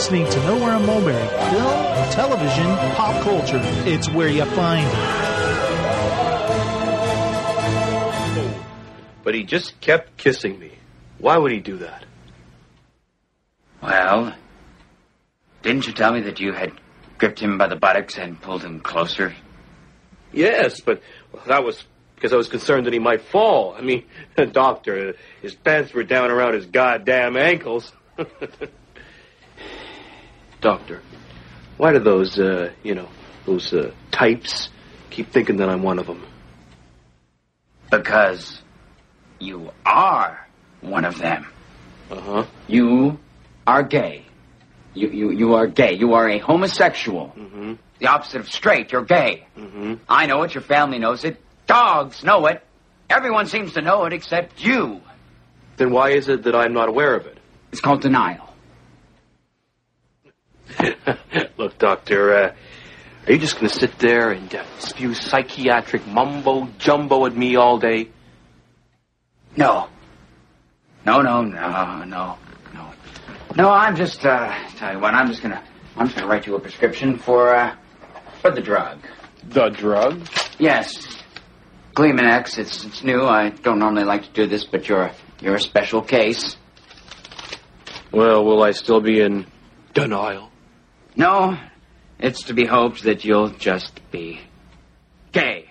listening to Nowhere in Mulberry. Film, television, pop culture. It's where you find it. But he just kept kissing me. Why would he do that? Well, didn't you tell me that you had gripped him by the buttocks and pulled him closer? Yes, but that was because I was concerned that he might fall. I mean, doctor, his pants were down around his goddamn ankles. Doctor, why do those, those types keep thinking that I'm one of them? Because you are one of them. Uh-huh. You are gay. You are gay. You are a homosexual. Mm-hmm. The opposite of straight. You're gay. Mm-hmm. I know it. Your family knows it. Dogs know it. Everyone seems to know it except you. Then why is it that I'm not aware of it? It's called denial. Look, Doctor, are you just going to sit there and spew psychiatric mumbo-jumbo at me all day? No. No, I'm just, tell you what, I'm just gonna write you a prescription for the drug. The drug? Yes. Gleamin-X, it's new. I don't normally like to do this, but you're a special case. Well, will I still be in denial? No, it's to be hoped that you'll just be gay.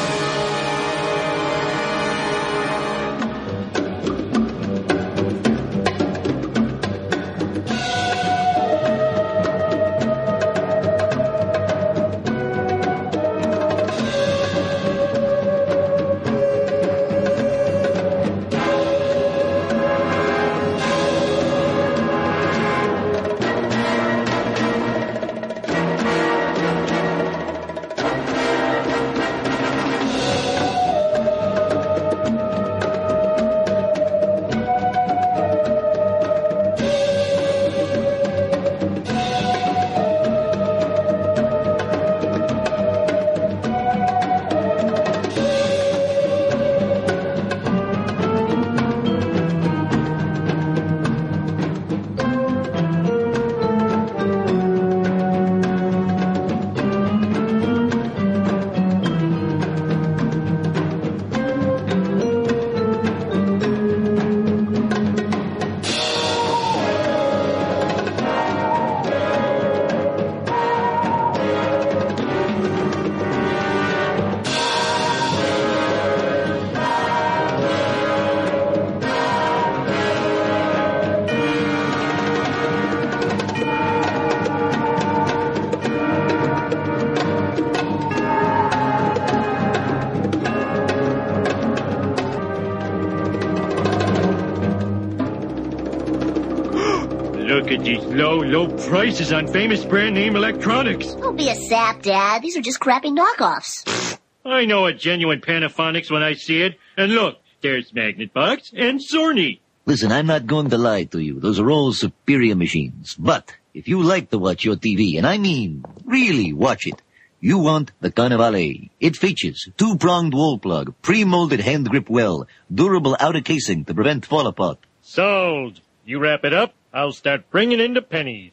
Look at these low prices on famous brand name electronics. Don't be a sap, Dad. These are just crappy knockoffs. I know a genuine Panaphonics when I see it. And look, there's Magnetbox and Sony. Listen, I'm not going to lie to you. Those are all superior machines. But if you like to watch your TV, and I mean really watch it, you want the Carnivale. It features two-pronged wall plug, pre-molded hand grip well, durable outer casing to prevent fall apart. Sold. You wrap it up, I'll start bringing in the pennies.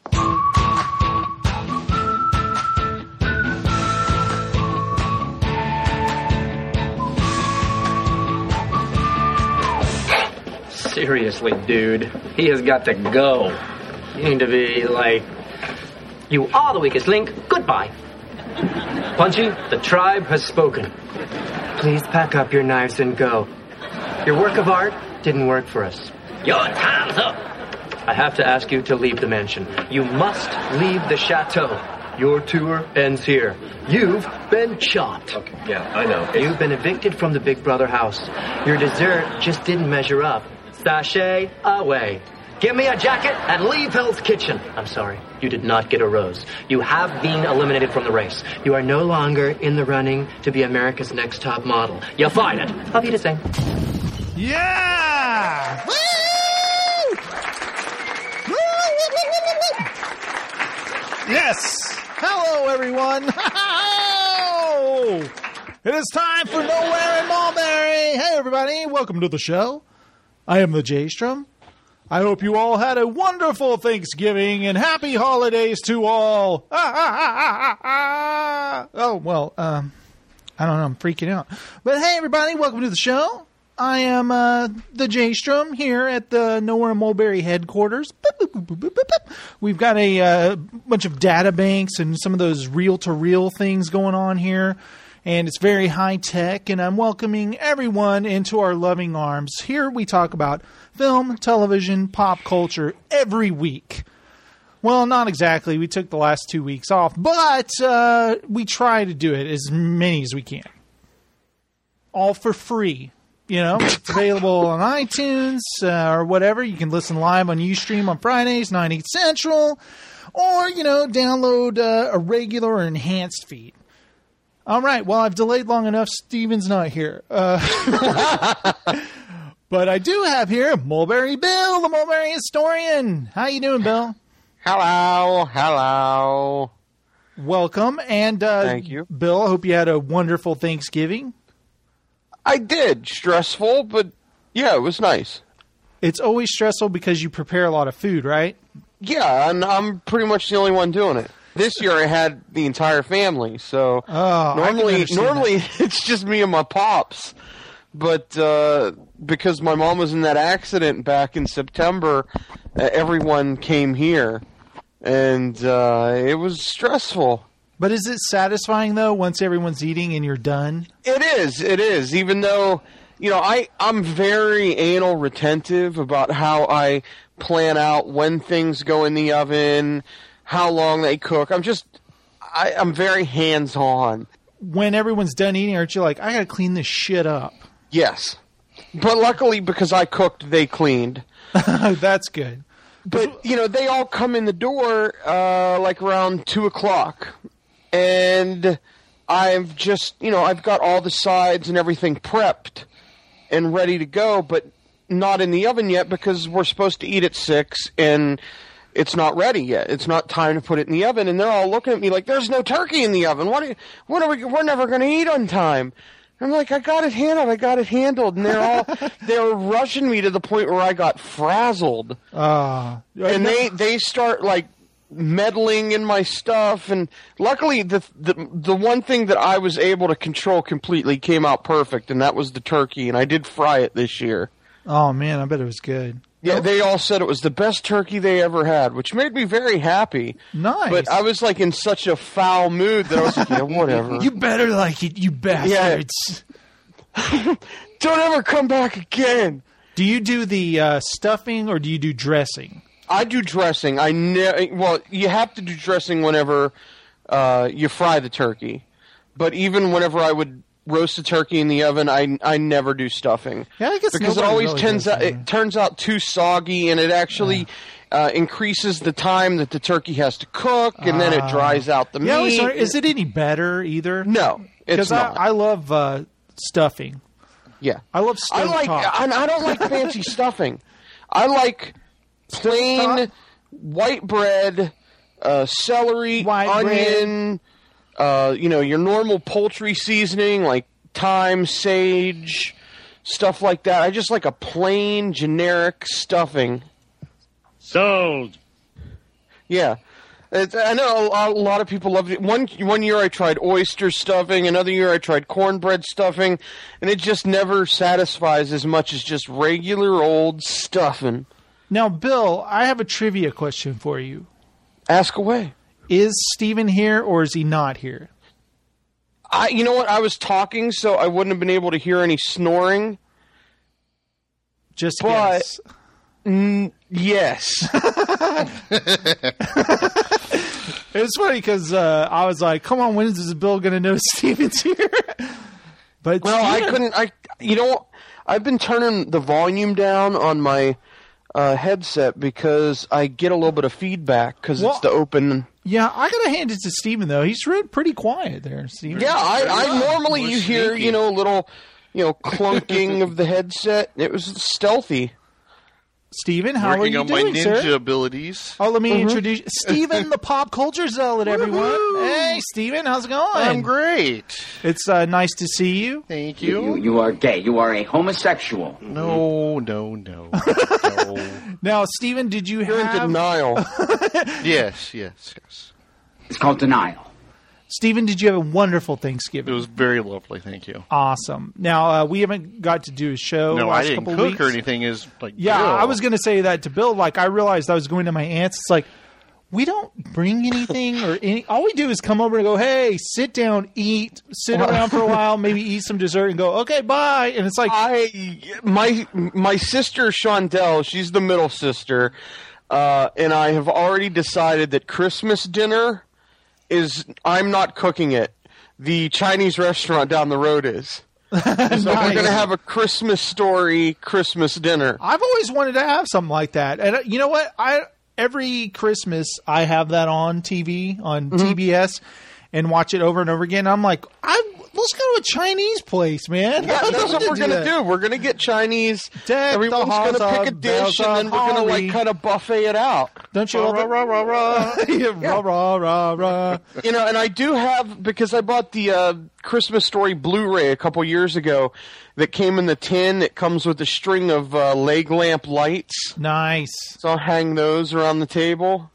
Seriously, dude, he has got to go. You need to be like, you are the weakest link, goodbye. Punchy, the tribe has spoken. Please pack up your knives and go. Your work of art didn't work for us. Your time's up. I have to ask you to leave the mansion. You must leave the chateau. Your tour ends here. You've been chopped. Okay, yeah, I know. You've been evicted from the Big Brother house. Your dessert just didn't measure up. Sashay away. Give me a jacket and leave Hell's Kitchen. I'm sorry, you did not get a rose. You have been eliminated from the race. You are no longer in the running to be America's next top model. You'll find it. Auf Wiedersehen. Yeah! Woo! Yes! Hello, everyone! It is time for Nowhere in Mulberry! Hey, everybody! Welcome to the show. I am the J-Strum. I hope you all had a wonderful Thanksgiving and happy holidays to all. Oh, well, I don't know. I'm freaking out. But hey, everybody, welcome to the show. I am the J-Strom here at the Nowhere Mulberry headquarters. Boop, boop, boop, boop, boop, boop. We've got a bunch of data banks and some of those reel-to-reel things going on here. And it's very high-tech, and I'm welcoming everyone into our loving arms. Here we talk about film, television, pop culture every week. Well, not exactly. We took the last 2 weeks off, but we try to do it as many as we can. All for free. You know, it's available on iTunes or whatever. You can listen live on Ustream on Fridays, 9, 8 Central. Or, you know, download a regular or enhanced feed. All right. Well, I've delayed long enough. Steven's not here. But I do have here Mulberry Bill, the Mulberry historian. How you doing, Bill? Hello. Welcome. And thank you. Bill, I hope you had a wonderful Thanksgiving. I did. Stressful, but yeah, it was nice. It's always stressful because you prepare a lot of food, right? Yeah, and I'm pretty much the only one doing it. This year I had the entire family, so normally it's just me and my pops. But because my mom was in that accident back in September, everyone came here, and it was stressful. But is it satisfying, though, once everyone's eating and you're done? It is, even though, you know, I'm very anal retentive about how I plan out when things go in the oven, how long they cook. I'm very hands-on. When everyone's done eating, aren't you like, I gotta clean this shit up? Yes. But luckily, because I cooked, they cleaned. That's good. But, you know, they all come in the door like around 2 o'clock. And I've got all the sides and everything prepped and ready to go, but not in the oven yet because we're supposed to eat at 6 and it's not ready yet. It's not time to put it in the oven, and they're all looking at me like, "There's no turkey in the oven. We're never going to eat on time." I'm like, "I got it handled," and they were rushing me to the point where I got frazzled. And they start like meddling in my stuff, and luckily the one thing that I was able to control completely came out perfect, and that was the turkey, and I did fry it this year. Oh man, I bet it was good. Yeah, they all said it was the best turkey they ever had, which made me very happy. Nice. But I was like in such a foul mood that I was like, yeah, whatever. You better like it, you bastards. Yeah. Don't ever come back again. Do you do the stuffing or do you do dressing? I do dressing. Well, you have to do dressing whenever you fry the turkey. But even whenever I would roast a turkey in the oven, I never do stuffing. Yeah, I guess because it always turns out too soggy, and it actually increases the time that the turkey has to cook, and then it dries out the meat. Is it any better either? No, it's not. I love stuffing. Yeah, I love stuffing. I don't like fancy stuffing. I like plain white bread, celery, onion. Your normal poultry seasoning like thyme, sage, stuff like that. I just like a plain, generic stuffing. Sold. Yeah. I know a lot of people love it. One year I tried oyster stuffing. Another year I tried cornbread stuffing. And it just never satisfies as much as just regular old stuffing. Now, Bill, I have a trivia question for you. Ask away. Is Steven here or is he not here? You know what? I was talking, so I wouldn't have been able to hear any snoring. Just guess. Yes. It's funny because I was like, come on, when is Bill going to know Steven's here? But I couldn't. I've been turning the volume down on my headset because I get a little bit of feedback because it's the open. Yeah, I gotta hand it to Steven though. He's pretty quiet there, Steven. Yeah, I normally you hear a little clunking of the headset. It was stealthy. Steven, how are Working you on doing, my ninja sir? abilities. Oh, let me introduce Steven, the pop culture zealot, everyone. Woo-hoo. Hey, Steven, how's it going? I'm great. It's nice to see you. Thank you. You are gay. You are a homosexual. No. Now, Steven, did you You're in have... denial. Yes. It's called denial. Steven, did you have a wonderful It Thanksgiving? was very lovely. Thank you. Awesome. Now, we haven't got to do a show No, last I didn't couple cook weeks. or anything. Is like Yeah, Bill. I was going to say that to Bill. Like, I realized I was going to my aunt's. It's like, we don't bring anything or any. All we do is come over and go, hey, sit down, eat, sit around for a while, maybe eat some dessert and go, okay, bye. And it's like, my sister Shondell, she's the middle sister, and I have already decided that Christmas dinner I'm not cooking it. The Chinese restaurant down the road is. So we're going to have a Christmas story Christmas dinner. I've always wanted to have something like that. And you know what? Every Christmas, I have that on TV, on TBS, and watch it over and over again. I'm like, let's go to a Chinese place, man. Yeah, that's what we're going to do. We're going to get Chinese. Deck Everyone's going to the pick a dish, halls and then we're going to kind of buffet it out. Don't you love it? Rah, rah, rah. Yeah, rah, rah, rah, rah. And I do have, because I bought the Christmas Story Blu-ray a couple years ago that came in the tin. It comes with a string of leg lamp lights. Nice. So I'll hang those around the table.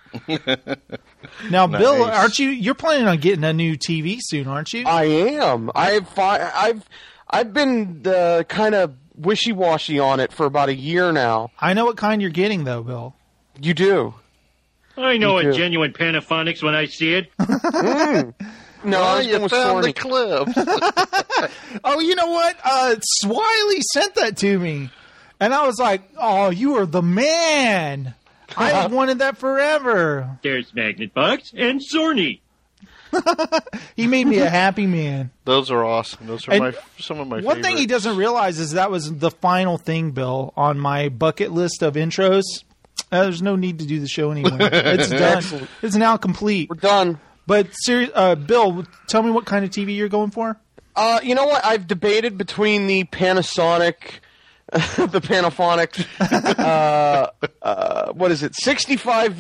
Now, Bill, Nice. you're planning on getting a new TV soon, aren't you? I am. I've been kind of wishy-washy on it for about a year now. I know what kind you're getting, though, Bill. You do? I know Me a too. genuine Panaphonics when I see it. No, I was you going with found Sony. the clip. Oh, you know what? Swiley sent that to me. And I was like, oh, you are the man. I've wanted that forever. There's Magnetbox and Sorny. He made me a happy man. Those are awesome. Those are And some of my One thing he doesn't realize is that was the final thing, Bill, on my bucket list of intros. There's no need to do the show anymore. It's done. It's now complete. We're done. But Bill, tell me what kind of TV you're going for. You know what? I've debated between the Panasonic, the Panaphonics, what is it? 65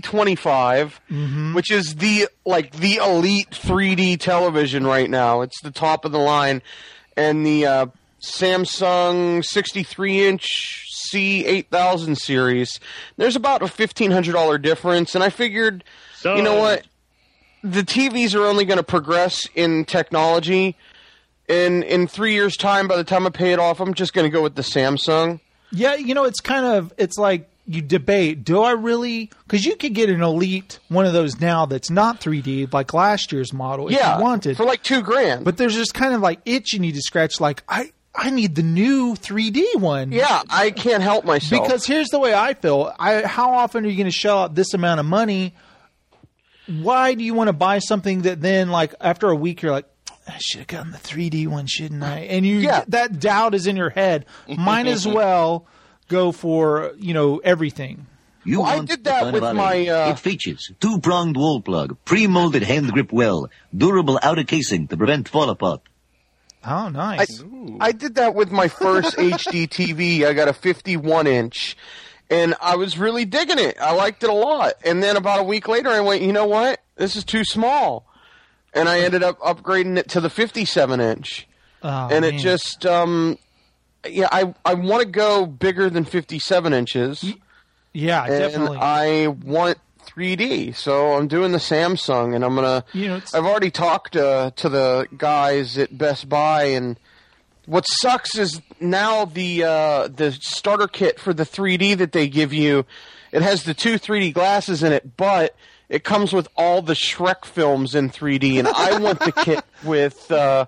VT25, which is the elite 3D television right now. It's the top of the line, and the Samsung 63-inch C8000 series. There's about a $1,500 difference, and I figured, you know what? The TVs are only going to progress in technology. In 3 years' time, by the time I pay it off, I'm just going to go with the Samsung. Yeah, it's like you debate, do I really? Because you could get an Elite, one of those now that's not 3D, like last year's model, if you wanted. For like $2,000. But there's this kind of like itch you need to scratch, like, I need the new 3D one. Yeah, I can't help myself. Because here's the way I feel. How often are you going to shell out this amount of money? Why do you want to buy something that then, like, after a week, you're like, I should have gotten the 3D one, shouldn't I? And that doubt is in your head. Might as well go for, everything. I did that with my... It features two-pronged wall plug, pre-molded hand grip well, durable outer casing to prevent fall apart. Oh, nice. I did that with my first HD TV. I got a 51-inch, and I was really digging it. I liked it a lot. And then about a week later, I went, you know what? This is too small. And I ended up upgrading it to the 57-inch. Oh, and man. it just, I want to go bigger than 57 inches. Yeah, and definitely. I want 3D, so I'm doing the Samsung, and I'm gonna. I've already talked to the guys at Best Buy, and what sucks is now the starter kit for the 3D that they give you, it has the two 3D glasses in it, but it comes with all the Shrek films in 3D, and I want the kit with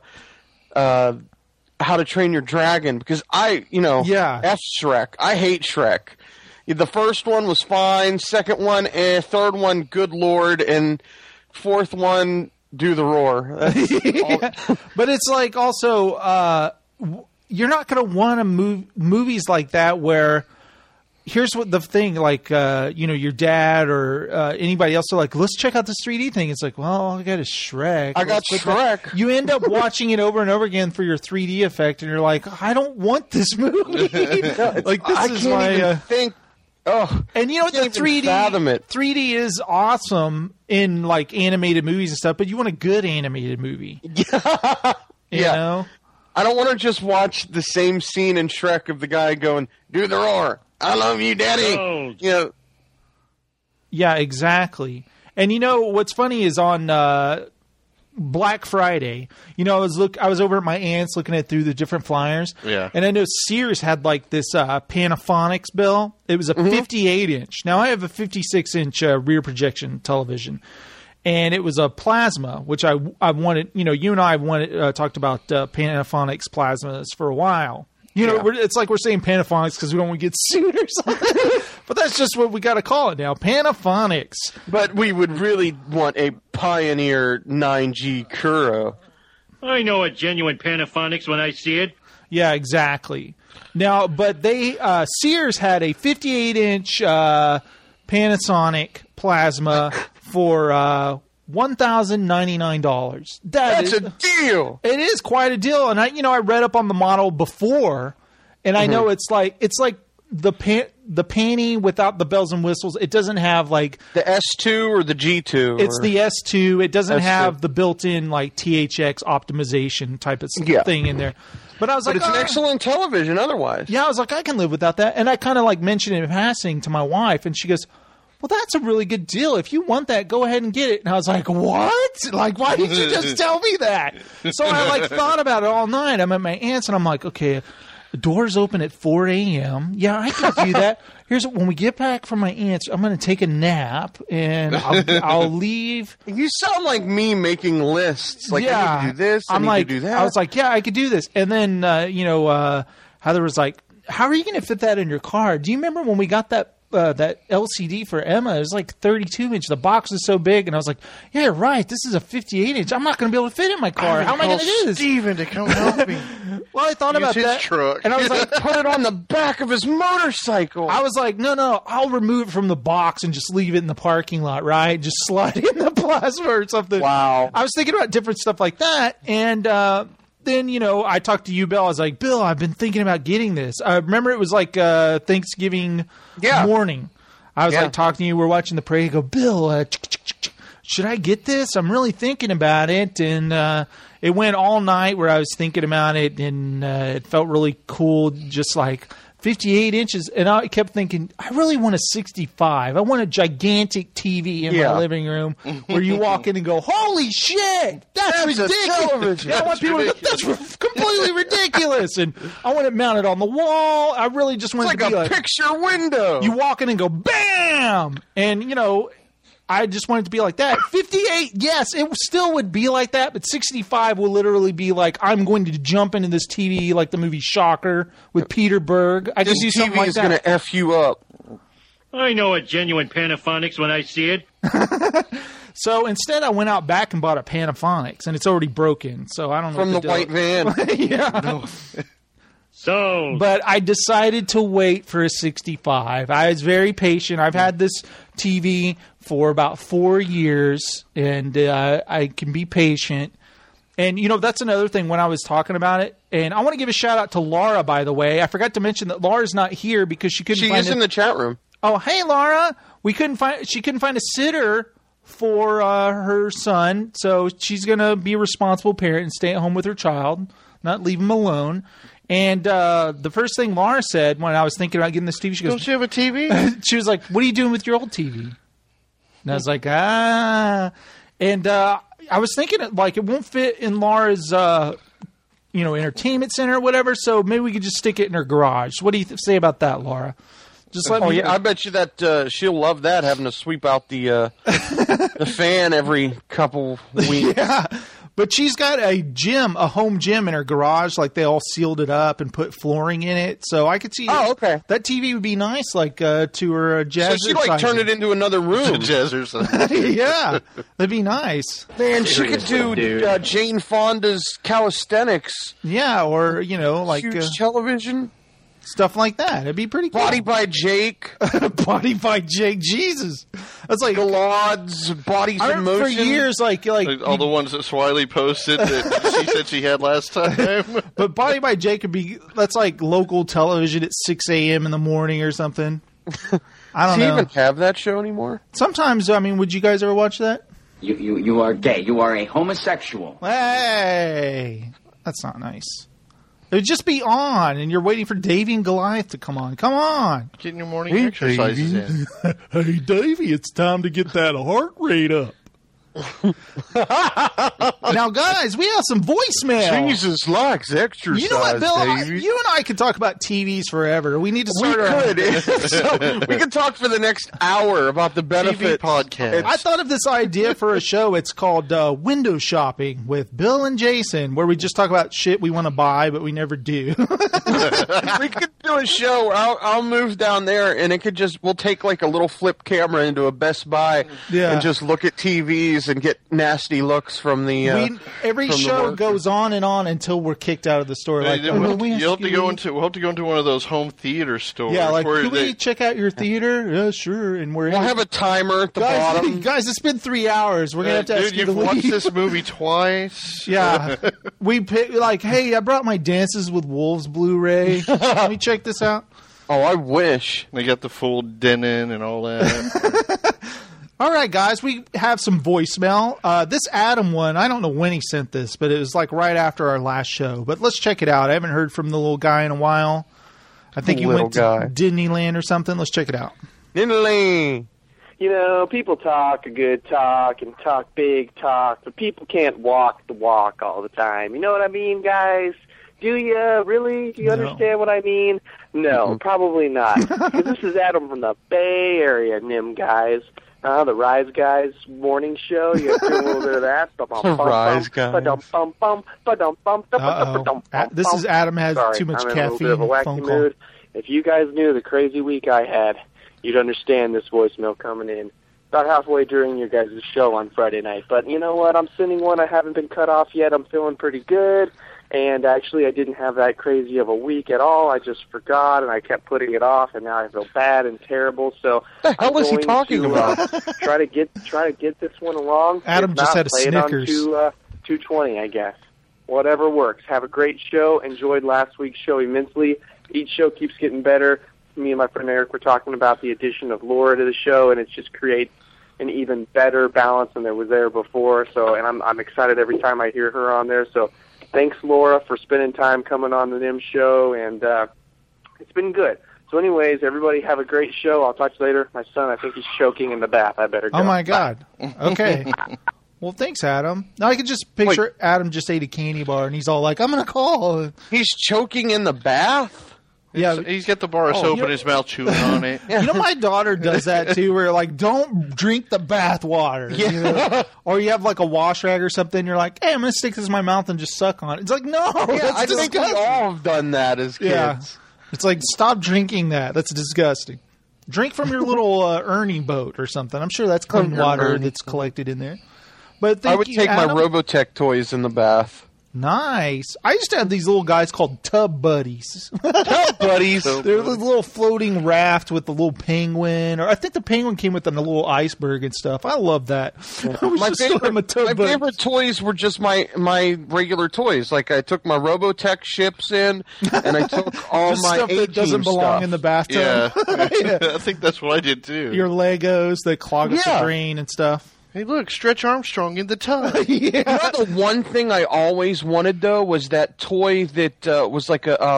How to Train Your Dragon, because F Shrek. I hate Shrek. The first one was fine, second one, third one, good lord, and fourth one, do the roar. But it's like also, you're not going to want to movies like that where here's what the thing, like, your dad or anybody else are like, let's check out this 3D thing. It's like, well, all I got is Shrek. I got Let's put that- Shrek. You end up watching it over and over again for your 3D effect, and you're like, I don't want this movie. Like, this I is can't my. even think. Oh, And you know what, the can't even 3D fathom it. 3D is awesome in like animated movies and stuff, but you want a good animated movie. You know? I don't want to just watch the same scene in Shrek of the guy going, "Do the roar, I love you, Daddy." Sold. You know, Yeah, exactly. And you know what's funny is on Black Friday, I was over at my aunt's looking at through the different flyers. Yeah. And I know Sears had like this Panaphonics bill. It was a 58-inch. Now I have a 56-inch rear projection television. And it was a plasma, which I wanted, you and I talked about Panaphonics plasmas for a while. It's like we're saying Panaphonics because we don't want to get sued or something. But that's just what we got to call it now, Panaphonics. but we would really want a Pioneer 9G Kuro. I know a genuine Panaphonics when I see it. Yeah, exactly. Now, but Sears had a 58-inch Panasonic plasma for $1,099. That's a deal. It is quite a deal, and I read up on the model before, and I know it's like the panty without the bells and whistles. It doesn't have like The S2 or the G2? it's the S2. It doesn't S2. have the built-in like THX optimization type of Yeah. thing in there. But I was But like, it's an excellent television otherwise. yeah, I was like, I can live without that. And I kind of like mentioned it in passing to my wife, and she goes, well, that's a really good deal. If you want that, go ahead and get it. And I was like, what? Like, why did you just tell me that? So I like thought about it all night. I'm at my aunt's, and I'm like, okay, the doors open at 4 a.m. Yeah, I can do that. When we get back from my aunt's, I'm going to take a nap, and I'll leave. You sound like me making lists. Like, I need to do this, I need to do that. I was like, yeah, I could do this. And then, Heather was like, how are you going to fit that in your car? Do you remember when we got that LCD for Emma? It was like 32-inch. The box is so big. And I was like, yeah, you're right. This is a 58-inch. I'm not going to be able to fit in my car. How am I going to do this? Steven to come help me. Well, I thought Use about his that. truck. And I was like, put it on the back of his motorcycle. I was like, no, I'll remove it from the box and just leave it in the parking lot, right? Just slide in the plasma or something. Wow. I was thinking about different stuff like that. And then, I talked to you, Bill. I was like, Bill, I've been thinking about getting this. I remember it was like Thanksgiving morning. I was like talking to you. We're watching the parade. I go, Bill, should I get this? I'm really thinking about it. And it went all night where I was thinking about it, and it felt really cool, just like 58 inches. And I kept thinking, I really want a 65. I want a gigantic TV in my living room where you walk in and go, holy shit, that's ridiculous. I want people to go, that's completely ridiculous. And I want it mounted on the wall. I really just want It's it to like be a like picture window. you walk in and go, bam! And, I just want it to be like that. 58, yes, it still would be like that, but 65 will literally be like, I'm going to jump into this TV like the movie Shocker with Peter Berg. I this can do something TV like is that. going to F you up. I know a genuine Panaphonics when I see it. So instead, I went out back and bought a Panaphonics, and it's already broken, so I don't know From what the to white do. van. Yeah. So, But I decided to wait for a 65. I was very patient. I've had this TV for about 4 years, and I can be patient. And, that's another thing when I was talking about it. And I want to give a shout out to Laura, by the way. I forgot to mention that Laura's not here because she couldn't She find is in the chat room. Oh, hey, Laura. She couldn't find a sitter for her son, so she's going to be a responsible parent and stay at home with her child, not leave him alone. And the first thing Laura said when I was thinking about getting this TV, she goes, Don't you have a TV? she was like, what are you doing with your old TV? And I was like, And I was thinking, like, it won't fit in Laura's, entertainment center or whatever, so maybe we could just stick it in her garage. What do you say about that, Laura? Just let me know. I bet you that she'll love that, having to sweep out the the fan every couple weeks. Yeah. But she's got a home gym in her garage. Like, they all sealed it up and put flooring in it. So I could see okay. that TV would be nice, like, to her jazz. So she turned it into another room. Jazzers. Yeah, that'd be nice. Man, she could do Dude. Jane Fonda's calisthenics. Yeah, or, like... Huge television. Stuff like that. It'd be pretty cool. Body by Jake. Body by Jake. Jesus. That's like Galad's Bodies I in remember Motion. for years, like all the ones that Swiley posted that she said she had last time. But Body by Jake could be, that's like local television at 6 a.m. in the morning or something. I don't Does he know. even have that show anymore? Sometimes, I mean, would you guys ever watch that? You are gay. You are a homosexual. Hey, that's not nice. It would just be on, and you're waiting for Davey and Goliath to come on. Come on. Getting your morning exercises in. Hey, Davey, it's time to get that heart rate up. Now, guys, we have some voicemail. Jesus likes exercise. You know what, Bill? Davey. You and I could talk about TVs forever. We need to We start could. So, we could talk for the next hour about the benefits. podcast. I thought of this idea for a show. It's called Window Shopping with Bill and Jason, where we just talk about shit we want to buy, but we never do. We could do a show. I'll move down there, and it could just, we'll take like a little flip camera into a Best Buy and just look at TVs and get nasty looks from the. Every from the show workers. goes on and on until we're kicked out of the store. Like, we'll we have to go into one of those home theater stores. yeah, like, where can we check out your theater? Yeah, sure. And we'll have a timer at the bottom. Guys, it's been 3 hours. We're gonna have to ask you to you've watched leave. this movie twice. Yeah, we pick, like, hey, I brought my Dances with Wolves Blu-ray. Let me check this out. Oh, I wish. They got the full denim and all that. All right, guys, we have some voicemail. This Adam one, I don't know when he sent this, but it was like right after our last show. But let's check it out. I haven't heard from the little guy in a while. I think he went to Disneyland or something. Let's check it out. Disneyland. You know, people talk a good talk and talk big talk, but people can't walk the walk all the time. You know what I mean, guys? Do you really? Do you understand what I mean? No, probably not. 'Cause this is Adam from the Bay Area, NIM guys. The Rise Guys morning show. You have to do a little bit of that. Rise Guys. This is Adam has Sorry, too much I'm in caffeine. a little bit of a wacky Phone call. mood. If you guys knew the crazy week I had, you'd understand this voicemail coming in about halfway during your guys' show on Friday night. But you know what? I'm sending one. I haven't been cut off yet. I'm feeling pretty good. And actually, I didn't have that crazy of a week at all. I just forgot, and I kept putting it off, and now I feel bad and terrible. So, what the hell was he talking about? Try to get this one along. Adam If just not, had a play Snickers. It on 220, I guess. Whatever works. Have a great show. Enjoyed last week's show immensely. Each show keeps getting better. Me and my friend Eric were talking about the addition of Laura to the show, and it just creates an even better balance than there was there before. So, and I'm excited every time I hear her on there. So, thanks, Laura, for spending time coming on the NIM show, and it's been good. So anyways, everybody have a great show. I'll talk to you later. My son, I think he's choking in the bath. I better go. Oh, my God. Okay. Well, thanks, Adam. Now I can just picture Adam just ate a candy bar, and he's all like, I'm going to call. He's choking in the bath? Yeah, he's got the bar of soap in his mouth chewing on it. You know, my daughter does that too, where like, don't drink the bath water. Yeah. You know? Or you have like a wash rag or something, you're like, hey, I'm going to stick this in my mouth and just suck on it. It's like, no, Yeah, that's I think we disgusting. all have done that as kids. Yeah. It's like, stop drinking that. That's disgusting. Drink from your little Ernie boat or something. I'm sure that's clean Your water Ernie. that's collected in there. But I would thank you, take my Adam. Robotech toys in the bath. Nice. I used to have these little guys called Tub Buddies. Tub Buddies. They're the little floating raft with the little penguin, or I think the penguin came with a little iceberg and stuff. I love that. I was My just sort of a Tub Buddy. favorite toys were just my regular toys. Like I took my Robotech ships in, and I took all The my stuff that doesn't belong stuff. in the bathtub. Yeah. Yeah. I think that's what I did too. Your Legos that clog up the Yeah. drain and stuff. Hey, look, Stretch Armstrong in the tub. You know, the one thing I always wanted though was that toy that was like a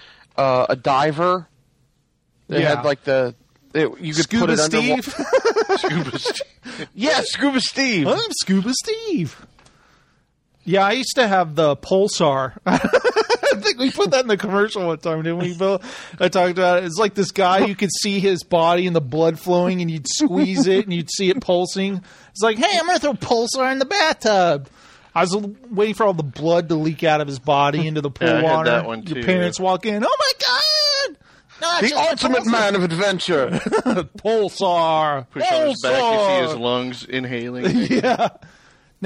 diver. That Yeah. had like you could Scuba put it under Steve. Scuba Steve. Yeah, Scuba Steve. I'm Scuba Steve. Yeah, I used to have the Pulsar. I think we put that in the commercial one time, didn't we, Bill? I talked about it. It's like this guy, you could see his body and the blood flowing, and you'd squeeze it, and you'd see it pulsing. It's like, hey, I'm going to throw Pulsar in the bathtub. I was waiting for all the blood to leak out of his body into the pool Yeah, I had water. that one, too. Your parents walk in, oh, my God! No, it's The just my ultimate Pulsar." man of adventure. Pulsar. Push on his back, you see Pulsar. his lungs inhaling. Yeah.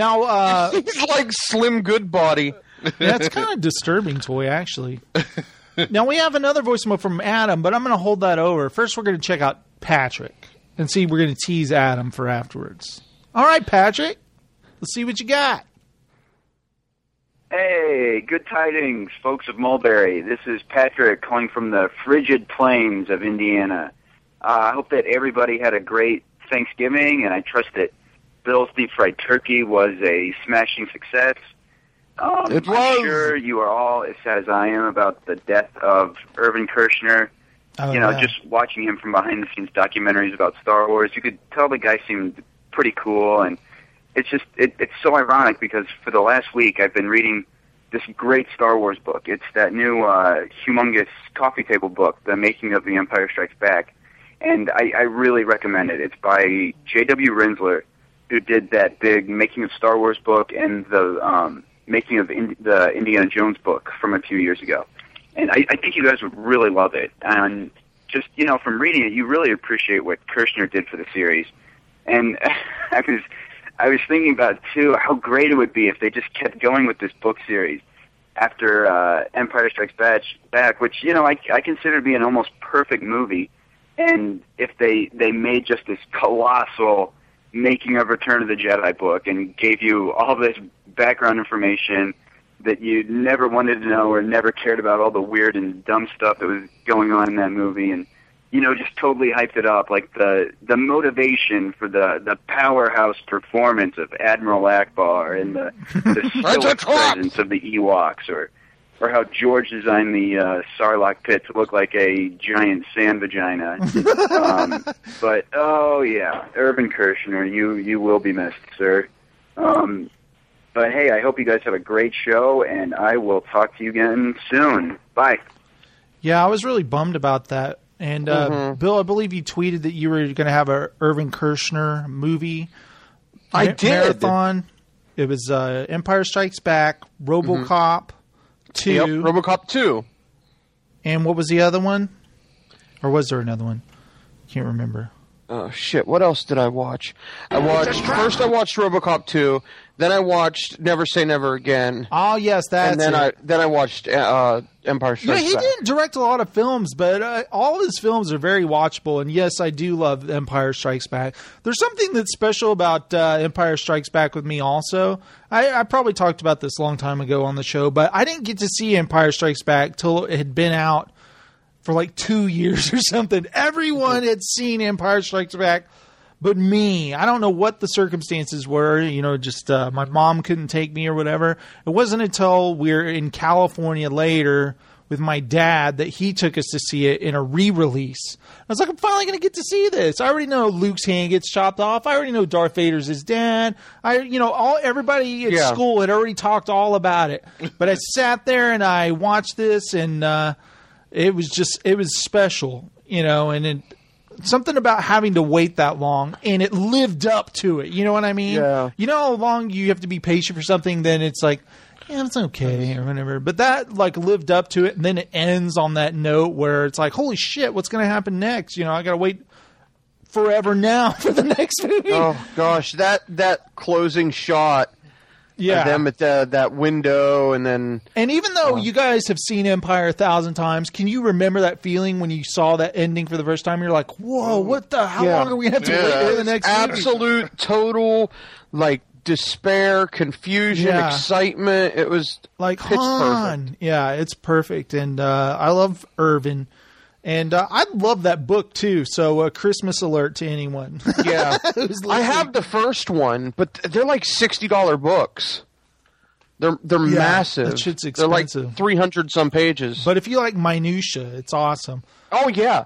Now, He's like Slim Goodbody. that's kind of disturbing toy, actually. Now, we have another voicemail from Adam, but I'm going to hold that over. First, we're going to check out Patrick and see if we're going to tease Adam for afterwards. All right, Patrick. Let's see what you got. Hey, good tidings, folks of Mulberry. This is Patrick calling from the frigid plains of Indiana. I hope that everybody had a great Thanksgiving, and I trust that Bill's Deep Fried Turkey was a smashing success. It was. I'm sure you are all as sad as I am about the death of Irvin Kershner. Just watching him from behind-the-scenes documentaries about Star Wars, you could tell the guy seemed pretty cool, and it's just it's so ironic because for the last week I've been reading this great Star Wars book. It's that new humongous coffee table book, The Making of The Empire Strikes Back, and I really recommend it. It's by J.W. Rinsler, who did that big Making of Star Wars book and the Making of the Indiana Jones book from a few years ago. And I think you guys would really love it. And just, from reading it, you really appreciate what Kershner did for the series. And I was thinking about, too, how great it would be if they just kept going with this book series after Empire Strikes Back, which, I consider to be an almost perfect movie. And if they made just this colossal Making of Return of the Jedi book and gave you all this background information that you never wanted to know or never cared about, all the weird and dumb stuff that was going on in that movie, and just totally hyped it up, like the motivation for the powerhouse performance of Admiral Akbar and the stoic presence of the Ewoks, or how George designed the Sarlacc pit to look like a giant sand vagina. But Irvin Kershner, you will be missed, sir. But hey, I hope you guys have a great show, and I will talk to you again soon. Bye. Yeah, I was really bummed about that. And Bill, I believe you tweeted that you were going to have a Irvin Kershner movie. I did. Marathon. It was Empire Strikes Back, RoboCop 2. Yep, RoboCop 2. And what was the other one? Or was there another one? Can't remember. Oh, shit. What else did I watch? First I watched RoboCop 2. Then I watched Never Say Never Again. Oh, yes, that's and then I watched Empire Strikes Back. He didn't direct a lot of films, but all of his films are very watchable. And yes, I do love Empire Strikes Back. There's something that's special about Empire Strikes Back with me also. I probably talked about this a long time ago on the show, but I didn't get to see Empire Strikes Back till it had been out for like 2 years or something. Everyone had seen Empire Strikes Back but me. I don't know what the circumstances were. Just my mom couldn't take me or whatever. It wasn't until we were in California later with my dad that he took us to see it in a re-release. I was like, I'm finally going to get to see this. I already know Luke's hand gets chopped off. I already know Darth Vader's his dad. Everybody at school had already talked all about it. But I sat there and I watched this, and it was special, and something about having to wait that long, and it lived up to it. You know what I mean? Yeah. You know how long you have to be patient for something, then it's like, yeah, it's okay or whatever. But that lived up to it, and then it ends on that note where it's like, holy shit, what's going to happen next? I got to wait forever now for the next movie. Oh gosh, that closing shot. Yeah, of them at that window, and then. And even though you guys have seen Empire 1,000 times, can you remember that feeling when you saw that ending for the first time? You're like, "Whoa, what the? How long are we going to have to wait for the next movie?" Absolute, total, despair, confusion, excitement. It was like pitch perfect. Yeah, it's perfect, and I love Irvin. And I love that book, too, so Christmas alert to anyone. Yeah. I have the first one, but they're like $60 books. They're massive. That shit's expensive. They're like 300-some pages. But if you like minutia, it's awesome. Oh, yeah.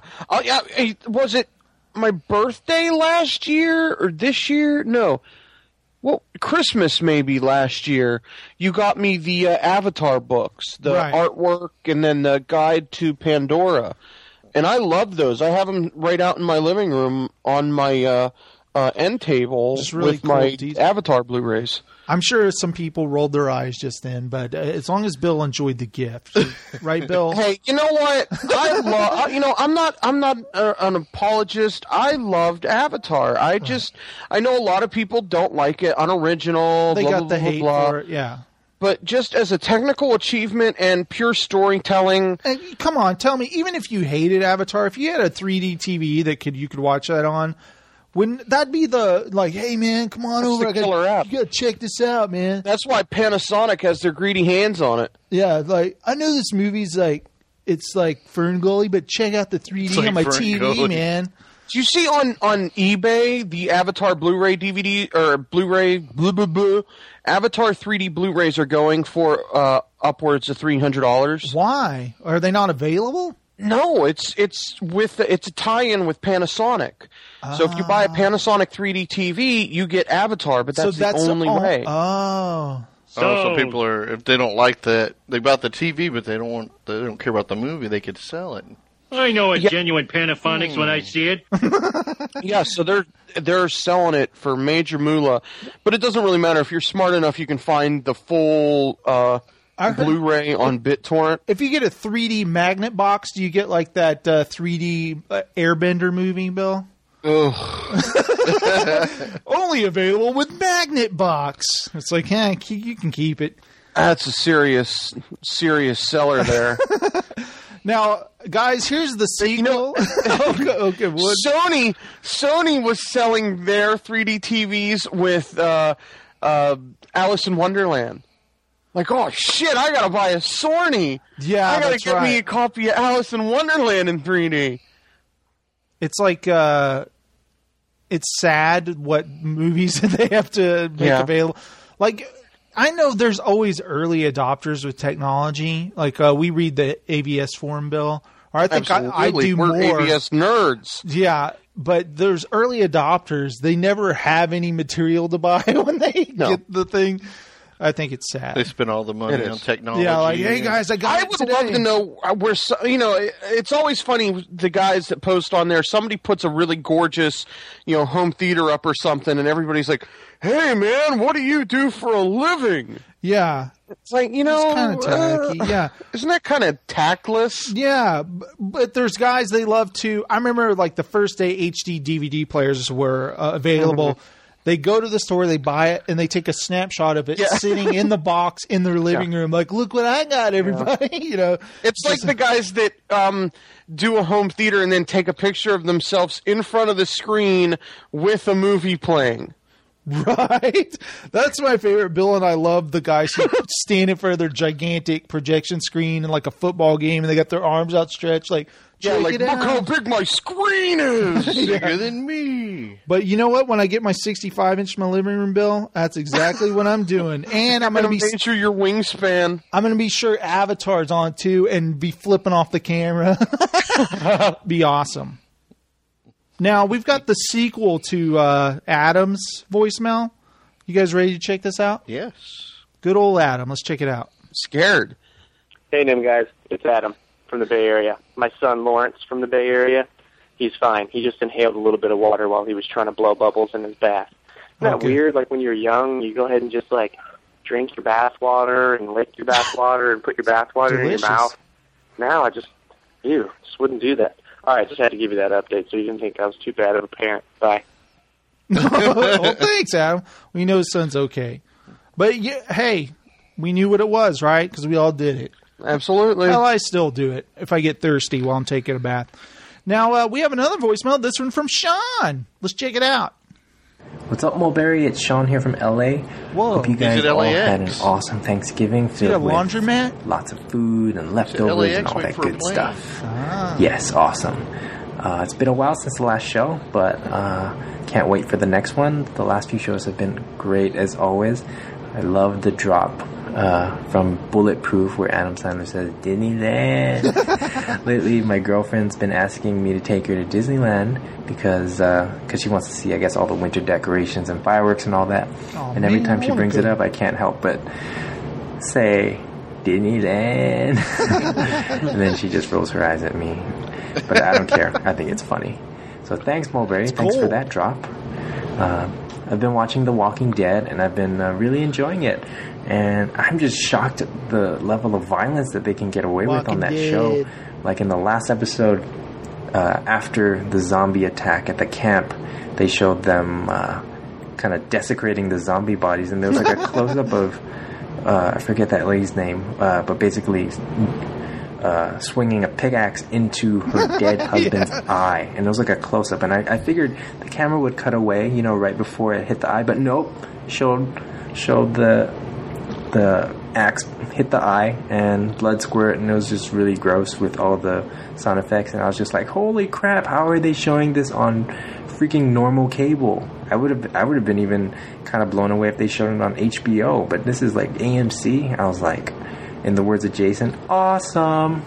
Was it my birthday last year or this year? No. Well, Christmas maybe last year. You got me the Avatar books, the artwork, and then the guide to Pandora. And I love those. I have them right out in my living room on my end table with my Avatar Blu-rays. I'm sure some people rolled their eyes just then, but as long as Bill enjoyed the gift, right, Bill? Hey, you know what? I love. I'm not an apologist. I loved Avatar. I know a lot of people don't like it, unoriginal. They blah, got blah, the blah, hate blah. for it, yeah. but just as a technical achievement and pure storytelling. And come on, tell me, even if you hated Avatar, if you had a 3D TV that you could watch that on, wouldn't that be the, like, hey man, come on over, you gotta check this out, man. That's why Panasonic has their greedy hands on it. Yeah, like, I know this movie's like, it's like Fern Gully, but check out the 3D on my TV, Gully. Man. Do you see on eBay the Avatar Blu-ray DVD or Blu-ray Avatar 3D Blu-rays are going for upwards of $300? Why? Are they not available? No, it's a tie-in with Panasonic. So if you buy a Panasonic 3D TV, you get Avatar, but that's the only way. So people if they don't like that, they bought the TV, but they don't care about the movie, they could sell it. I know a genuine Panasonics when I see it. Yeah, so they're selling it for major moolah, but it doesn't really matter. If you're smart enough, you can find the full Blu-ray on BitTorrent. If you get a 3D magnet box, do you get like that 3D Airbender movie, Bill? Only available with magnet box. It's like, you can keep it. That's a serious seller there. Now, guys, here's the sequel. Okay, Sony was selling their 3D TVs with Alice in Wonderland. Like, oh shit, I gotta buy a Sony. Yeah, I gotta get me a copy of Alice in Wonderland in 3D. It's like, it's sad what movies they have to make available. Like, I know there's always early adopters with technology. Like, we read the AVS forum, Bill. Or I think I do more. We're AVS nerds. Yeah, but there's early adopters. They never have any material to buy when they get the thing. I think it's sad. They spend all the money on technology. Yeah, like, hey guys, I would love to know where. It's always funny, the guys that post on there. Somebody puts a really gorgeous, home theater up or something, and everybody's like, "Hey man, what do you do for a living?" Yeah, it's like it's kind of tacky. Yeah, isn't that kind of tactless? Yeah, but there's guys they love to. I remember like the first day HD DVD players were available. Mm-hmm. They go to the store, they buy it, and they take a snapshot of it sitting in the box in their living room. Like, look what I got, everybody. It's like the guys that do a home theater and then take a picture of themselves in front of the screen with a movie playing. Right? That's my favorite. Bill and I love the guys who stand in front of their gigantic projection screen in like a football game, and they got their arms outstretched, like, look how big my screen is. Bigger than me. But you know what? When I get my 65-inch in my living room, Bill, that's exactly what I'm doing. And I'm going to make sure your wingspan. I'm going to be sure Avatar's on too, and be flipping off the camera. Be awesome. Now we've got the sequel to Adam's voicemail. You guys ready to check this out? Yes. Good old Adam. Let's check it out. Scared. Hey, Nim guys. It's Adam from the Bay Area. My son Lawrence from the Bay Area. He's fine. He just inhaled a little bit of water while he was trying to blow bubbles in his bath. Isn't that weird? Like when you're young, you go ahead and just like drink your bath water and lick your bath water and put your bath water in your mouth. Now I just wouldn't do that. All right, just had to give you that update so you didn't think I was too bad of a parent. Bye. Well, thanks, Adam. We know his son's okay. But, hey, we knew what it was, right? Because we all did it. Absolutely. Well, I still do it if I get thirsty while I'm taking a bath. Now, we have another voicemail. This one from Sean. Let's check it out. What's up, Mulberry? It's Sean here from LA. Whoa. Hope you guys all had an awesome Thanksgiving filled with laundromat? Lots of food and leftovers and all that good stuff. Yes, awesome. It's been a while since the last show, but can't wait for the next one. The last few shows have been great as always. I love the drop from Bulletproof where Adam Sandler says Disneyland. Lately, my girlfriend's been asking me to take her to Disneyland because she wants to see, I guess, all the winter decorations and fireworks and all that. And every time she brings it up, I can't help but say Disneyland. And then she just rolls her eyes at me. But I don't care. I think it's funny. So thanks, Mulberry. Thanks for that drop. I've been watching The Walking Dead, and I've been really enjoying it. And I'm just shocked at the level of violence that they can get away with on that show. Like in the last episode, after the zombie attack at the camp, they showed them kind of desecrating the zombie bodies, and there was like a close-up of I forget that lady's name, but basically swinging a pickaxe into her dead husband's eye, and it was like a close-up, and I figured the camera would cut away, right before it hit the eye, but nope, showed the axe hit the eye and blood squirt, and it was just really gross with all the sound effects, and I was just like, holy crap, how are they showing this on freaking normal cable? I would have been even kind of blown away if they showed it on HBO, but this is like AMC. I was like, in the words of Jason, awesome.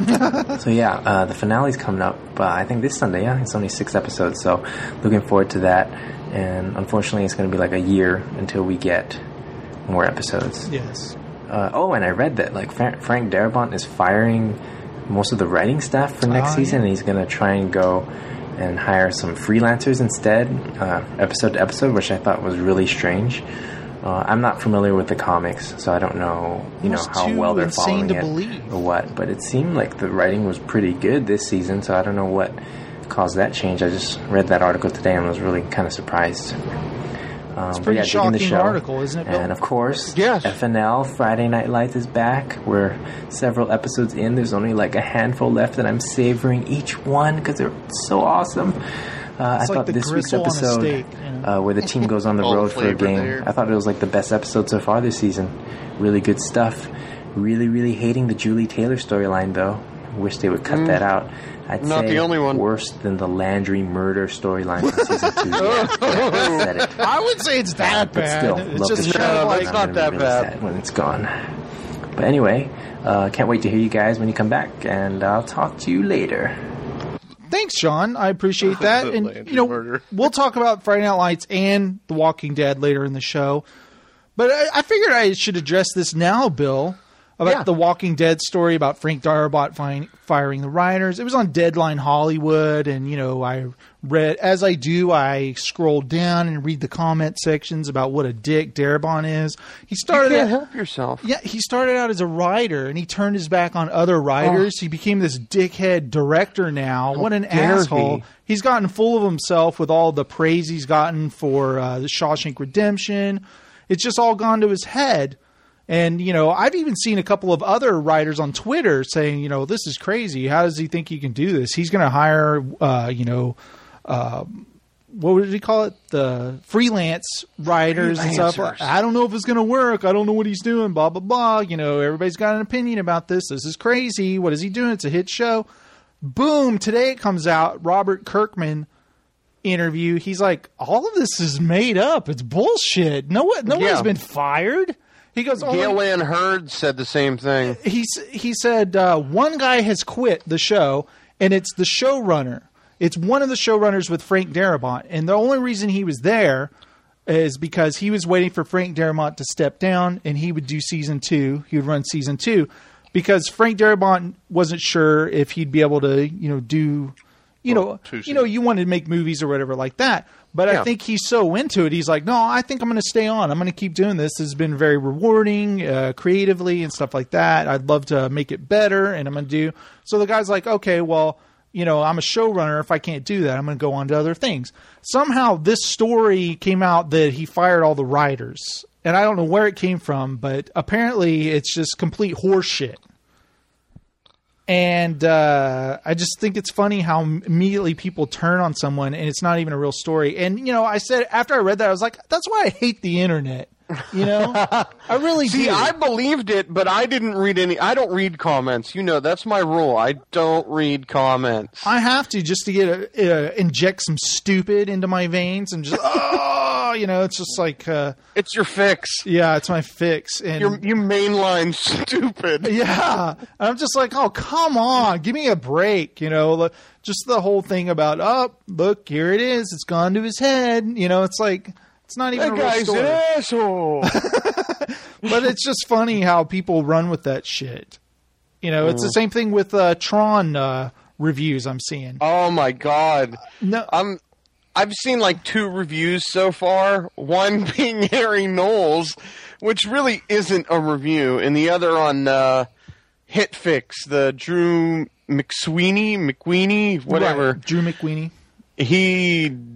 So yeah, the finale's coming up, I think this Sunday. Yeah, it's only 6 episodes, so looking forward to that. And unfortunately, it's going to be like a year until we get more episodes. Yes. And I read that like Frank Darabont is firing most of the writing staff for next season, and he's going to try and go and hire some freelancers instead, episode to episode, which I thought was really strange. I'm not familiar with the comics, so I don't know, how well they're following it or what. But it seemed like the writing was pretty good this season, so I don't know what caused that change. I just read that article today and was really kind of surprised. It's a pretty shocking article, isn't it, Bill? And of course, yes. FNL, Friday Night Lights is back. We're several episodes in. There's only like a handful left, and I'm savoring each one because they're so awesome. I thought this week's episode, steak, where the team goes on the road for a game, I thought it was like the best episode so far this season. Really good stuff. Really, really hating the Julie Taylor storyline, though. Wish they would cut that out. I'd not say the only one. Worse than the Landry murder storyline from season 2. Said it. I would say it's that bad. But still, it's just it's not that bad when it's gone. But anyway, can't wait to hear you guys when you come back, and I'll talk to you later. Thanks, Sean. I appreciate that. And we'll talk about Friday Night Lights and The Walking Dead later in the show. But I figured I should address this now, Bill. About the Walking Dead story about Frank Darabont firing the writers. It was on Deadline Hollywood, and, I read, as I do, I scroll down and read the comment sections about what a dick Darabont is. You can't help yourself. Yeah, he started out as a writer, and he turned his back on other writers. He became this dickhead director now. What an asshole. He's gotten full of himself with all the praise he's gotten for the Shawshank Redemption. It's just all gone to his head. And, I've even seen a couple of other writers on Twitter saying, this is crazy. How does he think he can do this? He's going to hire, what did he call it? The freelance writers and stuff. I don't know if it's going to work. I don't know what he's doing, blah, blah, blah. Everybody's got an opinion about this. This is crazy. What is he doing? It's a hit show. Boom. Today it comes out. Robert Kirkman interview. He's like, all of this is made up. It's bullshit. No one's been fired. He goes, Gale Ann Hurd said the same thing. He said one guy has quit the show, and it's the showrunner. It's one of the showrunners with Frank Darabont, and the only reason he was there is because he was waiting for Frank Darabont to step down, and he would do season 2. He would run season 2 because Frank Darabont wasn't sure if he'd be able to, do, you wanted to make movies or whatever like that. But I think he's so into it. He's like, no, I think I'm going to stay on. I'm going to keep doing this. This has been very rewarding creatively and stuff like that. I'd love to make it better, and I'm going to do. So the guy's like, okay, well, I'm a showrunner. If I can't do that, I'm going to go on to other things. Somehow this story came out that he fired all the writers. And I don't know where it came from, but apparently it's just complete horseshit. And I just think it's funny how immediately people turn on someone and it's not even a real story. And, I said, after I read that, I was like, that's why I hate the internet. I really do. See, I believed it, but I didn't read any. I don't read comments. That's my rule. I don't read comments. I have to just to get inject some stupid into my veins and just, it's just like... it's your fix. Yeah, it's my fix. And you mainline stupid. Yeah. I'm just like, oh, come on. Give me a break. Just the whole thing about, oh, look, here it is. It's gone to his head. It's like... It's not even that guy's an asshole. But it's just funny how people run with that shit. It's the same thing with Tron reviews I'm seeing. Oh my god. No, I've seen like 2 reviews so far. One being Harry Knowles, which really isn't a review, and the other on HitFix, the Drew McSweeney, whatever. Right. Drew McWeeny. He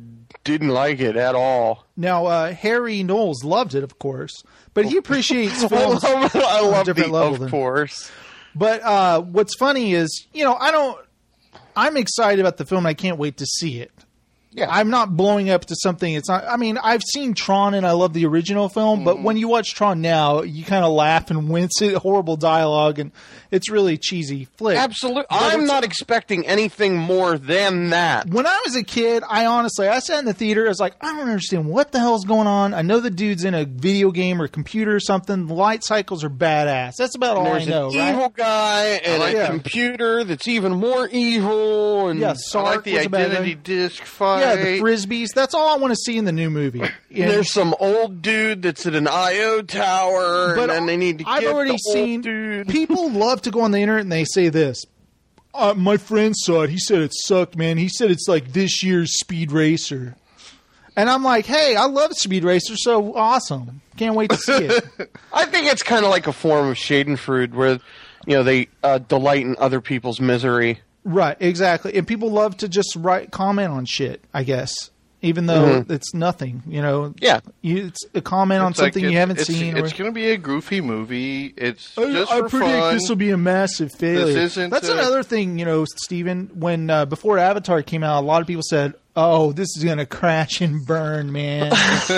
didn't like it at all. Now, Harry Knowles loved it, of course, but he appreciates films I on a love different level. of course. But what's funny is, I'm excited about the film. And I can't wait to see it. Yeah. I'm not blowing up to something. It's not. I mean, I've seen Tron and I love the original film, but when you watch Tron now, you kind of laugh and wince at horrible dialogue, and it's really cheesy flick. Absolutely. I'm not expecting anything more than that. When I was a kid, I sat in the theater. I was like, I don't understand what the hell's going on. I know the dude's in a video game or computer or something. The light cycles are badass. That's about all I know. There's an evil guy and a computer that's even more evil. And Sark, I like the identity disc fight. Yeah, the Frisbees. That's all I want to see in the new movie. There's some old dude that's at an I.O. tower, and then they need to get the old dude. People love to go on the internet and they say this. My friend saw it. He said it sucked, man. He said it's like this year's Speed Racer. And I'm like, hey, I love Speed Racer, so awesome. Can't wait to see it. I think it's kind of like a form of Schadenfreude where, they delight in other people's misery. Right, exactly. And people love to just comment on shit, I guess. Even though it's nothing, Yeah. It's a comment on something you haven't seen. It's going to be a goofy movie. It's just I for predict fun. this will be a massive failure. That's another thing, Steven. When before Avatar came out, a lot of people said, "Oh, this is going to crash and burn, man."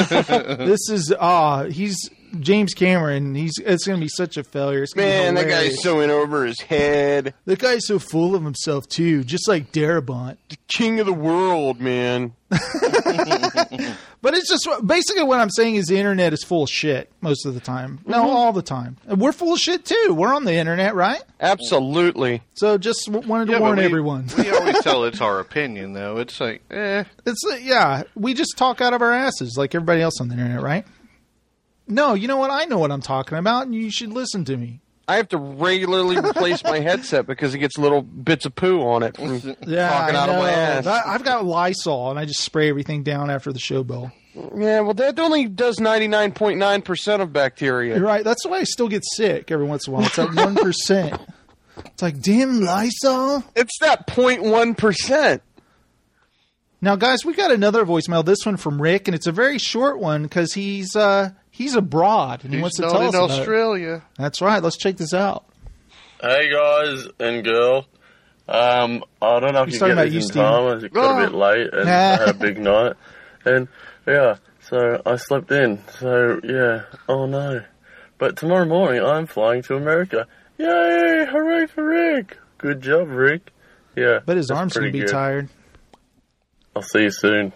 He's James Cameron. It's going to be such a failure. Man, that guy's so in over his head. That guy's so full of himself too, just like Darabont, the king of the world, man. But it's just basically what I'm saying is the internet is full of shit most of the time. No, all the time. And we're full of shit too. We're on the internet, right? Absolutely. So just wanted to warn everyone. We always tell it's our opinion, though. It's like, we just talk out of our asses like everybody else on the internet, right? No, you know what? I know what I'm talking about, and you should listen to me. I have to regularly replace my headset because it gets little bits of poo on it from talking out of my ass. I've got Lysol, and I just spray everything down after the show bell. Yeah, well, that only does 99.9% of bacteria. You're right. That's why I still get sick every once in a while. It's like 1%. It's like, damn Lysol. It's that 0.1%. Now, guys, we got another voicemail. This one from Rick, and it's a very short one because he's abroad and he wants to tell us about Australia. It. That's right. Let's check this out. Hey guys and girl, I don't know if you get this in time. It got a bit late and I had a big night, and so I slept in. So oh no! But tomorrow morning I'm flying to America. Yay! Hooray for Rick! Good job, Rick. Yeah, but his arm's gonna be tired. I'll see you soon.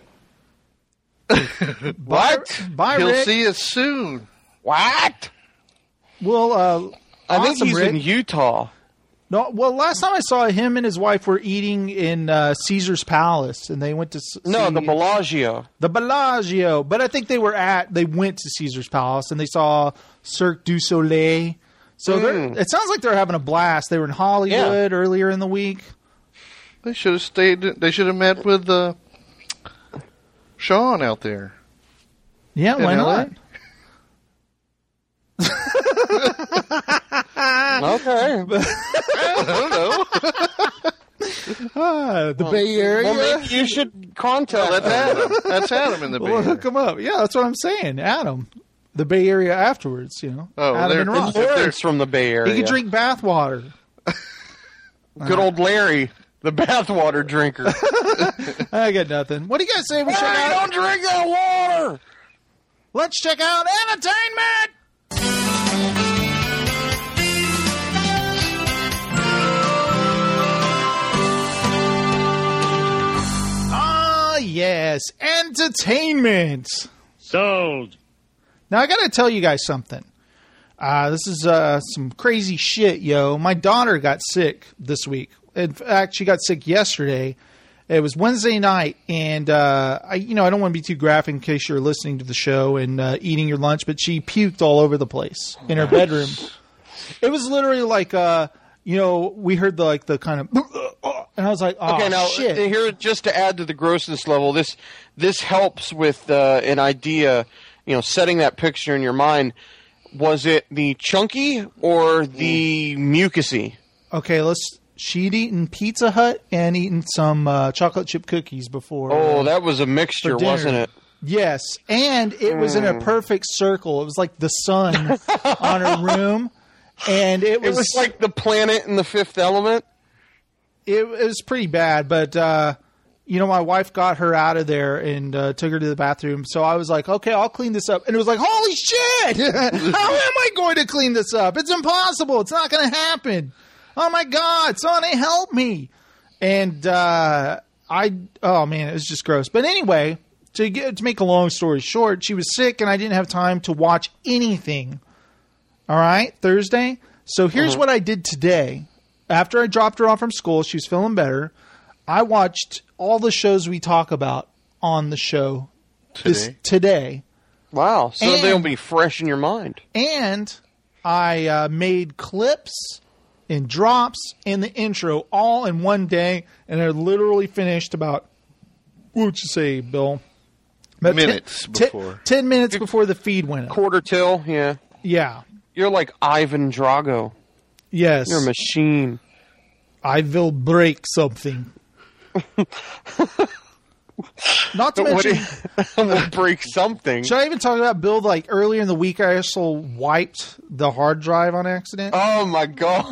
What? Bye, He'll Rick. see us soon. What? Well, I think he's Rick. in Utah. No, well, last time I saw him and his wife were eating in Caesar's Palace, and they went to the Bellagio. The Bellagio, but I think they went to Caesar's Palace and they saw Cirque du Soleil. So it sounds like they're having a blast. They were in Hollywood earlier in the week. They should have stayed. They should have met with Sean out there. Yeah, why not? Okay. I don't know. The Bay Area. Well, maybe you should contact that's Adam. That's Adam in the Bay Area. Hook him up. Yeah, that's what I'm saying. Adam. The Bay Area afterwards, Oh, Adam and Ross. Lawrence from the Bay Area. He could drink bathwater. Good old Larry, the bathwater drinker. I got nothing. What do you guys say we check out? Don't drink that water! Let's check out entertainment! Yes, entertainment. Sold. Now, I got to tell you guys something. This is some crazy shit, yo. My daughter got sick this week. In fact, she got sick yesterday. It was Wednesday night, and I don't want to be too graphic in case you're listening to the show and eating your lunch, but she puked all over the place in her bedroom. It was literally like, we heard the kind of, and I was like, oh, okay, now, shit. Here, just to add to the grossness level, this helps with an idea, setting that picture in your mind. Was it the chunky or the mucusy? Okay, let's She'd eaten Pizza Hut and eaten some chocolate chip cookies before. Oh, that was a mixture, wasn't it? Yes, and it was in a perfect circle. It was like the sun on her room, and it was like the planet in The Fifth Element. It was pretty bad, but my wife got her out of there and took her to the bathroom. So I was like, okay, I'll clean this up. And it was like, holy shit! How am I going to clean this up? It's impossible. It's not going to happen. Oh my God, Sonny, help me. And oh man, it was just gross. But anyway, to make a long story short, she was sick and I didn't have time to watch anything. All right, Thursday. So here's what I did today. After I dropped her off from school, she was feeling better. I watched all the shows we talk about on the show today. Wow, so they'll be fresh in your mind. And I made clips and drops in the intro all in one day, and I literally finished about, what would you say, Bill? About minutes before. 10 minutes before the feed went up. Quarter till, yeah. Yeah. You're like Ivan Drago. Yes. You're a machine. I will break something. Not to mention, we'll break something. Should I even talk about Bill? Like earlier in the week, I also wiped the hard drive on accident. Oh my God!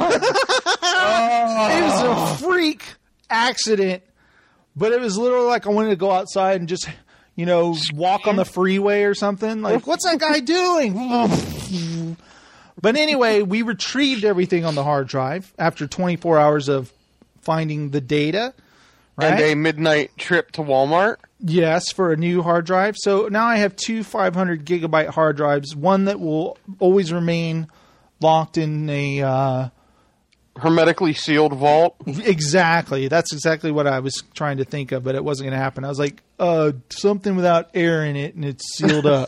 It was a freak accident, but it was literally like I wanted to go outside and just, walk on the freeway or something. Like, what's that guy doing? But anyway, we retrieved everything on the hard drive after 24 hours of finding the data. Right? And a midnight trip to Walmart? Yes, for a new hard drive. So now I have two 500 gigabyte hard drives, one that will always remain locked in a hermetically sealed vault. Exactly. That's exactly what I was trying to think of, but it wasn't going to happen. I was like, something without air in it, and it's sealed up.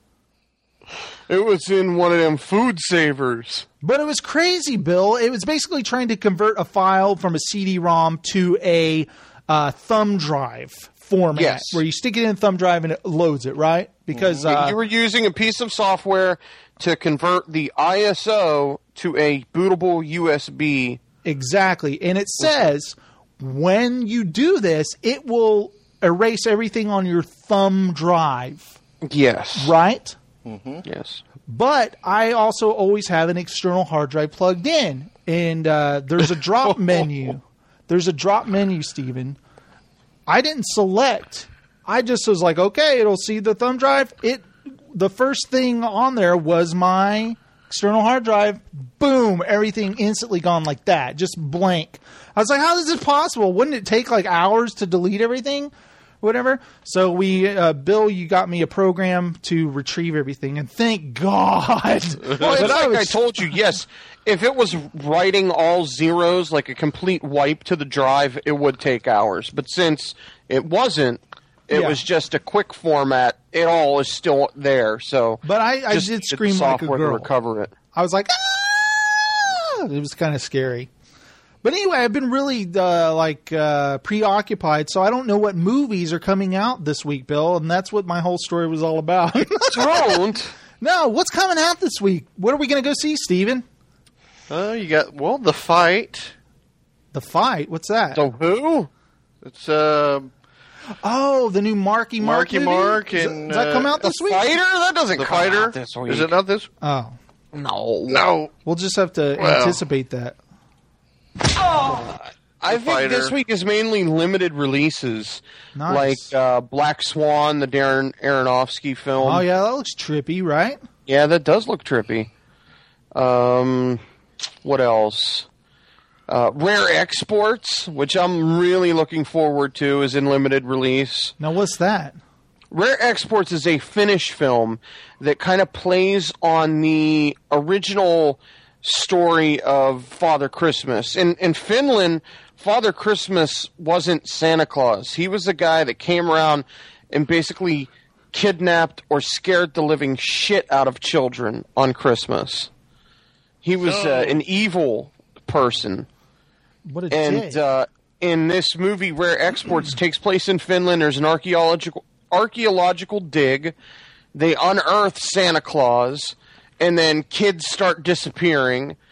It was in one of them food savers. But it was crazy, Bill. It was basically trying to convert a file from a CD-ROM to a thumb drive format. Yes. Where you stick it in a thumb drive and it loads it, right? Because you were using a piece of software to convert the ISO to a bootable USB. Exactly. And it says when you do this, it will erase everything on your thumb drive. Yes. Right? Mm-hmm. Yes. But I also always have an external hard drive plugged in. And there's a drop menu. There's a drop menu, Steven. I didn't select. I just was like, okay, it'll see the thumb drive. The first thing on there was my external hard drive. Boom, everything instantly gone like that. Just blank. I was like, how is this possible? Wouldn't it take like hours to delete everything? Whatever. So Bill, you got me a program to retrieve everything, and thank God. Well, it's like I told you, yes, if it was writing all zeros, like a complete wipe to the drive, it would take hours. But since it wasn't, it was just a quick format. It all is still there. So, but I did scream like a girl. To recover it. I was like, ah! It was kind of scary. But anyway, I've been really preoccupied, so I don't know what movies are coming out this week, Bill, and that's what my whole story was all about. Don't. No, what's coming out this week? What are we going to go see, Steven? You got, The Fight. The Fight? What's that? The who? It's, the new Marky Mark movie? Mark. Does And, that come out this week? The Fighter? That doesn't come come out out this week. Is it not this? Oh. No. We'll just have to anticipate that. I think this week is mainly limited releases, nice. Like Black Swan, the Darren Aronofsky film. Oh yeah, that looks trippy, right? Yeah, that does look trippy. What else? Rare Exports, which I'm really looking forward to, is in limited release. Now, what's that? Rare Exports is a Finnish film that kind of plays on the original story of Father Christmas. In Finland, Father Christmas wasn't Santa Claus. He was the guy that came around and basically kidnapped or scared the living shit out of children on Christmas. He was an evil person. What a dick. And in this movie, Rare Exports takes place in Finland. There's an archaeological dig. They unearth Santa Claus. And then kids start disappearing.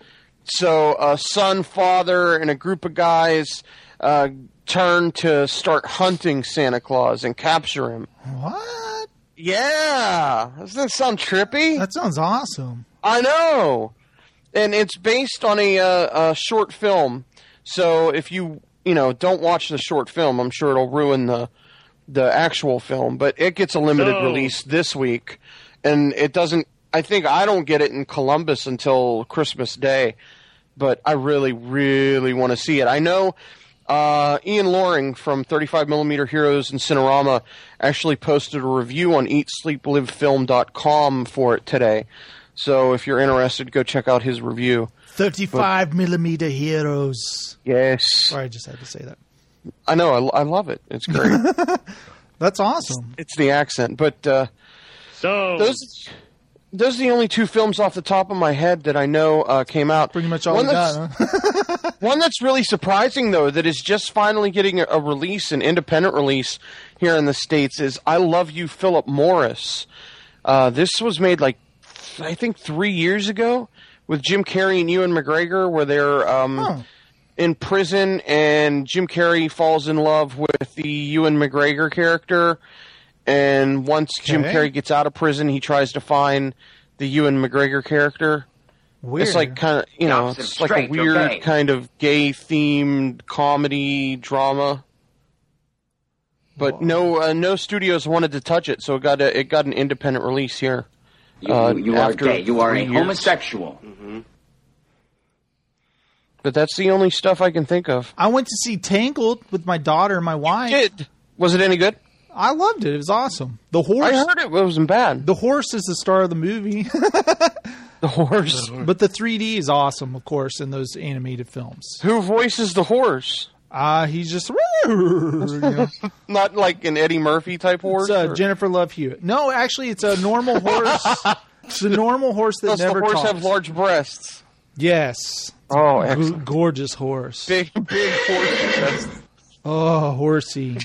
So a son, father, and a group of guys turn to start hunting Santa Claus and capture him. What? Yeah. Doesn't that sound trippy? That sounds awesome. I know. And it's based on a short film. So if you don't watch the short film, I'm sure it'll ruin the actual film. But it gets a limited release this week. And it doesn't, I don't get it in Columbus until Christmas Day. But I really, really want to see it. I know Ian Loring from 35mm Heroes and Cinerama actually posted a review on EatSleepLiveFilm.com for it today. So if you're interested, go check out his review. 35mm Heroes. Yes. Sorry, I just had to say that. I know. I love it. It's great. That's awesome. It's the accent. But those are the only two films off the top of my head that I know came out. Pretty much all we got, huh? One that's really surprising, though, that is just finally getting a release, an independent release here in the States, is I Love You, Philip Morris. This was made, I think 3 years ago with Jim Carrey and Ewan McGregor, where they're in prison, and Jim Carrey falls in love with the Ewan McGregor character. And once Jim Carrey gets out of prison, he tries to find the Ewan McGregor character. Weird. It's like kind of, it's like a weird kind of gay-themed comedy drama. But no studios wanted to touch it, so it got an independent release here. You are gay. You are a homosexual. Mm-hmm. But that's the only stuff I can think of. I went to see Tangled with my daughter and my wife. You did? Was it any good? I loved it. It was awesome. The horse. I heard it wasn't bad. The horse is the star of the movie. The horse. But the 3D is awesome, of course, in those animated films. Who voices the horse? He's just... Not like an Eddie Murphy type horse? It's Jennifer Love Hewitt. No, actually, it's a normal horse. It's a normal horse that never talks. Does the horse have large breasts? Yes. Oh, excellent. Gorgeous horse. Big horse chest. Oh, horsey.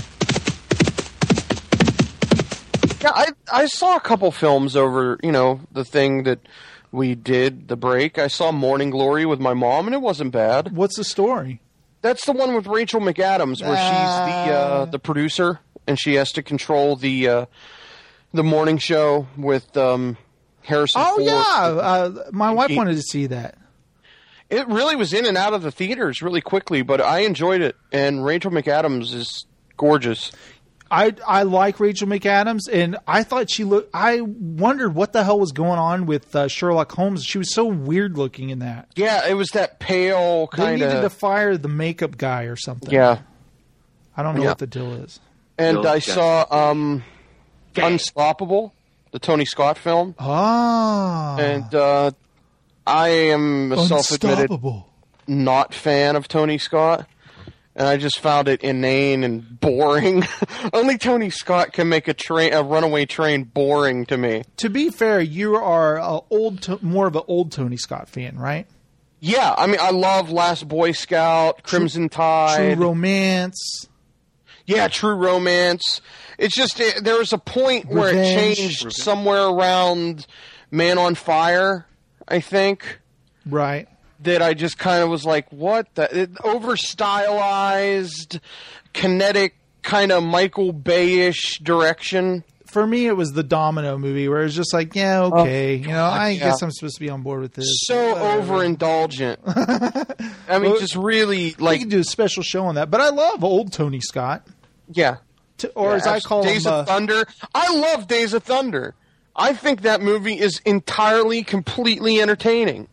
Yeah, I saw a couple films over, the thing that we did, the break. I saw Morning Glory with my mom, and it wasn't bad. What's the story? That's the one with Rachel McAdams, where she's the producer, and she has to control the morning show with Harrison Ford. Yeah, my wife wanted to see that. It really was in and out of the theaters really quickly, but I enjoyed it, and Rachel McAdams is gorgeous. I like Rachel McAdams, and I thought I wondered what the hell was going on with Sherlock Holmes. She was so weird looking in that. Yeah, it was that pale kind of... They needed to fire the makeup guy or something. Yeah. I don't know what the deal is. And I saw Unstoppable, the Tony Scott film. Ah. And I am a self-admitted not fan of Tony Scott. And I just found it inane and boring. Only Tony Scott can make a runaway train boring to me. To be fair, you are more of an old Tony Scott fan, right? Yeah, I mean, I love Last Boy Scout, Crimson Tide. True Romance. Yeah, True Romance. It's just, there was a point where it changed somewhere around Man on Fire, I think. Right. That I just kind of was like, what? Over-stylized, kinetic, kind of Michael Bay-ish direction. For me, it was the Domino movie, where it was just like, yeah, okay. I guess I'm supposed to be on board with this. So overindulgent. I mean, just really, like... We can do a special show on that. But I love old Tony Scott. Yeah. As I call Days of Thunder. I love Days of Thunder. I think that movie is entirely, completely entertaining.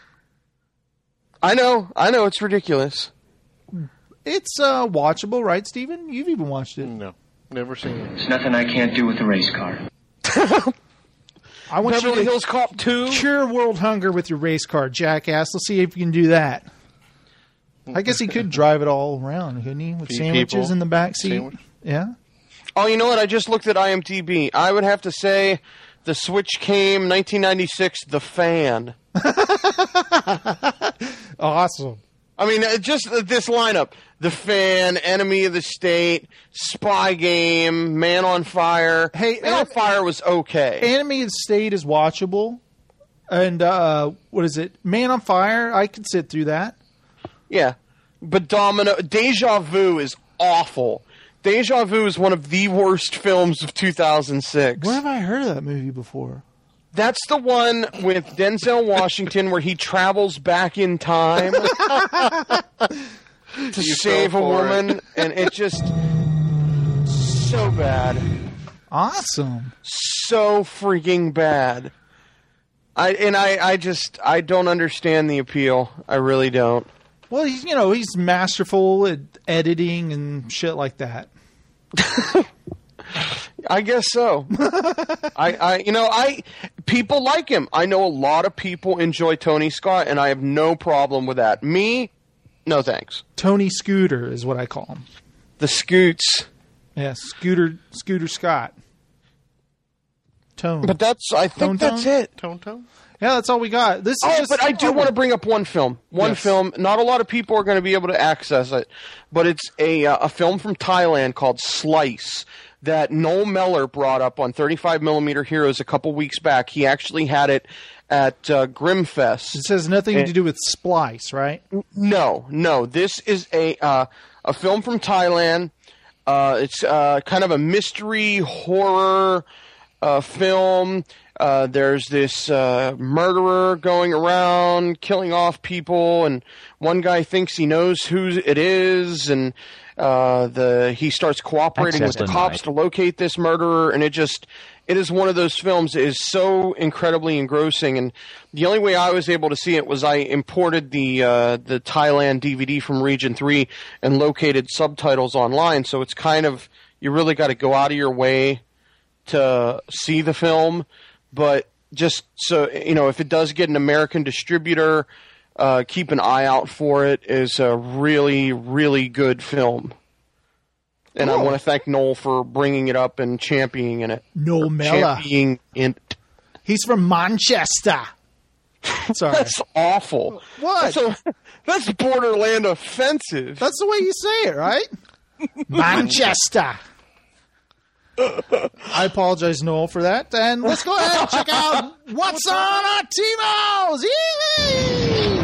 I know, it's ridiculous. It's watchable, right, Steven? You've even watched it. No, never seen it. There's nothing I can't do with a race car. I want Beverly you to Hills Cop 2? Cure world hunger with your race car, jackass. Let's see if you can do that. I guess he could drive it all around, couldn't he? With sandwiches in the back seat. Yeah. Oh, you know what? I just looked at IMDb. I would have to say the switch came 1996, The Fan. Awesome. I mean, just this lineup. The Fan, Enemy of the State, Spy Game, Man on Fire. Hey, Man on Fire was okay. Enemy of the State is watchable. And what is it? Man on Fire. I could sit through that. Yeah, but Deja Vu is awful. Deja Vu is one of the worst films of 2006. Where have I heard of that movie before? That's the one with Denzel Washington where he travels back in time to save a woman, and it's just so bad. Awesome. So freaking bad. I don't understand the appeal. I really don't. Well, he's masterful at editing and shit like that. I guess so. People like him. I know a lot of people enjoy Tony Scott, and I have no problem with that. Me, no thanks. Tony Scooter is what I call him. The Scoots. Yeah, Scooter Scott. Tone. But I think that's it. Tone? Yeah, that's all we got. But I do want to bring up one film. Film. Not a lot of people are going to be able to access it, but it's a film from Thailand called Slice that Noel Meller brought up on 35mm Heroes a couple weeks back. He actually had it at Grimfest. It has nothing to do with Splice, right? No. This is a film from Thailand. It's kind of a mystery horror film. There's this murderer going around killing off people, and one guy thinks he knows who it is, and he starts cooperating with the cops to locate this murderer, and it is one of those films that is so incredibly engrossing. And the only way I was able to see it was I imported the Thailand DVD from Region 3 and located subtitles online. So it's kind of, you really got to go out of your way to see the film. But just so, if it does get an American distributor, keep an eye out for it. It's a really, really good film. And I want to thank Noel for bringing it up and championing it. Noel Meller. He's from Manchester. Sorry. That's awful. What? That's borderland offensive. That's the way you say it, right? Manchester. I apologize, Noel, for that. And let's go ahead and check out what's on our TiVos. Yay!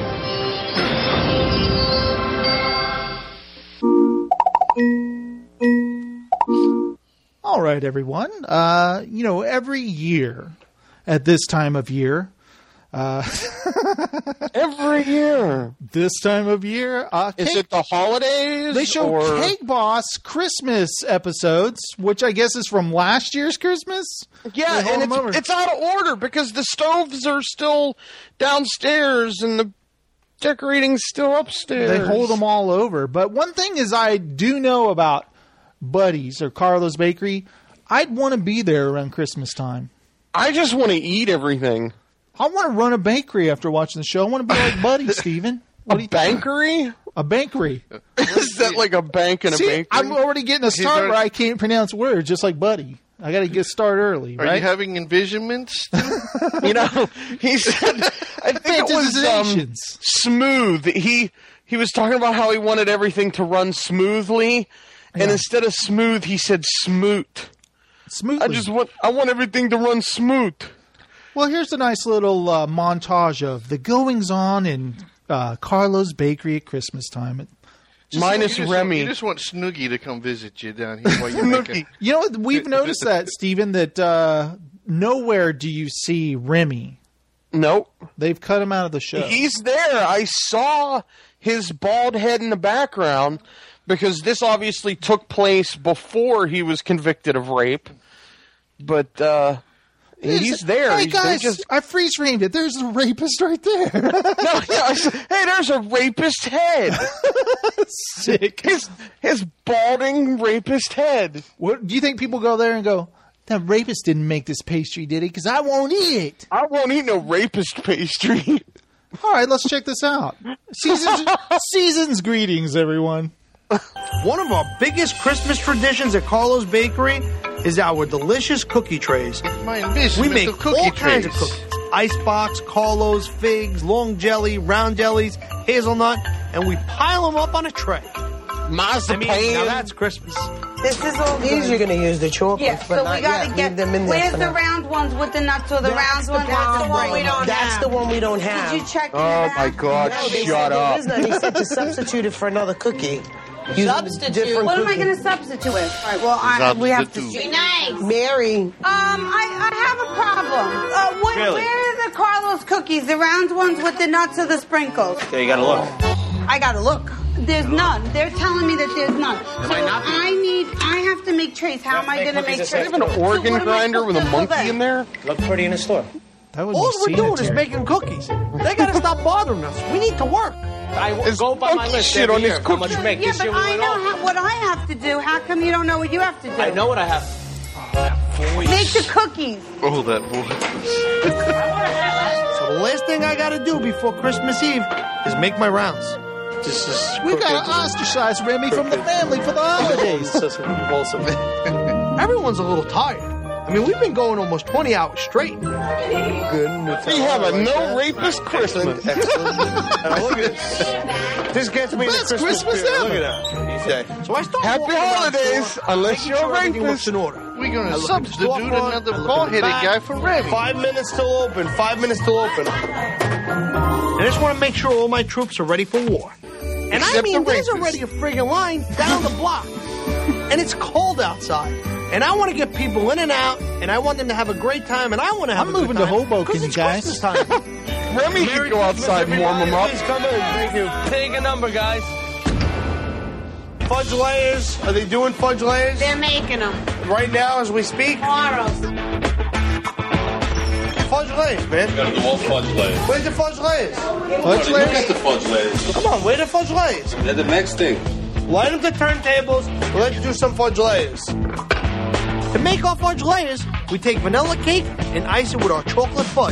All right, everyone. Every year at this time of year, every year, this time of year, is it the holidays? They show Cake Boss Christmas episodes, which I guess is from last year's Christmas. Yeah, and it's out of order because the stoves are still downstairs and the decorating's still upstairs. They hold them all over. But one thing is I do know about Buddy's or Carlo's Bakery. I'd want to be there around Christmas time. I just want to eat everything. I want to run a bakery after watching the show. I want to be like Buddy, Steven. A bankery? A bankery. Is that like a bank and a bakery? I'm already getting a start where I can't pronounce words, just like Buddy. I got to get started early, right? Are you having envisionments? He said, I think it was smooth. He was talking about how he wanted everything to run smoothly, and instead of smooth, he said smoot. Smoothly. I want everything to run smooth. Well, here's a nice little montage of the goings-on in Carlo's Bakery at Christmas time. Minus Remy. You just want Snoogie to come visit you down here while you're making... You know what? We've noticed that, Steven, that nowhere do you see Remy. Nope. They've cut him out of the show. He's there. I saw his bald head in the background because this obviously took place before he was convicted of rape. But he's there. Hey, guys, I freeze-framed it. There's a rapist right there. Hey, there's a rapist head. Sick. His balding rapist head. What do you think people go there and go, that rapist didn't make this pastry, did he? Because I won't eat it. I won't eat no rapist pastry. All right, let's check this out. Season's greetings, everyone. One of our biggest Christmas traditions at Carlo's Bakery is our delicious cookie trays. We make all kinds of cookies. Icebox, Carlo's, figs, long jelly, round jellies, hazelnut, and we pile them up on a tray. Marzipan. Now that's Christmas. This is all These you're going to use the chocolates, Yeah, but so not we gotta yet. get. Leave them in there Where's for the now. round ones with the nuts or the round one? That's the one we don't have. That's the one we don't have. Did you check it Oh out? my God! No, they Shut said there up. is none. He said to substitute it for another cookie. Substitute? What am I going to substitute with? All right, well, we have to see. Nice. Mary. I have a problem. Really? Where are the Carlos cookies? The round ones with the nuts or the sprinkles? Okay, you gotta look. I gotta look. There's none. They're telling me that there's none. So I have to make trays. How am I going to make trays? Do you have an organ grinder with a monkey in there? Look pretty in the store. That would All be we're doing is sanitary. making cookies. They got to stop bothering us. We need to work. Go by my list shit every on year. this How much you cookie. make Yeah, this but year? We I went know over. what I have to do. How come you don't know what you have to do? I know what I have. Make the cookies. Oh, that voice. So the last thing I got to do before Christmas Eve is make my rounds. This is We've got to ostracize Remy from the family for the holidays. Everyone's a little tired. I mean, we've been going almost 20 hours straight. We have a no rapist Christmas. This gets me Best the Christmas spirit. ever. Look at that. So I start Happy walking around holidays, store, unless making you're sure a everything looks rapist. in order. We're going I to look at the substitute storefront, I another look at bald-headed the back. guy for Remy. 5 minutes till open. 5 minutes till open. I just want to make sure all my troops are ready for war. And Except I mean, the there's rapists. already a friggin' line down the block. And it's cold outside. And I want to get people in and out, and I want them to have a great time, and I want to have I'm a good moving to time. Hoboken, 'Cause you it's guys. Christmas time. Remy could go outside and warm them up. Please come in. Thank you. Take a number, guys. Fudge layers. Are they doing fudge layers? They're making them. Right now as we speak? Tomorrow. Fudge layers, man. Gotta do all fudge layers. Where's the fudge layers? Fudge You layers? got the fudge layers. Come on, where the fudge layers? They're the next thing. Line up the turntables. Let's do some fudge layers. To make our fudge layers, we take vanilla cake and ice it with our chocolate fudge.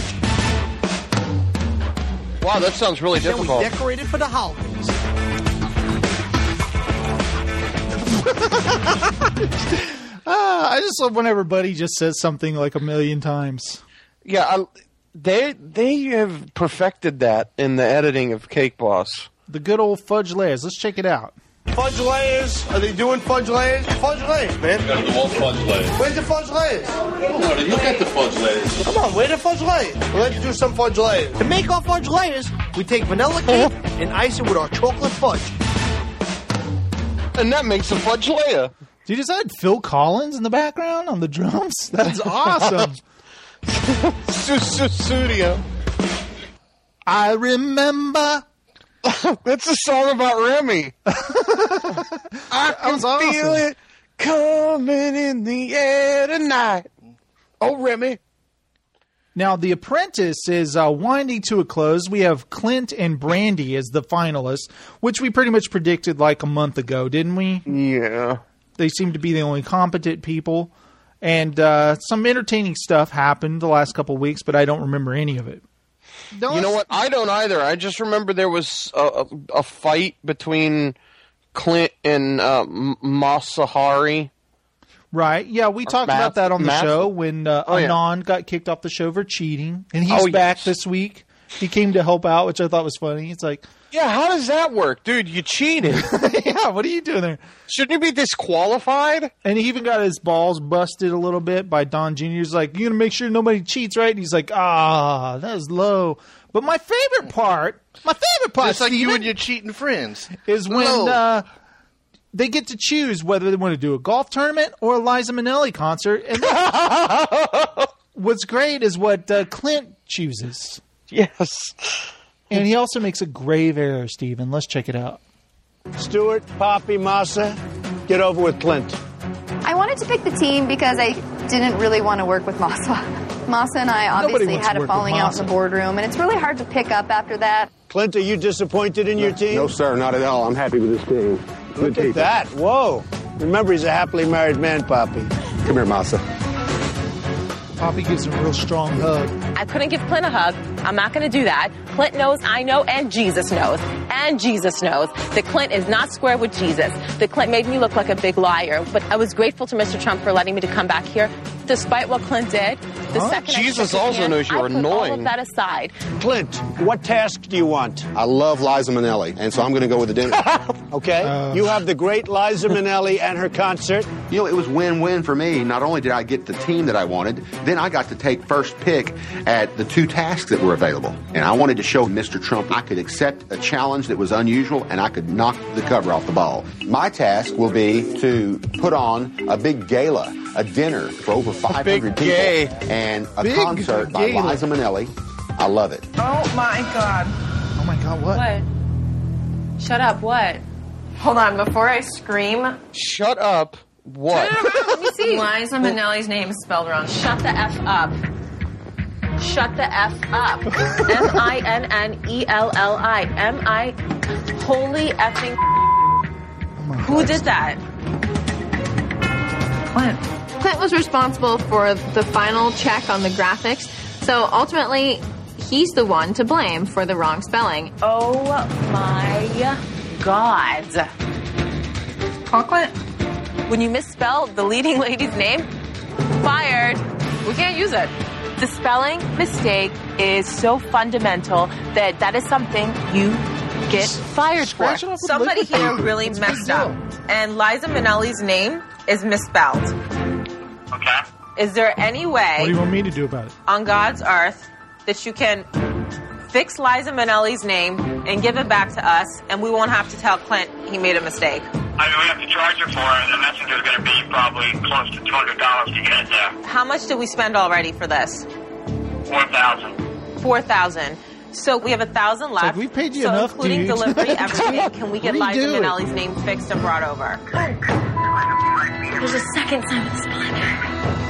Wow, that sounds really Then difficult. we decorate it for the holidays. I just love when everybody just says something like a million times. Yeah, they have perfected that in the editing of Cake Boss. The good old fudge layers. Let's check it out. Fudge layers. Are they doing fudge layers? Fudge layers, man. You gotta do all fudge layers. Where's the fudge layers? Oh, you got the fudge layers. Come on, where the fudge layers? Let's do some fudge layers. To make our fudge layers, we take vanilla cake and ice it with our chocolate fudge. And that makes a fudge layer. You just had Phil Collins in the background on the drums? That's awesome. Studio. I remember. That's a song about Remy. I can feel it coming in the air tonight. Oh, Remy. Now, The Apprentice is winding to a close. We have Clint and Brandy as the finalists, which we pretty much predicted like a month ago, didn't we? Yeah. They seem to be the only competent people. And some entertaining stuff happened the last couple of weeks, but I don't remember any of it. You know what? I don't either. I just remember there was a fight between Clint and Masahari. Right. Yeah, we talked about that on the show when Anand got kicked off the show for cheating. And he's back this week. He came to help out, which I thought was funny. It's like, yeah, how does that work? Dude, you cheated. Yeah, what are you doing there? Shouldn't you be disqualified? And he even got his balls busted a little bit by Don Jr. He's like, you going to make sure nobody cheats, right? And he's like, that was low. But my favorite part, Just like you Steven, and your cheating friends, is when they get to choose whether they want to do a golf tournament or a Liza Minnelli concert. And what's great is what Clint chooses. Yes. And he also makes a grave error, Steven. Let's check it out. Stuart, Poppy, Masa, get over with Clint. I wanted to pick the team because I didn't really want to work with Masa. Masa and I obviously had a falling out in the boardroom, and it's really hard to pick up after that. Clint, are you disappointed in your team? No, sir, not at all. I'm happy with this team. Look at that. Whoa. Remember, he's a happily married man, Poppy. Come here, Masa. Poppy gives him a real strong hug. I couldn't give Clint a hug I'm not going to do that. Clint knows, I know, and Jesus knows. And Jesus knows that Clint is not square with Jesus. That Clint made me look like a big liar. But I was grateful to Mr. Trump for letting me to come back here, despite what Clint did. The second Jesus also knows you're annoying. All of that aside. Clint, what task do you want? I love Liza Minnelli, and so I'm going to go with the dinner. Okay. You have the great Liza Minnelli and her concert. You know, it was win-win for me. Not only did I get the team that I wanted, then I got to take first pick at the 2 tasks that were available. And I wanted to show Mr. Trump I could accept a challenge that was unusual and I could knock the cover off the ball. My task will be to put on a big gala, a dinner for over 500 people, and a concert by Liza Minnelli. I love it. Oh, my God. Oh, my God, what? What? Shut up, what? Hold on, before I scream. Shut up. What? Let me see. Liza Minnelli's name is spelled wrong. Shut the F up. Shut the F up. Minnelli. Holy effing. Who did that? Clint was responsible for the final check on the graphics, so ultimately, he's the one to blame for the wrong spelling. Oh my God. Call Clint. When you misspell the leading lady's name, fired. We can't use it. The spelling mistake is so fundamental that is something you get fired for. Somebody here really messed up, and Liza Minnelli's name is misspelled. Okay. Is there any way... What do you want me to do about it? ...on God's earth that you can fix Liza Minnelli's name and give it back to us, and we won't have to tell Clint he made a mistake? I mean, we have to charge her for it, and the messenger's going to be probably close to $200 to get it there. How much did we spend already for this? $4,000. $4,000. So we have 1,000 left. Like we paid you so enough, including dude. delivery, everything. Can we get Liza Minnelli's name fixed and brought over? There's a second Simon spelling error.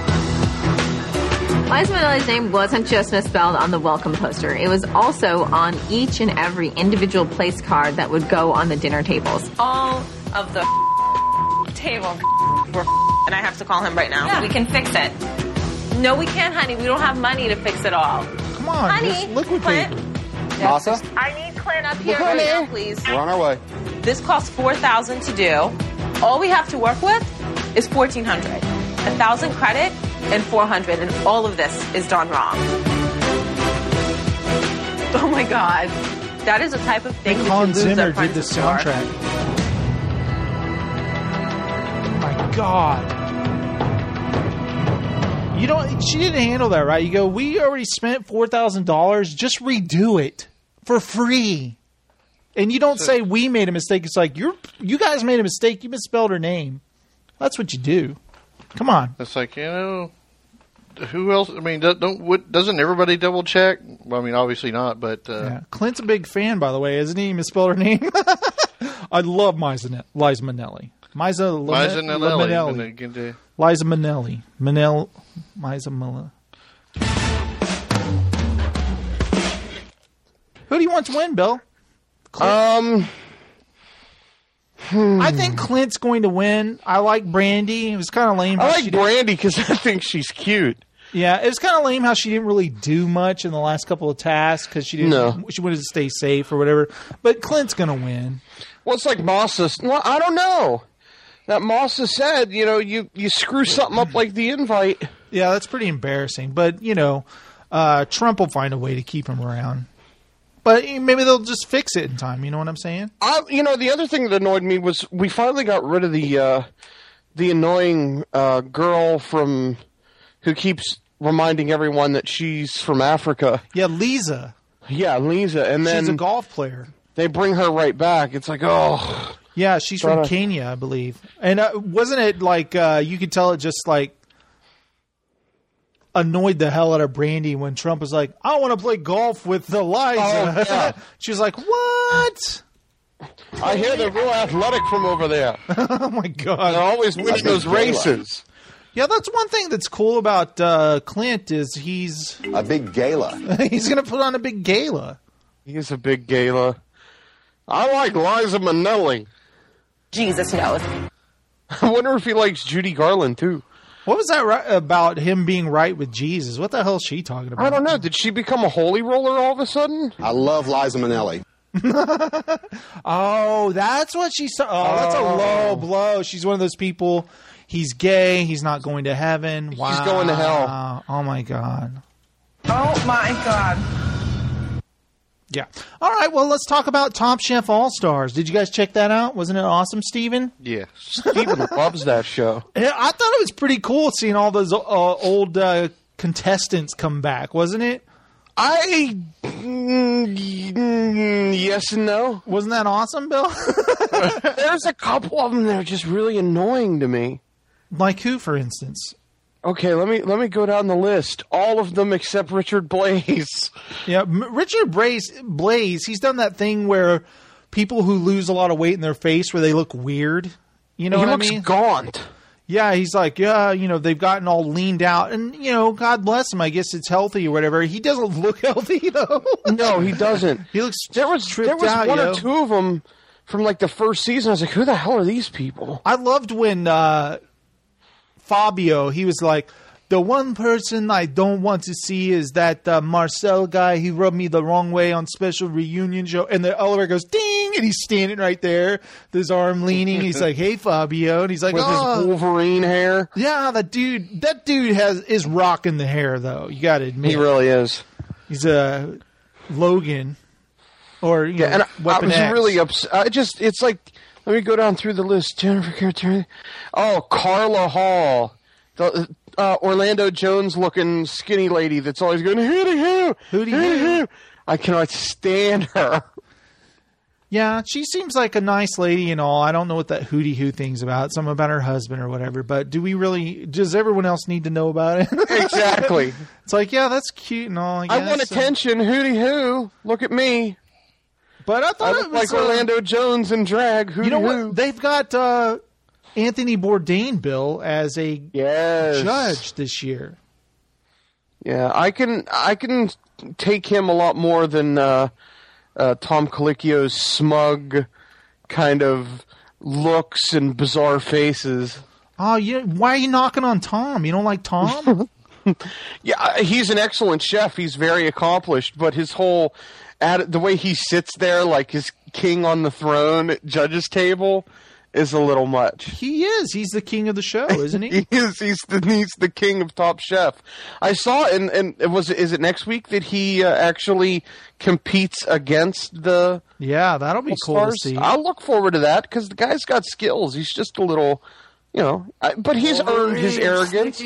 Liza Minnelli's name wasn't just misspelled on the welcome poster. It was also on each and every individual place card that would go on the dinner tables. All of the tables were and I have to call him right now. Yeah, we can fix it. No, we can't, honey. We don't have money to fix it all. Come on, honey, just liquidate. Clint. Masa? I need Clint up here right now, please. We're on our way. This costs $4,000 to do. All we have to work with is $1,400. 1,000 credit and $400, and all of this is done wrong. Oh my God, that is the type of thing that Hans you lose Zimmer our did the friends for. soundtrack. Oh my God. You don't. She didn't handle that right. You go. We already spent $4,000. Just redo it for free. And you don't say we made a mistake. It's like you guys made a mistake. You misspelled her name. That's what you do. Come on. It's like, you know, who else? I mean, doesn't everybody double check? Well, I mean, obviously not. But yeah. Clint's a big fan, by the way, isn't he? He misspelled her name. I love Liza Minnelli. Liza Minnelli. Liza Minnelli. Liza Minnelli. Who do you want to win, Bill? Clint? I think Clint's going to win. I like Brandy. It was kind of lame. I like Brandy because I think she's cute. Yeah, it was kind of lame how she didn't really do much in the last couple of tasks because she didn't. No. She wanted to stay safe or whatever. But Clint's going to win. Well, it's like Masa. Well, I don't know. That Masa said, you know, you screw something up like the invite. Yeah, that's pretty embarrassing. But, you know, Trump will find a way to keep him around. But maybe they'll just fix it in time. You know what I'm saying? You know, the other thing that annoyed me was we finally got rid of the annoying girl from who keeps reminding everyone that she's from Africa. Yeah, Lisa. Yeah, Lisa. And then she's a golf player. They bring her right back. It's like, oh. Yeah, she's from Kenya, I believe. And wasn't it like you could tell it just like annoyed the hell out of Brandy when Trump was like, I want to play golf with Liza. Oh, yeah. She was like, what? I hear they're real athletic from over there. Oh, my God. They're always winning those races. Yeah, that's one thing that's cool about Clint is he's... a big gala. He's going to put on a big gala. He is a big gala. I like Liza Minnelli. Jesus knows. I wonder if he likes Judy Garland, too. What was that about him being right with Jesus? What the hell is she talking about? I don't know. Did she become a holy roller all of a sudden? I love Liza Minnelli. Oh, that's what she said. Oh, that's a low blow. She's one of those people. He's gay. He's not going to heaven. Wow. He's going to hell. Oh, my God. Oh, my God. Yeah. All right, well, let's talk about Top Chef All-Stars. Did you guys check that out? Wasn't it awesome, Steven? Yeah. Steven loves that show. Yeah, I thought it was pretty cool seeing all those old contestants come back, wasn't it? Yes and no. Wasn't that awesome, Bill? There's a couple of them that are just really annoying to me. Like who, for instance? Okay, let me go down the list. All of them except Richard Blais. Yeah, Richard Blais, he's done that thing where people who lose a lot of weight in their face where they look weird. You know what I mean? He looks gaunt. Yeah, he's like, they've gotten all leaned out. And, God bless him. I guess it's healthy or whatever. He doesn't look healthy, though. No, he doesn't. He looks There was one or two of them from, like, the first season. I was like, who the hell are these people? I loved when Fabio, he was like, the one person I don't want to see is that Marcel guy. He rubbed me the wrong way on special reunion show. And the elevator goes ding, and he's standing right there, with his arm leaning. He's like, "Hey, Fabio," and he's like, with his Wolverine hair. Yeah, that dude is rocking the hair though. You got to admit, he really is. He's a Logan, or and Weapon I was X. really upset. It's like, let me go down through the list. Jennifer Carter. Oh, Carla Hall. The Orlando Jones looking skinny lady that's always going hooty-hoo. I cannot stand her. Yeah, she seems like a nice lady and all. I don't know what that hooty-hoo thing's about. Something about her husband or whatever. But does everyone else need to know about it? Exactly. It's like, yeah, that's cute and all. I want attention, hooty-hoo. Look at me. But I thought it was like Orlando Jones in drag. Hooty-hoo. You know what? They've got Anthony Bourdain, Bill, as a judge this year. Yeah, I can take him a lot more than Tom Colicchio's smug kind of looks and bizarre faces. Oh, yeah. Why are you knocking on Tom? You don't like Tom? Yeah, he's an excellent chef. He's very accomplished, but his whole the way he sits there like his king on the throne at judge's table is a little much. He is. He's the king of the show, isn't he? He is. He's the king of Top Chef. I saw, and is it next week that he actually competes against the? Yeah, that'll be cool to see. I'll look forward to that because the guy's got skills. He's just a little, but he's earned his arrogance.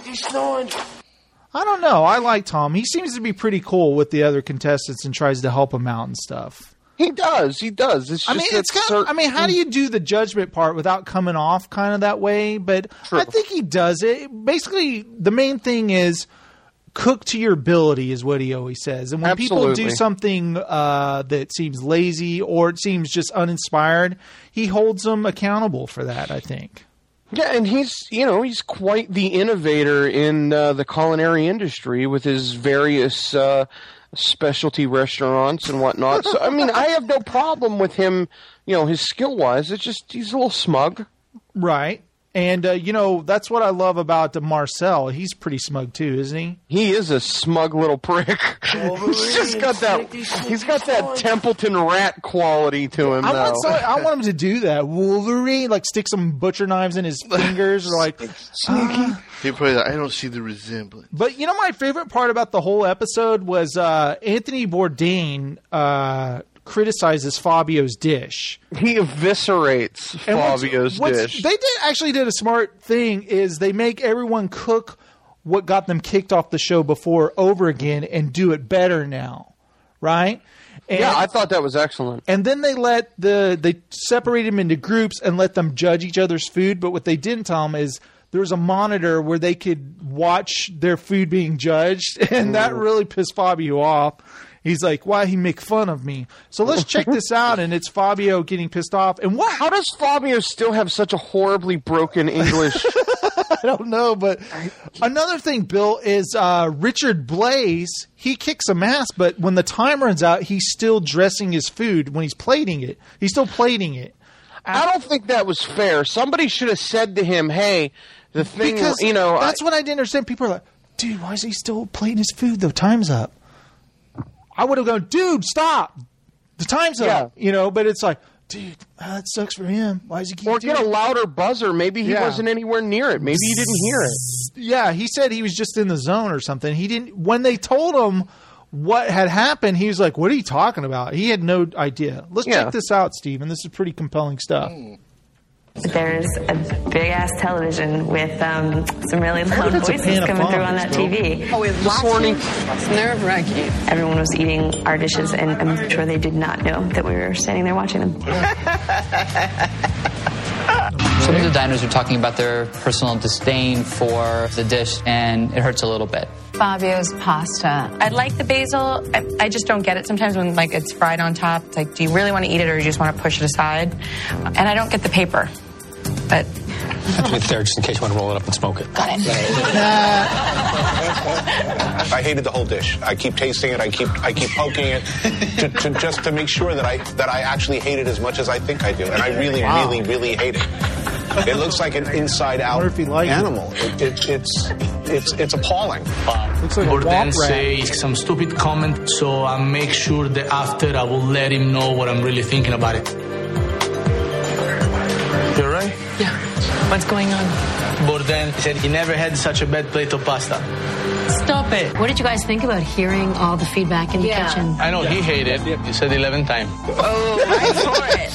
I don't know. I like Tom. He seems to be pretty cool with the other contestants and tries to help them out and stuff. He does. It's just how do you do the judgment part without coming off kind of that way? But true. I think he does it. Basically, the main thing is cook to your ability is what he always says. And when people do something that seems lazy or it seems just uninspired, he holds them accountable for that, I think. Yeah, and he's quite the innovator in the culinary industry with his various specialty restaurants and whatnot. So, I have no problem with him, his skill-wise. It's just he's a little smug. Right. And, that's what I love about Marcel. He's pretty smug, too, isn't he? He is a smug little prick. He's got that Templeton rat quality to him, I want him to do that. Wolverine, like, stick some butcher knives in his fingers or, like... He probably I don't see the resemblance. But, my favorite part about the whole episode was Anthony Bourdain criticizes Fabio's dish. He eviscerates Fabio's dish. They did a smart thing is they make everyone cook what got them kicked off the show before over again and do it better now, right? And, I thought that was excellent. And then they separate them into groups and let them judge each other's food. But what they didn't tell them is there was a monitor where they could watch their food being judged, and that really pissed Fabio off. He's like, why he make fun of me? So let's check this out, and it's Fabio getting pissed off. And how does Fabio still have such a horribly broken English? I don't know, but another thing, Bill, is Richard Blais. He kicks some ass, but when the time runs out, he's still dressing his food when he's plating it. He's still plating it. I don't think that was fair. Somebody should have said to him, "Hey, the thing, because that's what I didn't understand. People are like, dude, why is he still plating his food? The time's up. I would have gone, dude, stop. The time's up. But it's like, dude, that sucks for him. Why does he keep doing it? Or get a louder buzzer. Maybe he wasn't anywhere near it. Maybe he didn't hear it. Yeah, he said he was just in the zone or something. He didn't. When they told him what had happened, he was like, what are you talking about? He had no idea. Let's check this out, Steven. This is pretty compelling stuff. There's a big-ass television with some really loud voices coming through on that TV. This morning. It's nerve-wracking. Everyone was eating our dishes, and I'm sure they did not know that we were standing there watching them. Some of the diners are talking about their personal disdain for the dish, and it hurts a little bit. Fabio's pasta. I like the basil. I just don't get it sometimes when it's fried on top. It's like, do you really want to eat it or do you just want to push it aside? And I don't get the paper. But I have to get there just in case you want to roll it up and smoke it. Got it. I hated the whole dish. I keep tasting it. I keep poking it just to make sure that I actually hate it as much as I think I do. And I really, really, really hate it. It looks like an inside-out animal. It's appalling. Bourdain say some stupid comment, so I make sure that after I will let him know what I'm really thinking about it. You alright? Yeah. What's going on? Bourdain said he never had such a bad plate of pasta. Stop it. What did you guys think about hearing all the feedback in the kitchen? I know, he hated it. He said 11 times. Oh, right for it.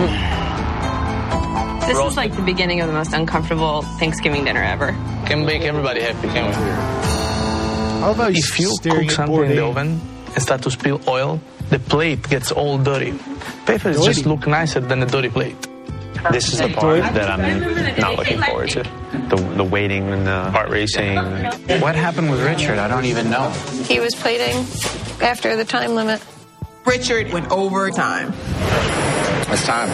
This is like the beginning of the most uncomfortable Thanksgiving dinner ever. Can make everybody happy, can we? How about if you cook something in the oven and start to spill oil, the plate gets all dirty. Papers just look nicer than a dirty plate. This is the part that I'm not looking forward to. The waiting and the heart racing. What happened with Richard? I don't even know. He was plating after the time limit. Richard went over time. It's time.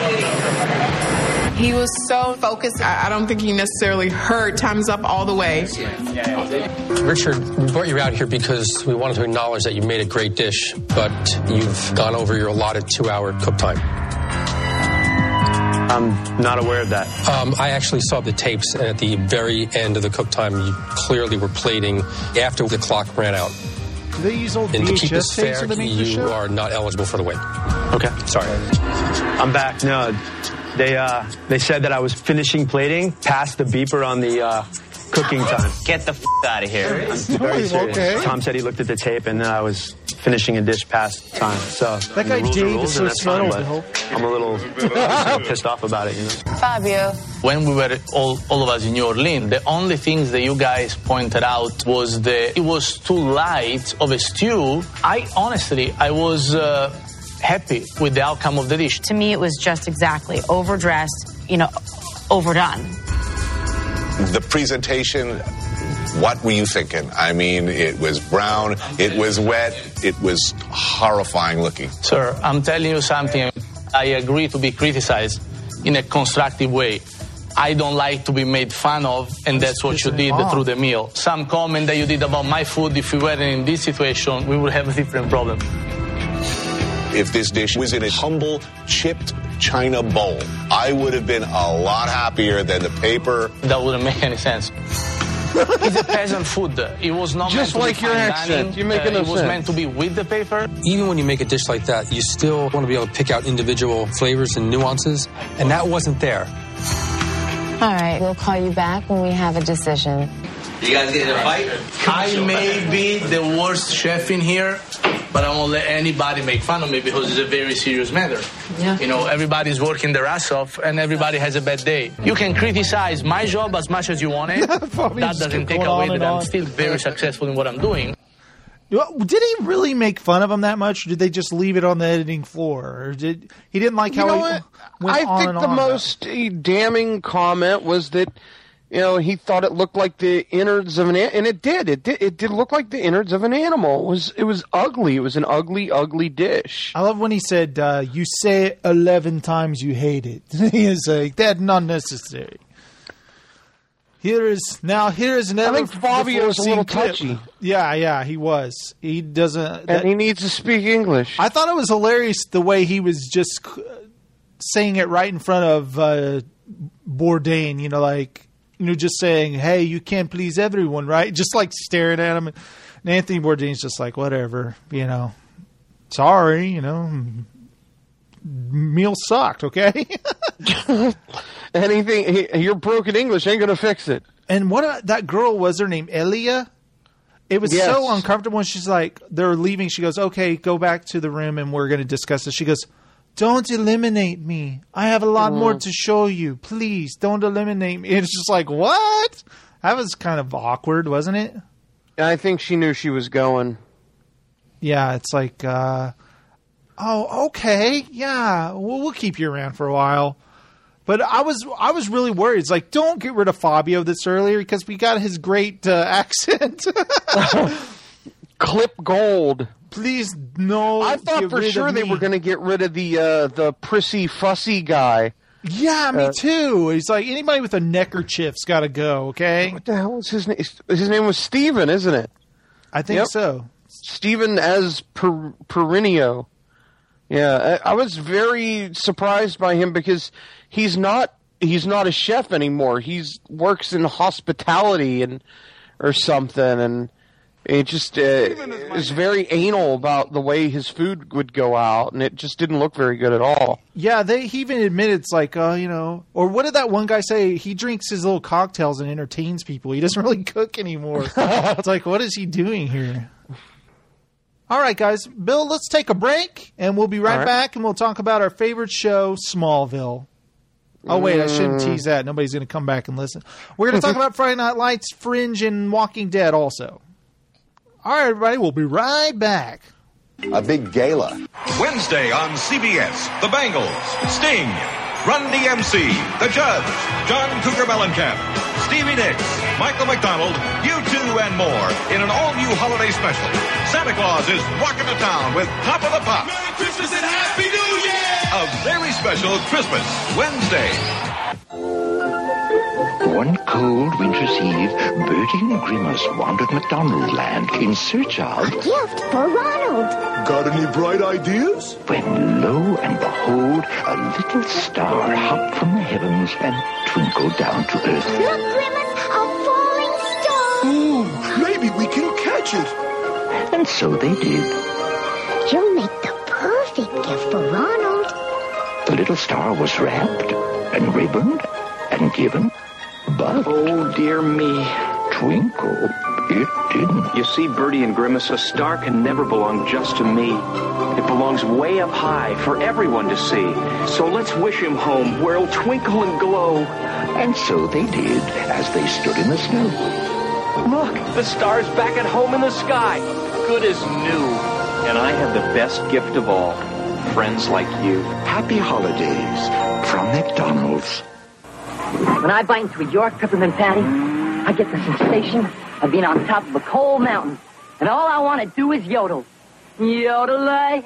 He was so focused. I don't think he necessarily heard time's up all the way. Richard, we brought you out here because we wanted to acknowledge that you made a great dish, but you've gone over your allotted 2-hour cook time. I'm not aware of that. I actually saw the tapes, and at the very end of the cook time, you clearly were plating after the clock ran out. Do they use old and VHS to keep this tapes fair, to make the you show? are not eligible for the wait. Okay. Sorry. I'm back. No, they said that I was finishing plating past the beeper on the cooking time. Get the out of here. I'm very serious. Okay. Tom said he looked at the tape, and then I was finishing a dish past time. So that guy Dave is so subtle. I'm a little pissed off about it. Fabio. When we were all of us in New Orleans, the only things that you guys pointed out was it was too light of a stew. I was happy with the outcome of the dish. To me, it was just exactly overdressed, overdone. The presentation, what were you thinking? I mean, it was brown, it was wet, it was horrifying looking. Sir, I'm telling you something. I agree to be criticized in a constructive way. I don't like to be made fun of, and that's what you did through the meal. Some comment that you did about my food, if we weren't in this situation, we would have a different problem. If this dish was in a humble, chipped china bowl, I would have been a lot happier than the paper. That wouldn't make any sense. It's a peasant food. It was not just meant to like be your fine accent. dining. You're making no It was sense. meant to be with the paper. Even when you make a dish like that, you still want to be able to pick out individual flavors and nuances, and that wasn't there. All right, we'll call you back when we have a decision. You guys get in a fight? I may be the worst chef in here, but I won't let anybody make fun of me because it's a very serious matter. Yeah. Everybody's working their ass off and everybody has a bad day. You can criticize my job as much as you want it. That doesn't take away that I'm still very successful in what I'm doing. Did he really make fun of him that much, or did they just leave it on the editing floor? Or he didn't like how he went on I think and the on most damning comment was that he thought it looked like the innards of an animal, and it did. It did look like the innards of an animal. It was ugly. It was an ugly, ugly dish. I love when he said, "You say it 11 times you hate it." He is like, "That's not necessary." Here is never. I think Fabio's a little touchy. Yeah, he was. He doesn't, and he needs to speak English. I thought it was hilarious the way he was just saying it right in front of Bourdain, just saying, hey, you can't please everyone, right? Just like staring at him. And Anthony Bourdain's just like, whatever, sorry, meal sucked, okay? Your broken English ain't going to fix it. And what that girl, was her name Elia? It was so uncomfortable when she's like, they're leaving. She goes, okay, go back to the room and we're going to discuss this. She goes, don't eliminate me. I have a lot more to show you. Please, don't eliminate me. It's just like, what? That was kind of awkward, wasn't it? I think she knew she was going. Yeah, it's like, oh, okay. Yeah, we'll keep you around for a while. But I was really worried. It's like, don't get rid of Fabio this earlier because we got his great accent. Clip Gold. Please, no. I thought for sure they were going to get rid of the prissy, fussy guy. Yeah, me too. He's like, anybody with a neckerchief's got to go, okay? What the hell is his name? His name was Steven, isn't it? I think so. Steven as Perinio. Yeah, I was very surprised by him because he's not a chef anymore. He's works in hospitality or something, and it just is very anal about the way his food would go out, and it just didn't look very good at all. Yeah, he even admitted it's like, or what did that one guy say? He drinks his little cocktails and entertains people. He doesn't really cook anymore. It's like, what is he doing here? All right, guys. Bill, let's take a break, and we'll be right back, and we'll talk about our favorite show, Smallville. Oh, wait, I shouldn't tease that. Nobody's going to come back and listen. We're going to talk about Friday Night Lights, Fringe, and Walking Dead also. All right, everybody, we'll be right back. A big gala. Wednesday on CBS, The Bangles, Sting, Run DMC, The Judge, John Cougar Mellencamp, Stevie Nicks, Michael McDonald, U2, and more in an all-new holiday special. Santa Claus is rocking the town with Top of the Pops. Merry Christmas and Happy New Year! A very special Christmas Wednesday. One cold winter's eve, Bertie and Grimace wandered McDonald Land in search of... A gift for Ronald. Got any bright ideas? When, lo and behold, a little star hopped from the heavens and twinkled down to earth. Look, Grimace, a falling star. Ooh, maybe we can catch it. And so they did. You'll make the perfect gift for Ronald. The little star was wrapped and ribboned and given, but... Oh, dear me. Twinkle, it didn't. You see, Bertie and Grimace, a star can never belong just to me. It belongs way up high for everyone to see. So let's wish him home where it'll twinkle and glow. And so they did as they stood in the snow. Look, the star's back at home in the sky. Good as new. And I have the best gift of all. Friends like you. Happy holidays from McDonald's. When I bite into a York peppermint patty, I get the sensation of being on top of a cold mountain. And all I want to do is yodel. Yodel-ay.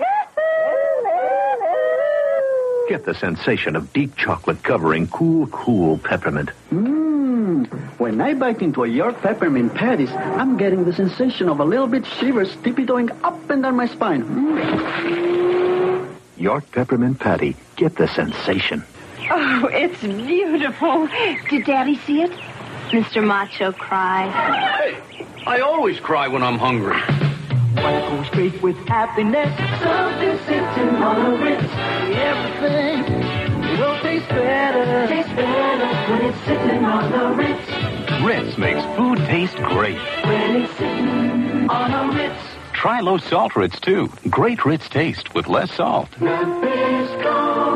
Get the sensation of deep chocolate covering cool peppermint. When I bite into a York peppermint patties, I'm getting the sensation of a little bit shivers tippy-toeing up and down my spine. York peppermint patty. Get the sensation. Oh, it's beautiful. Did Daddy see it? Mr. Macho cried. Hey, I always cry when I'm hungry. What goes straight with happiness? Something sitting on a Ritz. Everything will taste better. Taste better when it's sitting on a Ritz. Ritz makes food taste great. When it's sitting on a Ritz. Try low salt Ritz too. Great Ritz taste with less salt. Nabisco.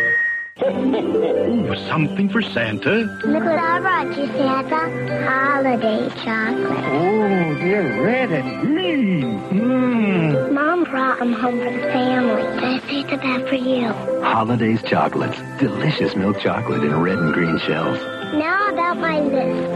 Ooh, something for Santa. Look what I brought you, Santa. Holiday chocolate. Oh, they're red and green. Mom brought them home for the family. I saved that for you. Holidays chocolates. Delicious milk chocolate in red and green shells. Now about my list.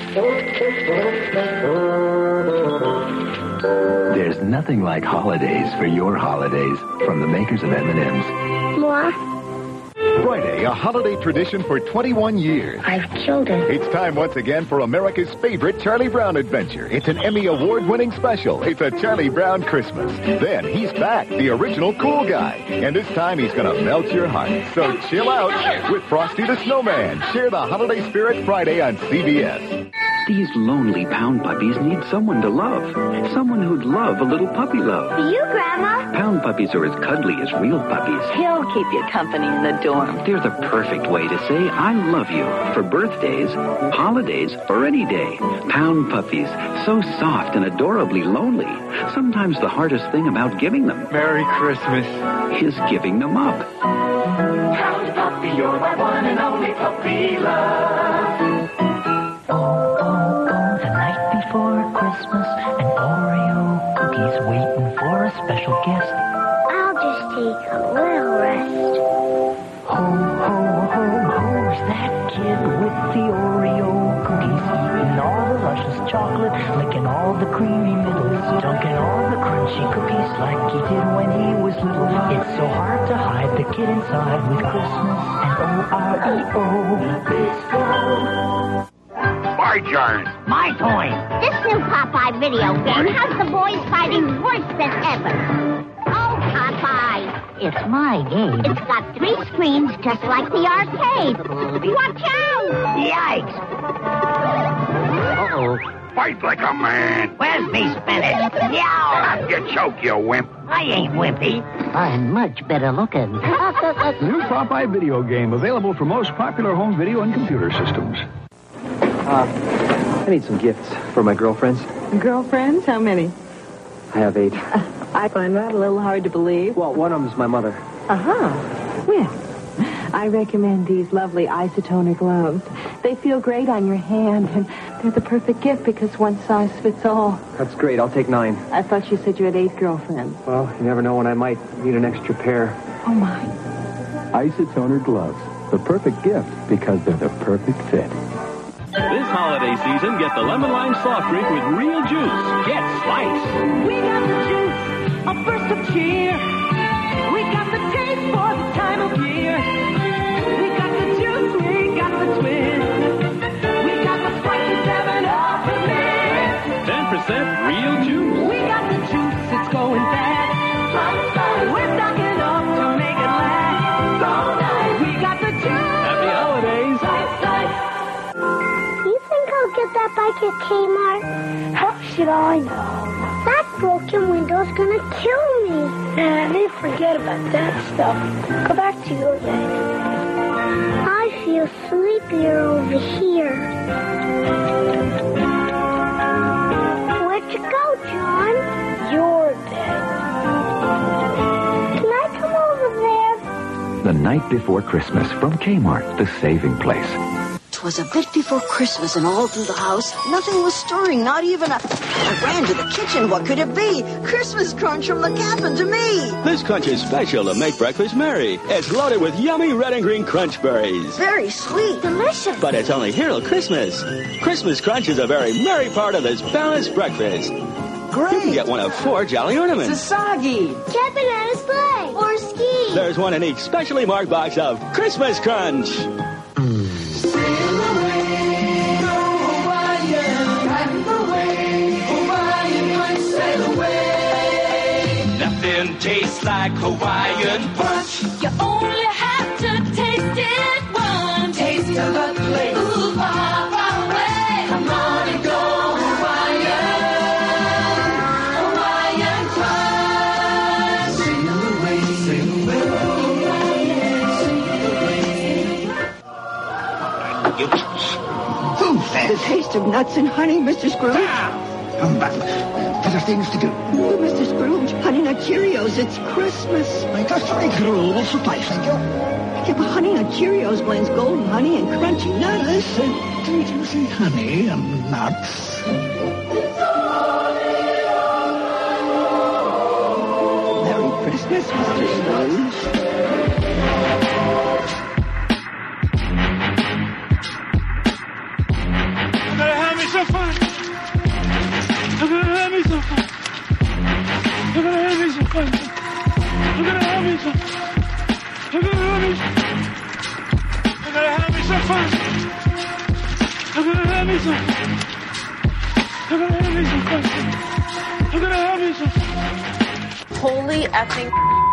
There's nothing like holidays for your holidays from the makers of M&M's. More? Friday, a holiday tradition for 21 years. I've killed it. It's time once again for America's favorite Charlie Brown adventure. It's an Emmy Award-winning special. It's a Charlie Brown Christmas. Then he's back, the original cool guy. And this time he's going to melt your heart. So chill out with Frosty the Snowman. Share the holiday spirit Friday on CBS. These lonely pound puppies need someone to love. Someone who'd love a little puppy love. For you, Grandma. Pound puppies are as cuddly as real puppies. He'll keep you company in the dorm. They're the perfect way to say I love you for birthdays, holidays, or any day. Pound puppies, so soft and adorably lonely. Sometimes the hardest thing about giving them Merry Christmas is giving them up. Pound puppy, you're my one and only puppy love. The night before Christmas, an Oreo cookie's waiting for a special guest. I'll just take a little rest. Ho, ho, ho, who's that kid with the Oreo cookies? Eating all the luscious chocolate, licking all the creamy middles, dunking all the crunchy cookies like he did when he was little. It's so hard to hide the kid inside with Christmas and O-R-E-O. Bisco. My turn. My turn. This new Popeye video game has the boys fighting worse than ever. Oh, Popeye. It's my game. It's got 3 screens just like the arcade. Watch out! Yikes! Uh-oh. Fight like a man. Where's me spinach? Yeah! You choke, you wimp. I ain't wimpy. I'm much better looking. The new Popeye video game, available for most popular home video and computer systems. I need some gifts for my girlfriends. Girlfriends? How many? I have 8. I find that a little hard to believe. Well, one of them's my mother. Uh-huh. Well, I recommend these lovely isotoner gloves. They feel great on your hand, and they're the perfect gift because one size fits all. That's great. I'll take 9. I thought you said you had 8 girlfriends. Well, you never know when I might need an extra pair. Oh, my. Isotoner gloves. The perfect gift because they're the perfect fit. This holiday season, get the Lemon Lime soft drink with real juice. Get Slice. We got the juice, a burst of cheer. We got the taste for the time of year. We got the juice, we got the twist. We got the spicy 7-Up for me. 10% real juice. We got the juice, it's going fast. We're stocking up to make it last. We got the juice. Happy holidays. I'll get that bike at Kmart. How should I know? That broken window's gonna kill me. Nah, they forget about that stuff. Go back to your bed. I feel sleepier over here. Where'd you go, John? Your bed. Can I come over there? The Night Before Christmas from Kmart, the saving place. 'Twas a bit before Christmas, and all through the house, nothing was stirring, not even a... I ran to the kitchen. What could it be? Christmas crunch from the cabin to me. This crunch is special to make breakfast merry. It's loaded with yummy red and green crunch berries. Very sweet. Delicious. But it's only here till Christmas. Christmas crunch is a very merry part of this balanced breakfast. Great. You can get one of 4 jolly ornaments. Sasagi. Get banana sleigh or ski. There's one in each specially marked box of Christmas crunch. Nothing tastes like Hawaiian punch. You only have to taste it once. Taste of the place. Ooh, far, far away. Come on and go Hawaiian. Hawaiian punch. Sail away, sail away. Who's that? The taste of nuts and honey, Mr. Scrooge. Come back. Better things to do. Oh, Mr. Scrooge, Honey Nut Cheerios, it's Christmas. I got my gruel will suffice, thank you. Yeah, but Honey Nut Cheerios blends golden honey and crunchy nuts. Didn't you say honey and nuts? Merry Christmas, Mr. Scrooge. I'm gonna have me some fun. I'm gonna have me some fun. I'm gonna have me some fun. I'm gonna have me some. I'm gonna have me some. have me some. I'm gonna have me some. I'm gonna have me some. Holy effing.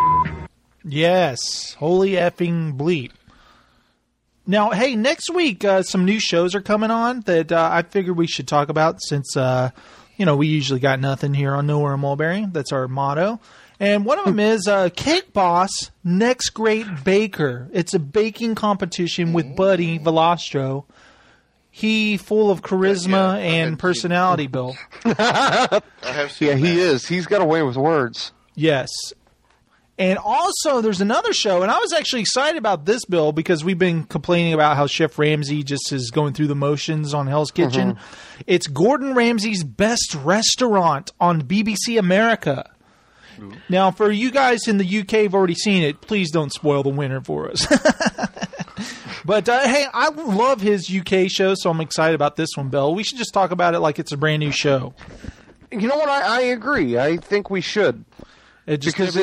Yes, holy effing bleep. Now, hey, next week some new shows are coming on that I figured we should talk about since, we usually got nothing here on Nowhere in Mulberry. That's our motto. And one of them is Cake Boss Next Great Baker. It's a baking competition with Buddy Velastro. He full of charisma and personality, Bill. Yeah, he is. He's got a way with words. Yes. And also, there's another show, and I was actually excited about this, Bill, because we've been complaining about how Chef Ramsay just is going through the motions on Hell's Kitchen. It's Gordon Ramsay's Best Restaurant on BBC America. Now, for you guys in the UK who've already seen it, please don't spoil the winner for us. But, hey, I love his UK show, so I'm excited about this one, Bill. We should just talk about it like it's a brand new show. You know what? I agree. I think we should. Because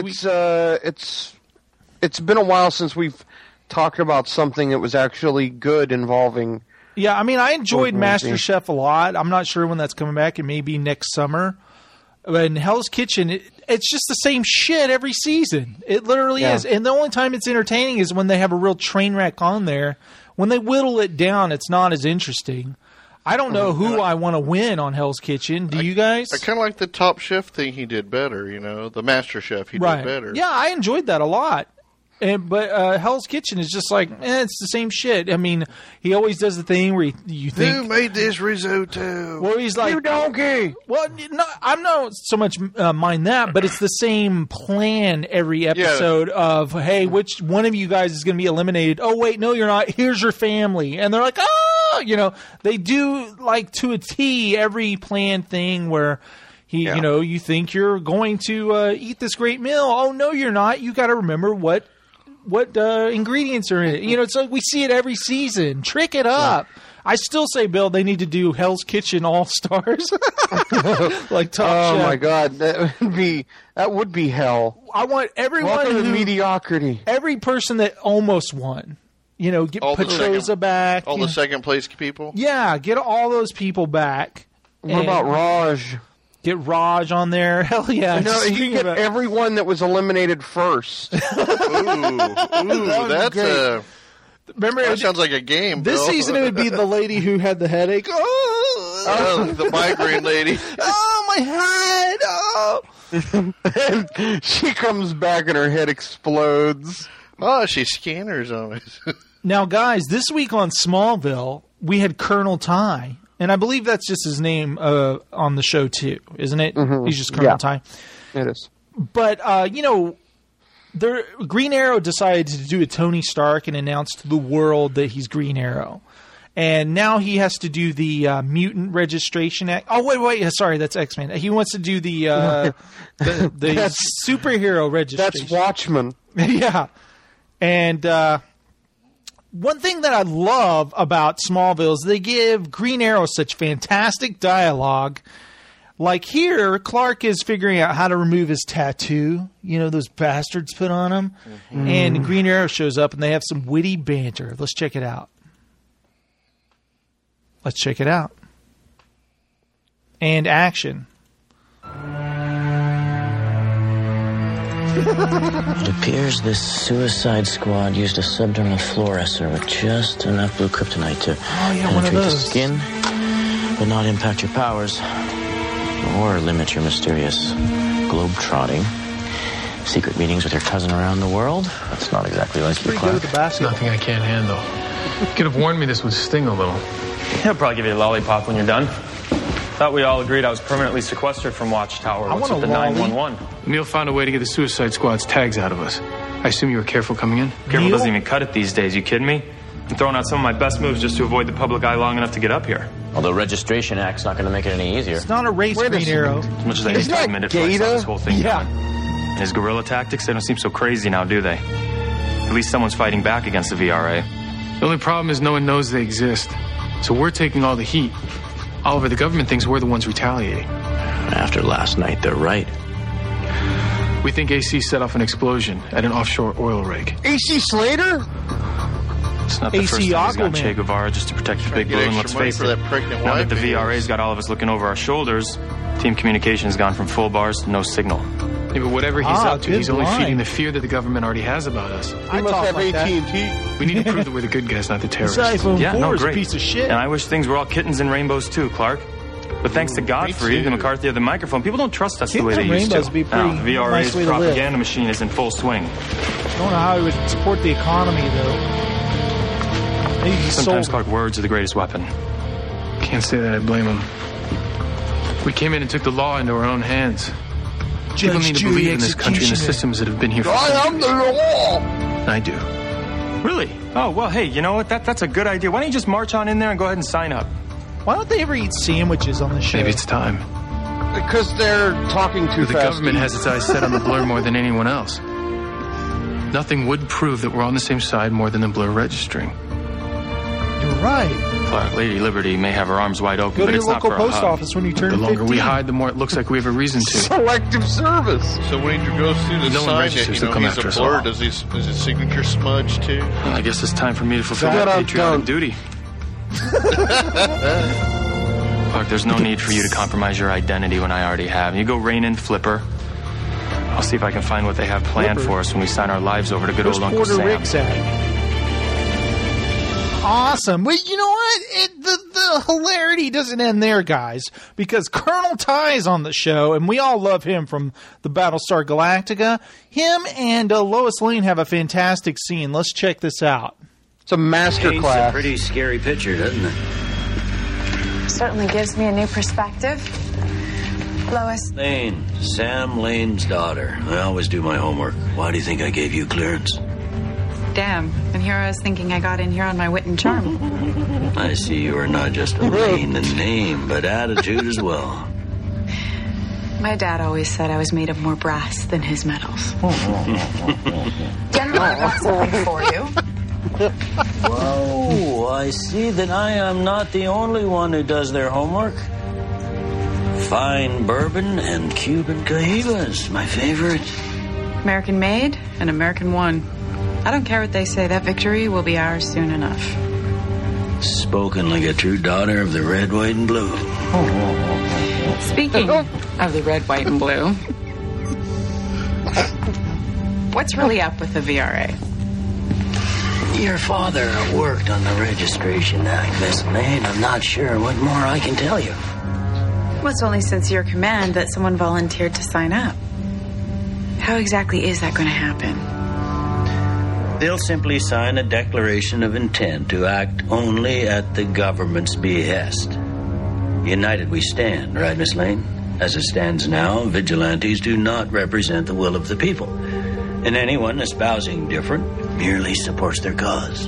it's been a while since we've talked about something that was actually good involving. Yeah, I mean, I enjoyed MasterChef a lot. I'm not sure when that's coming back. It may be next summer. But in Hell's Kitchen, it's just the same shit every season. It literally is. And the only time it's entertaining is when they have a real train wreck on there. When they whittle it down, it's not as interesting. I don't know who I want to win on Hell's Kitchen. Do you guys? I kind of like the Top Chef thing he did better, the Master Chef he did better. Yeah, I enjoyed that a lot. But Hell's Kitchen is just like, it's the same shit. I mean, he always does the thing where you think... Who made this risotto? Well, he's like... You donkey! Well, no, I'm not so much mind that, but it's the same plan every episode of, hey, which one of you guys is going to be eliminated? Oh, wait, no, you're not. Here's your family. And they're like, oh! They do, like, to a T every planned thing where... you think you're going to eat this great meal. Oh, no, you're not. You got to remember what ingredients are in it. It's like we see it every season. Trick it up. Yeah. I still say, Bill, they need to do Hell's Kitchen All-Stars. Like Top Chef. Oh, my God. That would be hell. I want everyone Welcome to mediocrity. Every person that almost won. Get Petroza back. All the second place people? Yeah, get all those people back. What about Raj? Get Raj on there. Hell yeah. No, you get everyone that was eliminated first. Ooh, that's Remember, that sounds like a game, This Bill. season it would be the lady who had the headache. The migraine lady. Oh, my head. Oh. And she comes back and her head explodes. Oh, she scanners on it. Now, guys, this week on Smallville, we had Colonel Ty. And I believe that's just his name on the show, too, isn't it? Mm-hmm. He's just Colonel Ty. It is. But, Green Arrow decided to do a Tony Stark and announce to the world that he's Green Arrow. And now he has to do the Mutant Registration Act. Oh, wait. Sorry, that's X-Men. He wants to do the superhero registration. That's Watchmen. Yeah. And... one thing that I love about Smallville is they give Green Arrow such fantastic dialogue. Like here, Clark is figuring out how to remove his tattoo, those bastards put on him. Mm-hmm. And Green Arrow shows up and they have some witty banter. Let's check it out. And action. It appears this Suicide Squad used a subdermal fluorescer with just enough blue kryptonite to penetrate the skin, but not impact your powers, or limit your mysterious globe-trotting. Secret meetings with your cousin around the world. That's not exactly like your Clark. Nothing I can't handle. You could have warned me this would sting a little. He'll probably give you a lollipop when you're done. Thought we all agreed I was permanently sequestered from Watchtower. What's with the 911? Neil found a way to get the Suicide Squad's tags out of us. I assume you were careful coming in? Careful doesn't even cut it these days. You kidding me? I'm throwing out some of my best moves just to avoid the public eye long enough to get up here. Although Registration Act's not going to make it any easier. It's not a race, Green Arrow. As much as I need to admit it, I saw this whole thing going. And his guerrilla tactics, they don't seem so crazy now, do they? At least someone's fighting back against the VRA. The only problem is no one knows they exist. So we're taking all the heat. Oliver, the government thinks we're the ones retaliating. After last night, they're right. We think AC set off an explosion at an offshore oil rig. AC Slater? It's not the first time he's got Che Guevara just to protect the big blue, and let's face it, now that the VRA's got all of us looking over our shoulders, team communication has gone from full bars to no signal. Yeah, but whatever he's up to, he's only feeding the fear that the government already has about us. He must have AT&T. We need to prove that we're the good guys, not the terrorists. This iPhone 4 is great. a piece of shit. And I wish things were all kittens and rainbows too, Clark. But thanks to Godfrey, the McCarthy of the microphone, people don't trust us the way they used to. Now, the VRA's propaganda machine is in full swing. I don't know how he would support the economy, though. Sometimes, Clark, words are the greatest weapon. Can't say that I blame him. We came in and took the law into our own hands. People need to believe in this country and the systems that have been here for I am the law! I do. Really? Oh, well, hey, you know what? That's a good idea. Why don't you just march on in there and go ahead and sign up? Why don't they ever eat sandwiches on the show? Maybe it's time. Because they're talking too fast. The government has its eyes set on the blur more than anyone else. Nothing would prove that we're on the same side more than the blur registering. You're right. Clark, Lady Liberty may have her arms wide open, Go but to it's your not local for post office when you turn 15. The longer 15. we hide, the more it looks like we have a reason to. Selective service. So when he goes through the sign, he's a blur. Does his signature smudge too? Well, I guess it's time for me to fulfill my patriotic duty. Clark, there's no need for you to compromise your identity when I already have. You go rein in Flipper. I'll see if I can find what they have planned for us when we sign our lives over to good old Uncle Sam. Rick's at? Awesome. Well, you know what? The hilarity doesn't end there, guys, because Colonel Ty's on the show, and we all love him from the Battlestar Galactica. Him and Lois Lane have a fantastic scene. Let's check this out. It's a master class. It's a pretty scary picture, doesn't it? Certainly gives me a new perspective. Lois. Lane. Sam Lane's daughter. I always do my homework. Why do you think I gave you clearance? Damn. And here I was thinking I got in here on my wit and charm. I see you are not just a Lane in name, but attitude as well. My dad always said I was made of more brass than his metals. General, I've got something for you. Whoa, I see that I am not the only one who does their homework. Fine bourbon and Cuban Cahibas, my favorite. American made and American won. I don't care what they say, that victory will be ours soon enough. Spoken like a true daughter of the red, white, and blue. Speaking of the red, white, and blue, what's really up with the VRA? Your father worked on the Registration Act, Miss Lane. I'm not sure what more I can tell you. Well, it's only since your command that someone volunteered to sign up. How exactly is that going to happen? They'll simply sign a declaration of intent to act only at the government's behest. United we stand, right, Miss Lane? As it stands now, vigilantes do not represent the will of the people. And anyone espousing different merely supports their cause.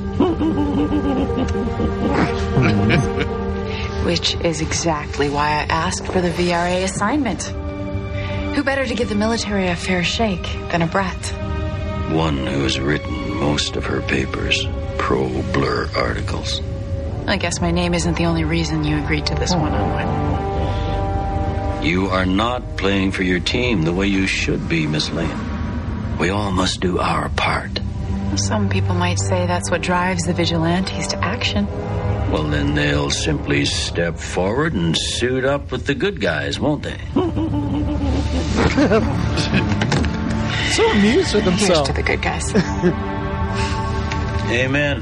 Which is exactly why I asked for the VRA assignment. Who better to give the military a fair shake than a brat? One who has written most of her papers, pro-Blur articles. I guess my name isn't the only reason you agreed to this one-on-one. You are not playing for your team the way you should be, Miss Lane. We all must do our part. Some people might say that's what drives the vigilantes to action. Well, then they'll simply step forward and suit up with the good guys, won't they? So amused with themselves. Here's to the good guys. Amen.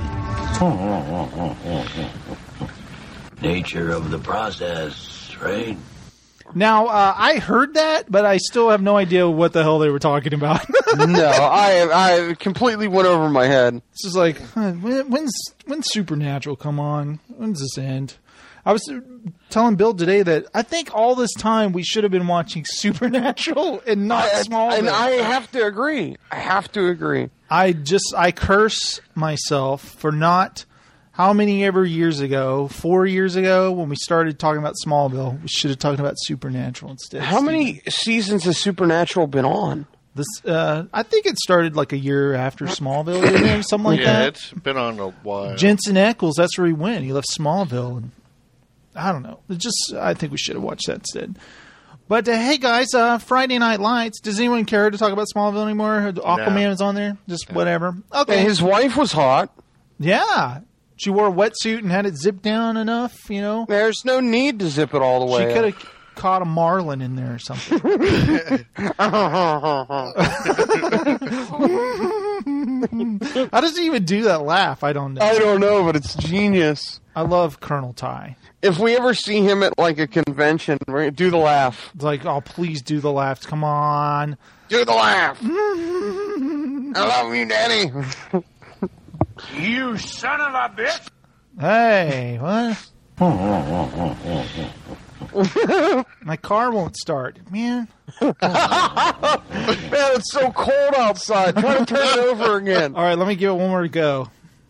Nature of the process, right? Now, I heard that, but I still have no idea what the hell they were talking about. No, I completely went over my head. This is like, when's Supernatural come on? When does this end? I was telling Bill today that I think all this time we should have been watching Supernatural and not Smallville. And I have to agree. I curse myself for not... How many ever years ago, 4 years ago, when we started talking about Smallville, we should have talked about Supernatural instead. How many seasons has Supernatural been on? This, I think it started like a year after Smallville, didn't it? Something like that. Yeah, it's been on a while. Jensen Ackles, that's where he went. He left Smallville, and I don't know. I think we should have watched that instead. But hey, guys, Friday Night Lights. Does anyone care to talk about Smallville anymore? Aquaman is on there. Just whatever. Okay, his wife was hot. Yeah. She wore a wetsuit and had it zipped down enough, you know. There's no need to zip it all the way. She could have caught a marlin in there or something. How does he even do that laugh? I don't know. I don't know, but it's genius. I love Colonel Ty. If we ever see him at like a convention, we're gonna do the laugh. It's like, oh, please do the laugh. Come on. Do the laugh. I love you, Daddy. You son of a bitch! Hey, what? My car won't start, man. Man, it's so cold outside. Try to turn it over again. All right, let me give it one more go.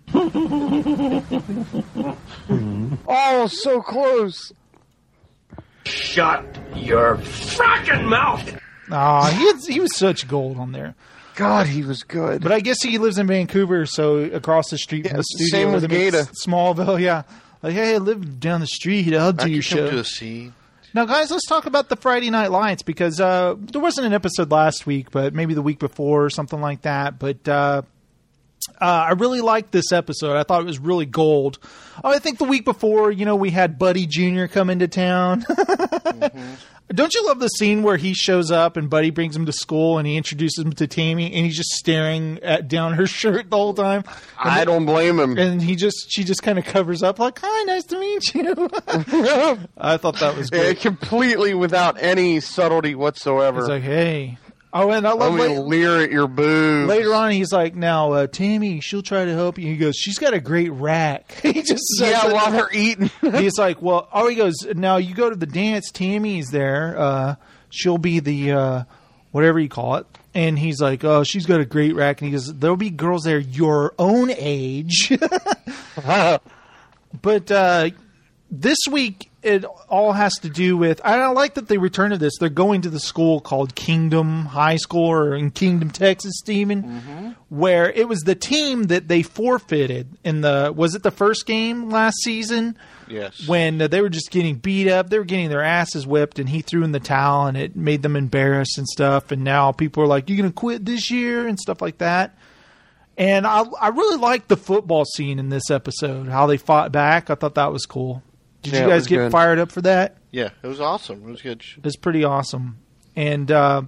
Oh, so close. Shut your frickin' mouth! Aw, he was such gold on there. God, he was good. But I guess he lives in Vancouver, so across the street from the studio. Same with Gata. Smallville, yeah. Like, hey, I live down the street. I'll do your show. To a scene. Now, guys, let's talk about the Friday Night Lights, because there wasn't an episode last week, but maybe the week before or something like that. But I really liked this episode. I thought it was really gold. I think the week before, you know, we had Buddy Jr. come into town. Mm-hmm. Don't you love the scene where he shows up and Buddy brings him to school and he introduces him to Tammy and he's just staring down her shirt the whole time? I don't blame him. And she just kind of covers up like, "Hi, nice to meet you." I thought that was great. Yeah, completely without any subtlety whatsoever. He's like, "Hey." Oh, and I love leer at your boobs. Later on, he's like, "Now, Tammy, she'll try to help you." He goes, "She's got a great rack." He just says while they're eating. He's like, "Well," he goes, "Now you go to the dance. Tammy's there. She'll be the whatever you call it." And he's like, "Oh, she's got a great rack." And he goes, "There'll be girls there your own age." But this week, it all has to do with, and I like that they return to this. They're going to the school called Kingdom High School, or in Kingdom, Texas, Stephen, where it was the team that they forfeited in was it the first game last season? Yes. When they were just getting beat up, they were getting their asses whipped, and he threw in the towel, and it made them embarrassed and stuff. And now people are like, "You going to quit this year?" and stuff like that. And I really liked the football scene in this episode, how they fought back. I thought that was cool. Did you guys get fired up for that? Yeah, it was awesome. It was good. It was pretty awesome. And I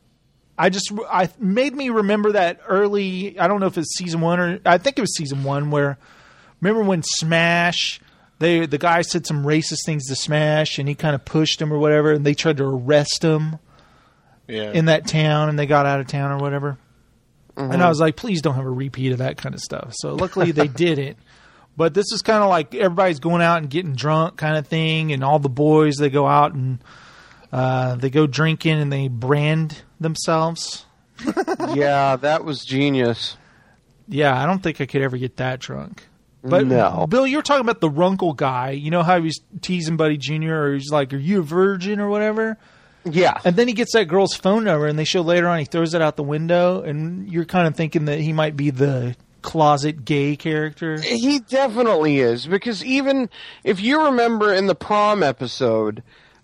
made me remember that early, I don't know if it's season 1 or, I think it was season 1, where, remember when Smash, the guy said some racist things to Smash and he kind of pushed him or whatever, and they tried to arrest him in that town, and they got out of town or whatever. Mm-hmm. And I was like, please don't have a repeat of that kind of stuff. So luckily they didn't. But this is kind of like everybody's going out and getting drunk kind of thing, and all the boys, they go out and they go drinking and they brand themselves. Yeah, that was genius. Yeah, I don't think I could ever get that drunk. But no. Bill, you were talking about the Runkle guy. You know how he was teasing Buddy Jr., or he's like, "Are you a virgin?" or whatever? Yeah. And then he gets that girl's phone number, and they show later on he throws it out the window, and you're kind of thinking that he might be the closet gay character. He definitely is, because even if you remember in the prom episode,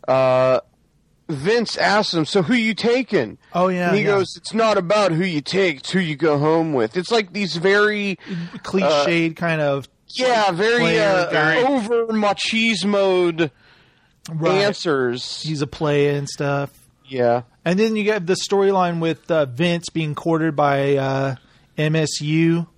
Vince asked him, "So who you taking?" Oh yeah. And he goes, "It's not about who you take, it's who you go home with." It's like these very cliched kind of very over machismo answers. He's a playa and stuff. Yeah. And then you get the storyline with Vince being courted by MSU.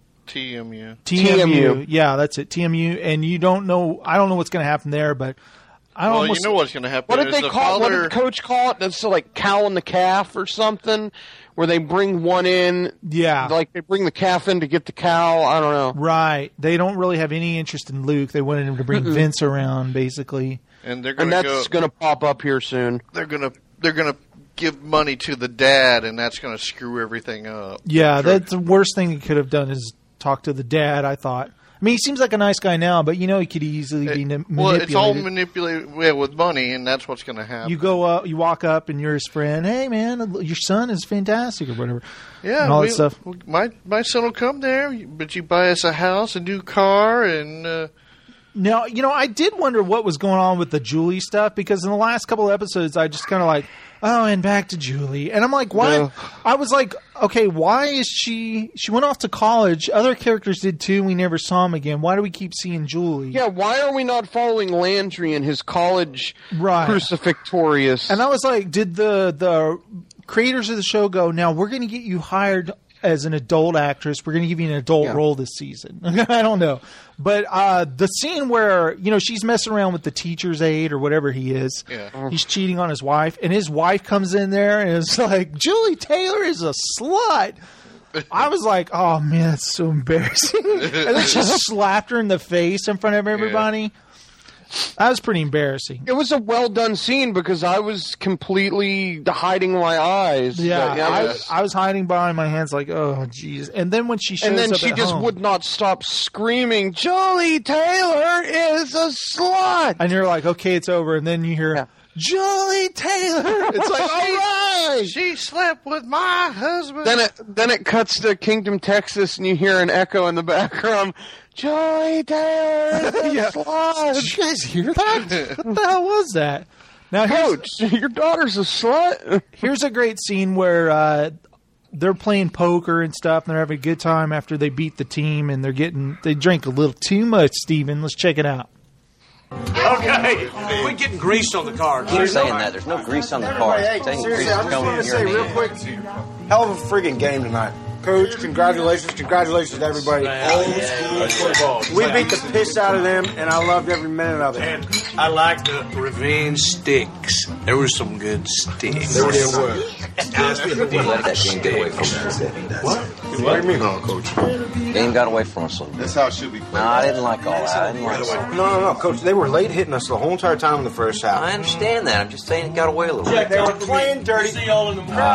TMU. Yeah, that's it. TMU. And you don't know, I don't know what's going to happen there, but I you know what's going to happen. What did they call it? What did the coach call it? That's like cowing the calf or something, where they bring one in. Yeah. Like they bring the calf in to get the cow. I don't know. Right. They don't really have any interest in Luke. They wanted him to bring Vince around, basically. And that's going to pop up here soon. They're going to give money to the dad, and that's going to screw everything up. Yeah, that's the worst thing he could have done is talk to the dad, I thought. I mean, he seems like a nice guy now, but he could easily be manipulated. Well, it's all manipulated with money, and that's what's going to happen. You go up, you walk up, and you're his friend. "Hey, man, your son is fantastic," or whatever. Yeah, and all that stuff. My son will come there, but you buy us a house, a new car, and Now, I did wonder what was going on with the Julie stuff, because in the last couple of episodes, I just kind of like, oh, and back to Julie. And I'm like, why? Yeah. I was like, okay, why is she went off to college. Other characters did too. We never saw him again. Why do we keep seeing Julie? Yeah, why are we not following Landry in his college crucifixorious? And I was like, did the creators of the show go, now we're going to get you hired as an adult actress. We're going to give you an adult role this season. I don't know. But the scene where, she's messing around with the teacher's aide or whatever he is. Yeah. He's cheating on his wife. And his wife comes in there and is like, Julie Taylor is a slut. I was like, oh, man, that's so embarrassing. And then she slapped her in the face in front of everybody. Yeah. That was pretty embarrassing. It was a well-done scene because I was completely hiding my eyes. Yeah, I was hiding behind my hands like, oh, jeez. And then when she shows up and then she just would not stop screaming, Julie Taylor is a slut! And you're like, okay, it's over. And then you hear, Julie Taylor! It's like, all right! She slept with my husband. Then it cuts to Kingdom, Texas, and you hear an echo in the background. Julie Taylor! Slut. Did you guys hear that? What the hell was that? Now, Coach, your daughter's a slut. Here's a great scene where they're playing poker and stuff, and they're having a good time after they beat the team, and they drink a little too much, Steven. Let's check it out. Okay, we're getting grease on the cards. Keep saying that. There's no grease on the cards. Hey, seriously, I just want to say real quick, hell of a friggin' game tonight. Coach, congratulations to everybody. Old school football. We beat the piss out of them, and I loved every minute of it. And I like the revenge sticks. There were some good sticks. There were. Let that game get away from us. What? What do you mean, Coach? Game got away from us. That's how it should be played. No, I didn't like all that. No, Coach. They were late hitting us the whole entire time in the first half. I understand that. I'm just saying it got away a little bit. They were playing dirty. See y'all in the morning.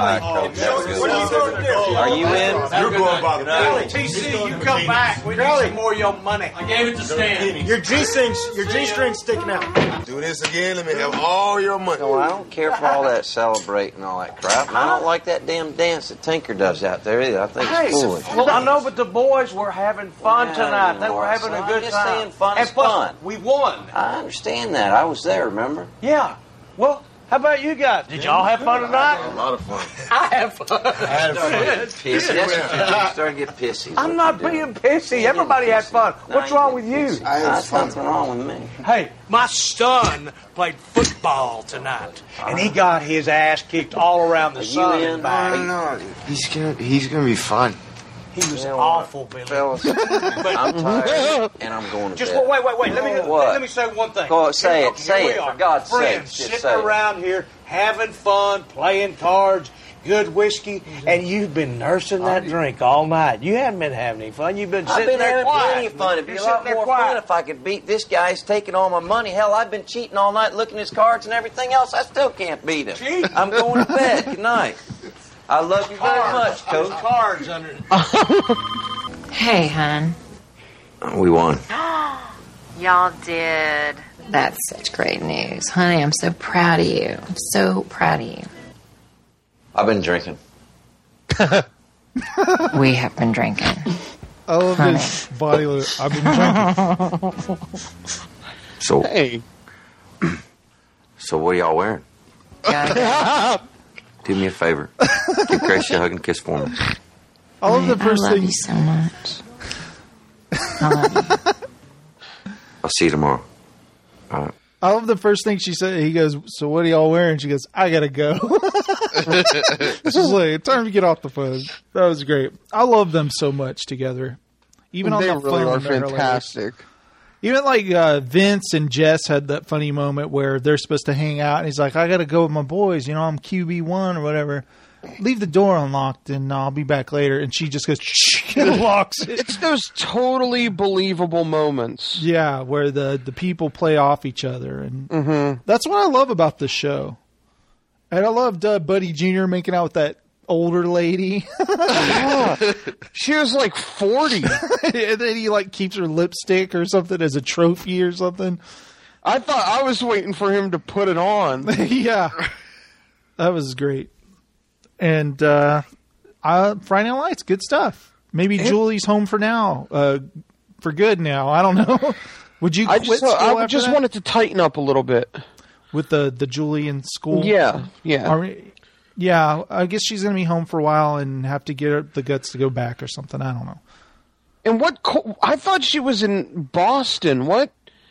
Are you in? You're going by the penalty. TC, you come back. We need some more of your money. I gave it to Stan. Your G-string's sticking out. Do this again. Let me have all your money. No, I don't care for all that celebrating and all that crap. And I don't like that damn dance that Tinker does out there either. I think it's foolish. Well, I know, but the boys were having fun tonight. They were having a good time. Saying fun is fun. We won. I understand that. I was there, remember? Yeah. Well, how about you guys? Did y'all have fun tonight? A lot of fun. I have fun. I had fun. Pissy. That's what you starting to get pissy. I'm not being pissy. Everybody had fun. What's wrong with you? There's nothing wrong with me. Hey, my son played football tonight, and he got his ass kicked all around the sun and back. No, he's gonna be fine. He was awful, Billy. Fellas, I'm tired, and I'm going to just bed. Wait. Let me say one thing. Go, say it, for God's sake. Friends sitting around here having fun, playing cards, good whiskey, and you've been nursing that drink all night. You haven't been having any fun. You've been sitting there quiet. I've been having plenty of fun. It'd be a lot more fun if I could beat this guy. He's taking all my money. Hell, I've been cheating all night, looking at his cards and everything else. I still can't beat him. Cheat? I'm going to bed. Good night. I love you very much, Coach. Cards under. Hey, hon. We won. Y'all did. That's such great news. Honey, I'm so proud of you. I'm so proud of you. I've been drinking. We have been drinking. I love this body. I've been drinking. So, hey. So what are y'all wearing? Do me a favor. Give Gracie a hug and kiss for me. I love the first thing. I love you so much. I love you. I'll see you tomorrow. All right. I love the first thing she said. He goes, so what are y'all wearing? She goes, I gotta go. It's just like, time to get off the phone. That was great. I love them so much together. Even on the phone, they really are fantastic. Even like Vince and Jess had that funny moment where they're supposed to hang out, and he's like, I got to go with my boys. You know, I'm QB1 or whatever. Leave the door unlocked, and I'll be back later. And she just goes, shh, and locks it. It's those totally believable moments. Yeah, where the people play off each other. And that's what I love about this show. And I loved Buddy Jr. making out with that older lady. Yeah. She was like 40. And then he like keeps her lipstick or something as a trophy or something. I thought I was waiting for him to put it on. Yeah. That was great. And Friday Night Lights, good stuff. Maybe Julie's home for now. For good now. I don't know. Would you quit school I after just that? wanted to tighten up a little bit. With the Julian school? Yeah. Yeah, I guess she's going to be home for a while and have to get the guts to go back or something. I don't know. And I thought she was in Boston. What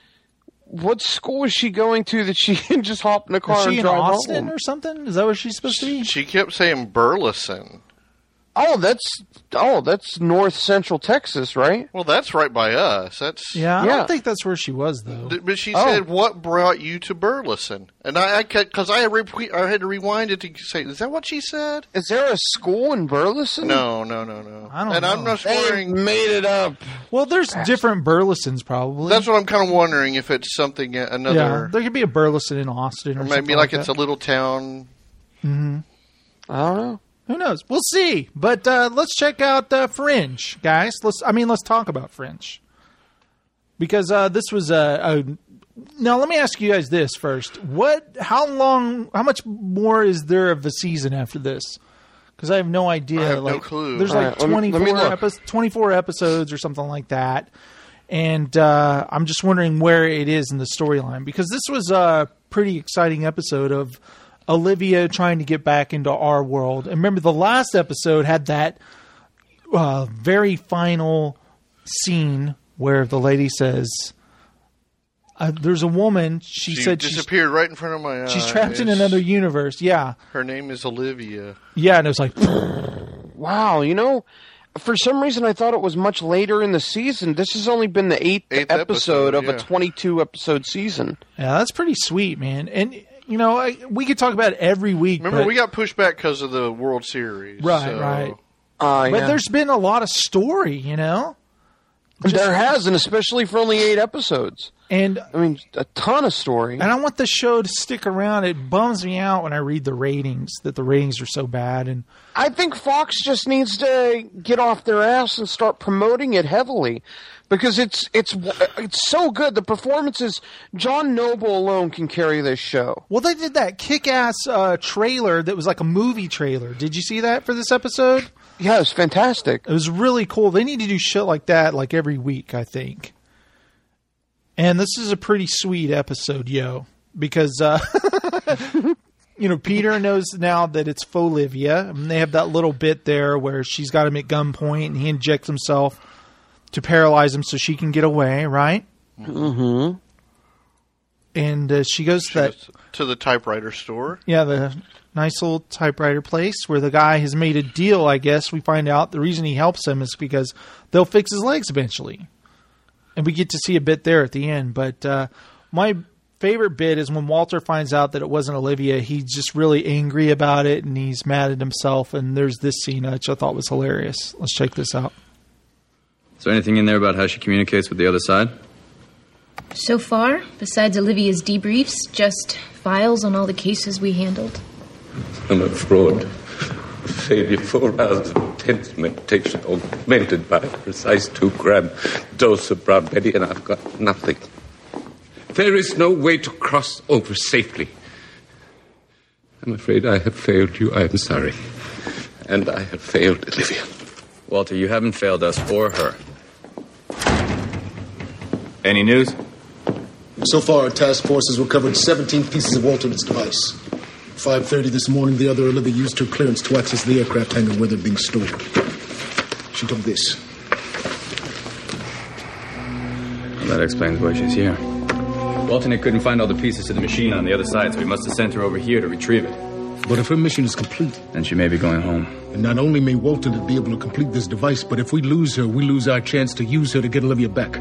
school was she going to that she can just hop in a car and drive home? Is she in Austin or something? Is that where she's supposed to be? She kept saying Burleson. Oh, that's north central Texas, right? Well, that's right by us. I don't think that's where she was, though. But she said, "What brought you to Burleson?" And I had to rewind it to say, "Is that what she said?" Is there a school in Burleson? No. I don't know. I'm not wondering. They made it up. Well, there's different Burlesons, probably. That's what I'm kind of wondering if it's something another. Yeah, there could be a Burleson in Austin, or maybe like it's a little town. Mm-hmm. I don't know. Who knows? We'll see. But let's check out Fringe, guys. Let's talk about Fringe. Because this was now let me ask you guys this first. How much more is there of the season after this? Because I have no idea. I have no clue. There's like 24 episodes or something like that. And I'm just wondering where it is in the storyline. Because this was a pretty exciting episode of Olivia trying to get back into our world. And remember, the last episode had that very final scene where the lady says, there's a woman, she said disappeared right in front of my eyes. She's trapped in another universe. Yeah. Her name is Olivia. Yeah, and it was like, wow, for some reason I thought it was much later in the season. This has only been the eighth episode of a 22-episode season. Yeah, that's pretty sweet, man. And we could talk about it every week. Remember, we got pushed back because of the World Series. Right. But there's been a lot of story, There has, and especially for only 8 episodes. And I mean, a ton of story. And I want the show to stick around. It bums me out when I read the ratings, that the ratings are so bad. And I think Fox just needs to get off their ass and start promoting it heavily. Because it's so good. The performances, John Noble alone can carry this show. Well, they did that kick-ass trailer that was like a movie trailer. Did you see that for this episode? Yeah, it was fantastic. It was really cool. They need to do shit like that like every week, I think. And this is a pretty sweet episode, because Peter knows now that it's Folivia. And they have that little bit there where she's got him at gunpoint and he injects himself to paralyze him so she can get away, right? Mm-hmm. And she goes to the typewriter store. Yeah, the nice little typewriter place where the guy has made a deal, I guess. We find out the reason he helps him is because they'll fix his legs eventually. And we get to see a bit there at the end. But my favorite bit is when Walter finds out that it wasn't Olivia. He's just really angry about it, and he's mad at himself. And there's this scene which I thought was hilarious. Let's check this out. Is there anything in there about how she communicates with the other side? So far, besides Olivia's debriefs, just files on all the cases we handled. I'm a fraud. Failure 4 hours of intense meditation augmented by a precise 2-gram dose of brown Betty, and I've got nothing. There is no way to cross over safely. I'm afraid I have failed you. I am sorry. And I have failed Olivia. Walter, you haven't failed us or her. Any news? So far, our task force has recovered 17 pieces of Walter's device. 5:30 this morning, the other Olivia used her clearance to access the aircraft hangar where they're being stored. She told this. Well, that explains why she's here. Walton couldn't find all the pieces to the machine on the other side, so he must have sent her over here to retrieve it. But if her mission is complete... then she may be going home. And not only may Walton be able to complete this device, but if we lose her, we lose our chance to use her to get Olivia back.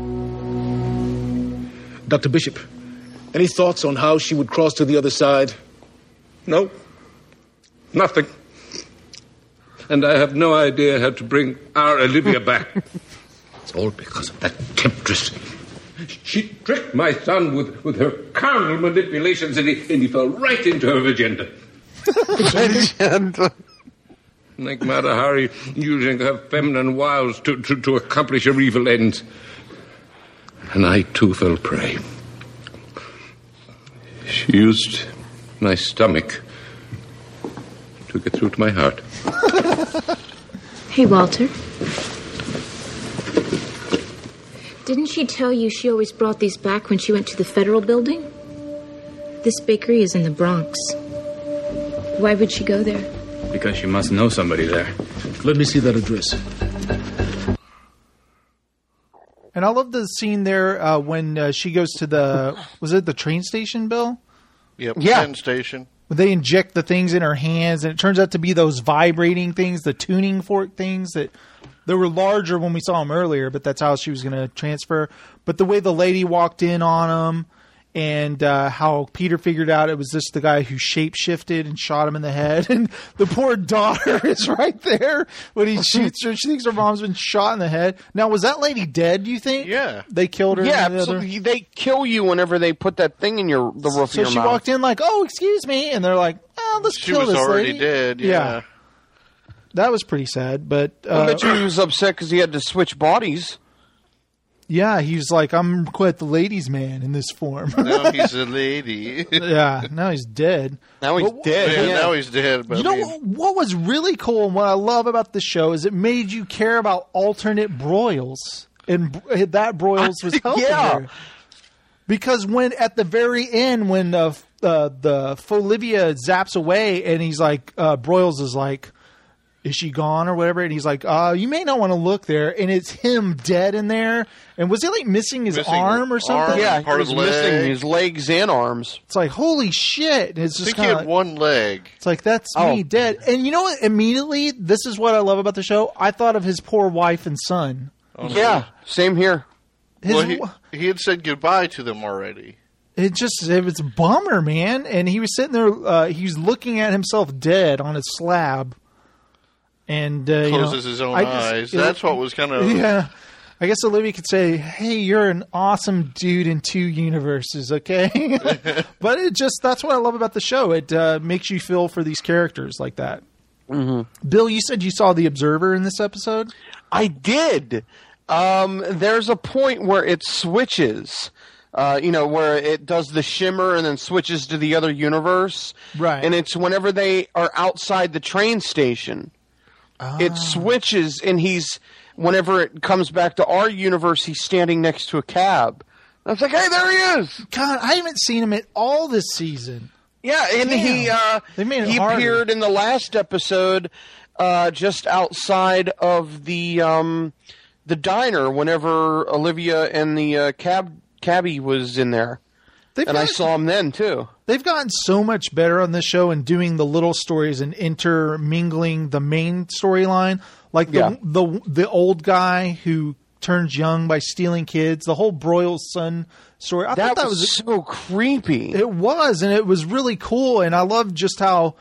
Dr. Bishop, any thoughts on how she would cross to the other side? No. Nothing. And I have no idea how to bring our Olivia back. It's all because of that temptress. She tricked my son with her carnal manipulations, and he fell right into her agenda. Like Mata Hari using her feminine wiles to accomplish her evil ends. And I, too, fell prey. She used my stomach to get through to my heart. Hey, Walter. Didn't she tell you she always brought these back when she went to the Federal Building? This bakery is in the Bronx. Why would she go there? Because she must know somebody there. Let me see that address. And I love the scene there when she goes to the... Was it the train station, Bill? Yep, Yeah. train station. They inject the things in her hands, and it turns out to be those vibrating things, the tuning fork things that they were larger when we saw them earlier, but that's how she was going to transfer. But the way the lady walked in on them, and how Peter figured out it was just the guy who shape-shifted and shot him in the head. And the poor daughter is right there when he shoots her. She thinks her mom's been shot in the head. Now, was that lady dead, do you think? Yeah. They killed her? Yeah, in the other- absolutely. They kill you whenever they put that thing in the roof of So your she mouth. walked in like, oh, excuse me. And they're like, oh, let's She kill was this already lady. dead, yeah. That was pretty sad, but... I bet you he was upset because he had to switch bodies. Yeah, he was like, I'm quite the ladies' man in this form. Now he's a lady. Yeah, now he's dead. Now he's dead. Yeah, now he's dead. But You know what was really cool and what I love about the show is it made you care about alternate Broyles. And that Broyles was helping her. Because when at the very end, when the Folivia zaps away and he's like, Broyles is like, is she gone or whatever? And he's like, you may not want to look there. And it's him dead in there. And was he like missing his arm or something? Yeah, he was missing his legs and arms. It's like, holy shit. It's I just think he kind had of one leg. It's like, that's me dead. And you know what? Immediately, this is what I love about the show. I thought of his poor wife and son. Yeah, same here. He had said goodbye to them already. It was a bummer, man. And he was sitting there, he was looking at himself dead on his slab. And Closes his own eyes. That's what was kind of... Yeah. I guess Olivia could say, hey, you're an awesome dude in 2 universes, okay? But that's what I love about the show. It makes you feel for these characters like that. Mm-hmm. Bill, you said you saw The Observer in this episode? I did. There's a point where it switches, where it does the shimmer and then switches to the other universe. Right. And it's whenever they are outside the train station. It switches, and whenever it comes back to our universe, he's standing next to a cab. And I was like, hey, there he is! God, I haven't seen him at all this season. Yeah, and he appeared in the last episode just outside of the diner whenever Olivia and the cabbie was in there. I saw him then, too. They've gotten so much better on this show in doing the little stories and intermingling the main storyline. Like the old guy who turns young by stealing kids. The whole Broyles' son story. I thought that was so creepy. It was, and it was really cool. And I love just how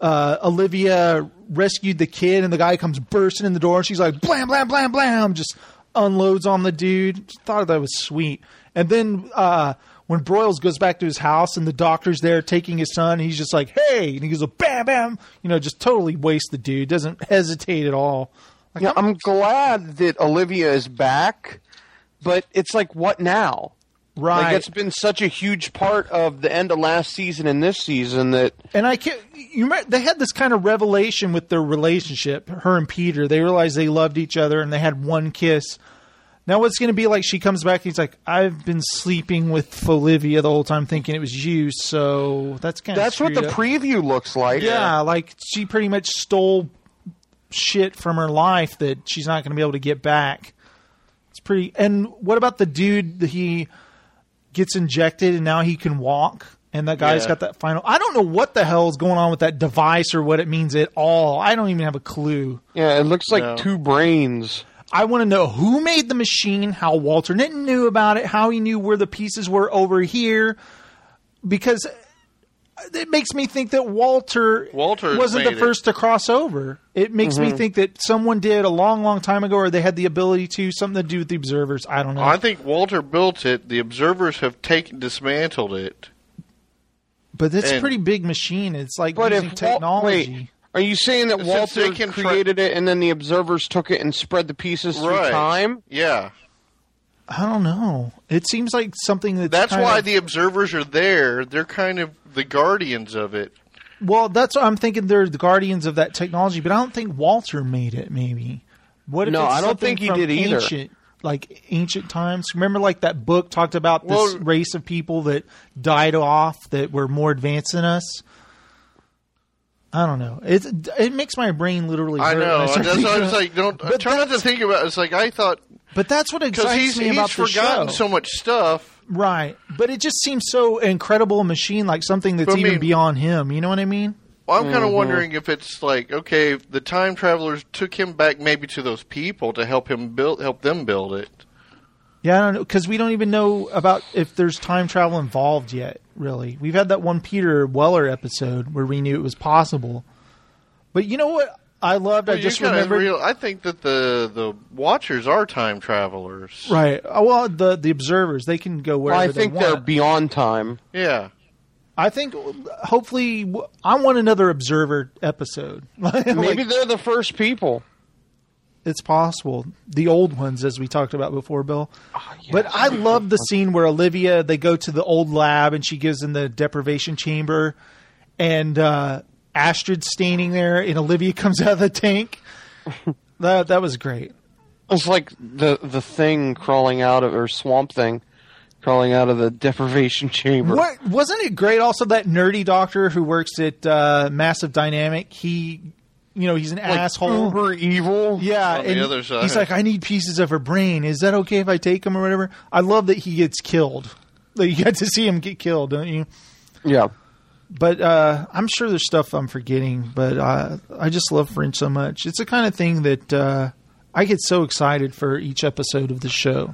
Olivia rescued the kid, and the guy comes bursting in the door, and she's like, blam, blam, blam, blam, just unloads on the dude. Just thought that was sweet. And then when Broyles goes back to his house and the doctor's there taking his son, he's just like, hey, and he goes, bam, bam, just totally wastes the dude. Doesn't hesitate at all. Like, I'm glad that Olivia is back, but it's like, what now? Right. Like, it's been such a huge part of the end of last season and this season that... And you remember, they had this kind of revelation with their relationship, her and Peter. They realized they loved each other and they had one kiss. Now what's going to be like, she comes back and he's like, I've been sleeping with Folivia the whole time thinking it was you, so that's kind of That's what the preview looks like. Yeah, like she pretty much stole shit from her life that she's not going to be able to get back. It's pretty... And what about the dude that he gets injected and now he can walk? And that guy's got that final... I don't know what the hell is going on with that device or what it means at all. I don't even have a clue. Yeah, it looks like 2 brains. I want to know who made the machine, how Walter Nitton knew about it, how he knew where the pieces were over here, because it makes me think that Walter wasn't the first to cross over. It makes me think that someone did a long, long time ago, or they had the ability to, something to do with the Observers. I don't know. I think Walter built it. The Observers have dismantled it. But it's a pretty big machine. It's like using technology. Are you saying that Walter created it and then the Observers took it and spread the pieces through time? Yeah. I don't know. It seems like something that's why the Observers are there. They're kind of the guardians of it. Well, that's what I'm thinking. They're the guardians of that technology, but I don't think Walter made it, maybe. I don't think he did either. like ancient times. Remember, like that book talked about this race of people that died off that were more advanced than us. I don't know. It makes my brain literally hurt. I know. That's why I was like, I'm trying not to think about it. It's like I thought. But that's what excites me about the show. He's forgotten so much stuff. Right. But it just seems so incredible machine, like something that's even beyond him. You know what I mean? Well, I'm kind of wondering if it's like, okay, the time travelers took him back maybe to those people to help them build it. Yeah, I don't know, because we don't even know about if there's time travel involved yet, really. We've had that one Peter Weller episode where we knew it was possible. But you know what I loved? I just remembered. I think that the Watchers are time travelers. Right. Well, the observers, they can go wherever they want. I think they're beyond time. Yeah. I think, hopefully, I want another Observer episode. Maybe they're the first people. It's possible. The old ones, as we talked about before, Bill. Oh, yes. But I love the scene where Olivia, they go to the old lab, and she gives them the deprivation chamber, and Astrid's standing there, and Olivia comes out of the tank. That was great. It's like the thing crawling out of, or Swamp Thing. Crawling out of the deprivation chamber. Wasn't it great also that nerdy doctor who works at Massive Dynamic? He's an asshole. Uber evil. Yeah. On the other side. He's like, I need pieces of her brain. Is that okay if I take them or whatever? I love that he gets killed. Like, you get to see him get killed, don't you? Yeah. But I'm sure there's stuff I'm forgetting, but I just love Fringe so much. It's the kind of thing that I get so excited for each episode of the show.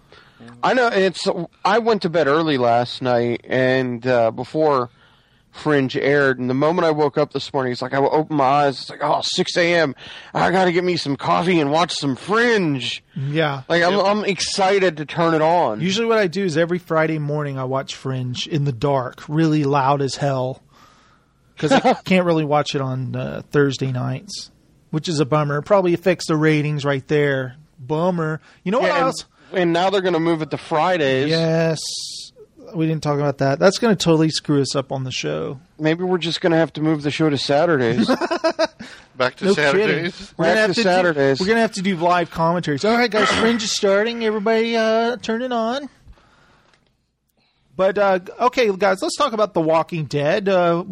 I know. I went to bed early last night, and before Fringe aired, and the moment I woke up this morning, it's like I opened my eyes. It's like, 6 a.m. I got to get me some coffee and watch some Fringe. Yeah, like I'm excited to turn it on. Usually, what I do is every Friday morning I watch Fringe in the dark, really loud as hell, because I can't really watch it on Thursday nights, which is a bummer. It probably affects the ratings right there. Bummer. You know what else? And now they're going to move it to Fridays. Yes. We didn't talk about that. That's going to totally screw us up on the show. Maybe we're just going to have to move the show to Saturdays. Back to Saturdays. Back to Saturdays. We're going to have to do live commentaries. All right, guys, Fringe is starting. Everybody turn it on. But, okay, guys, let's talk about The Walking Dead.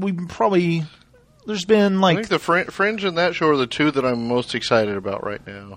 There's been like... I think the Fringe and that show are the two that I'm most excited about right now.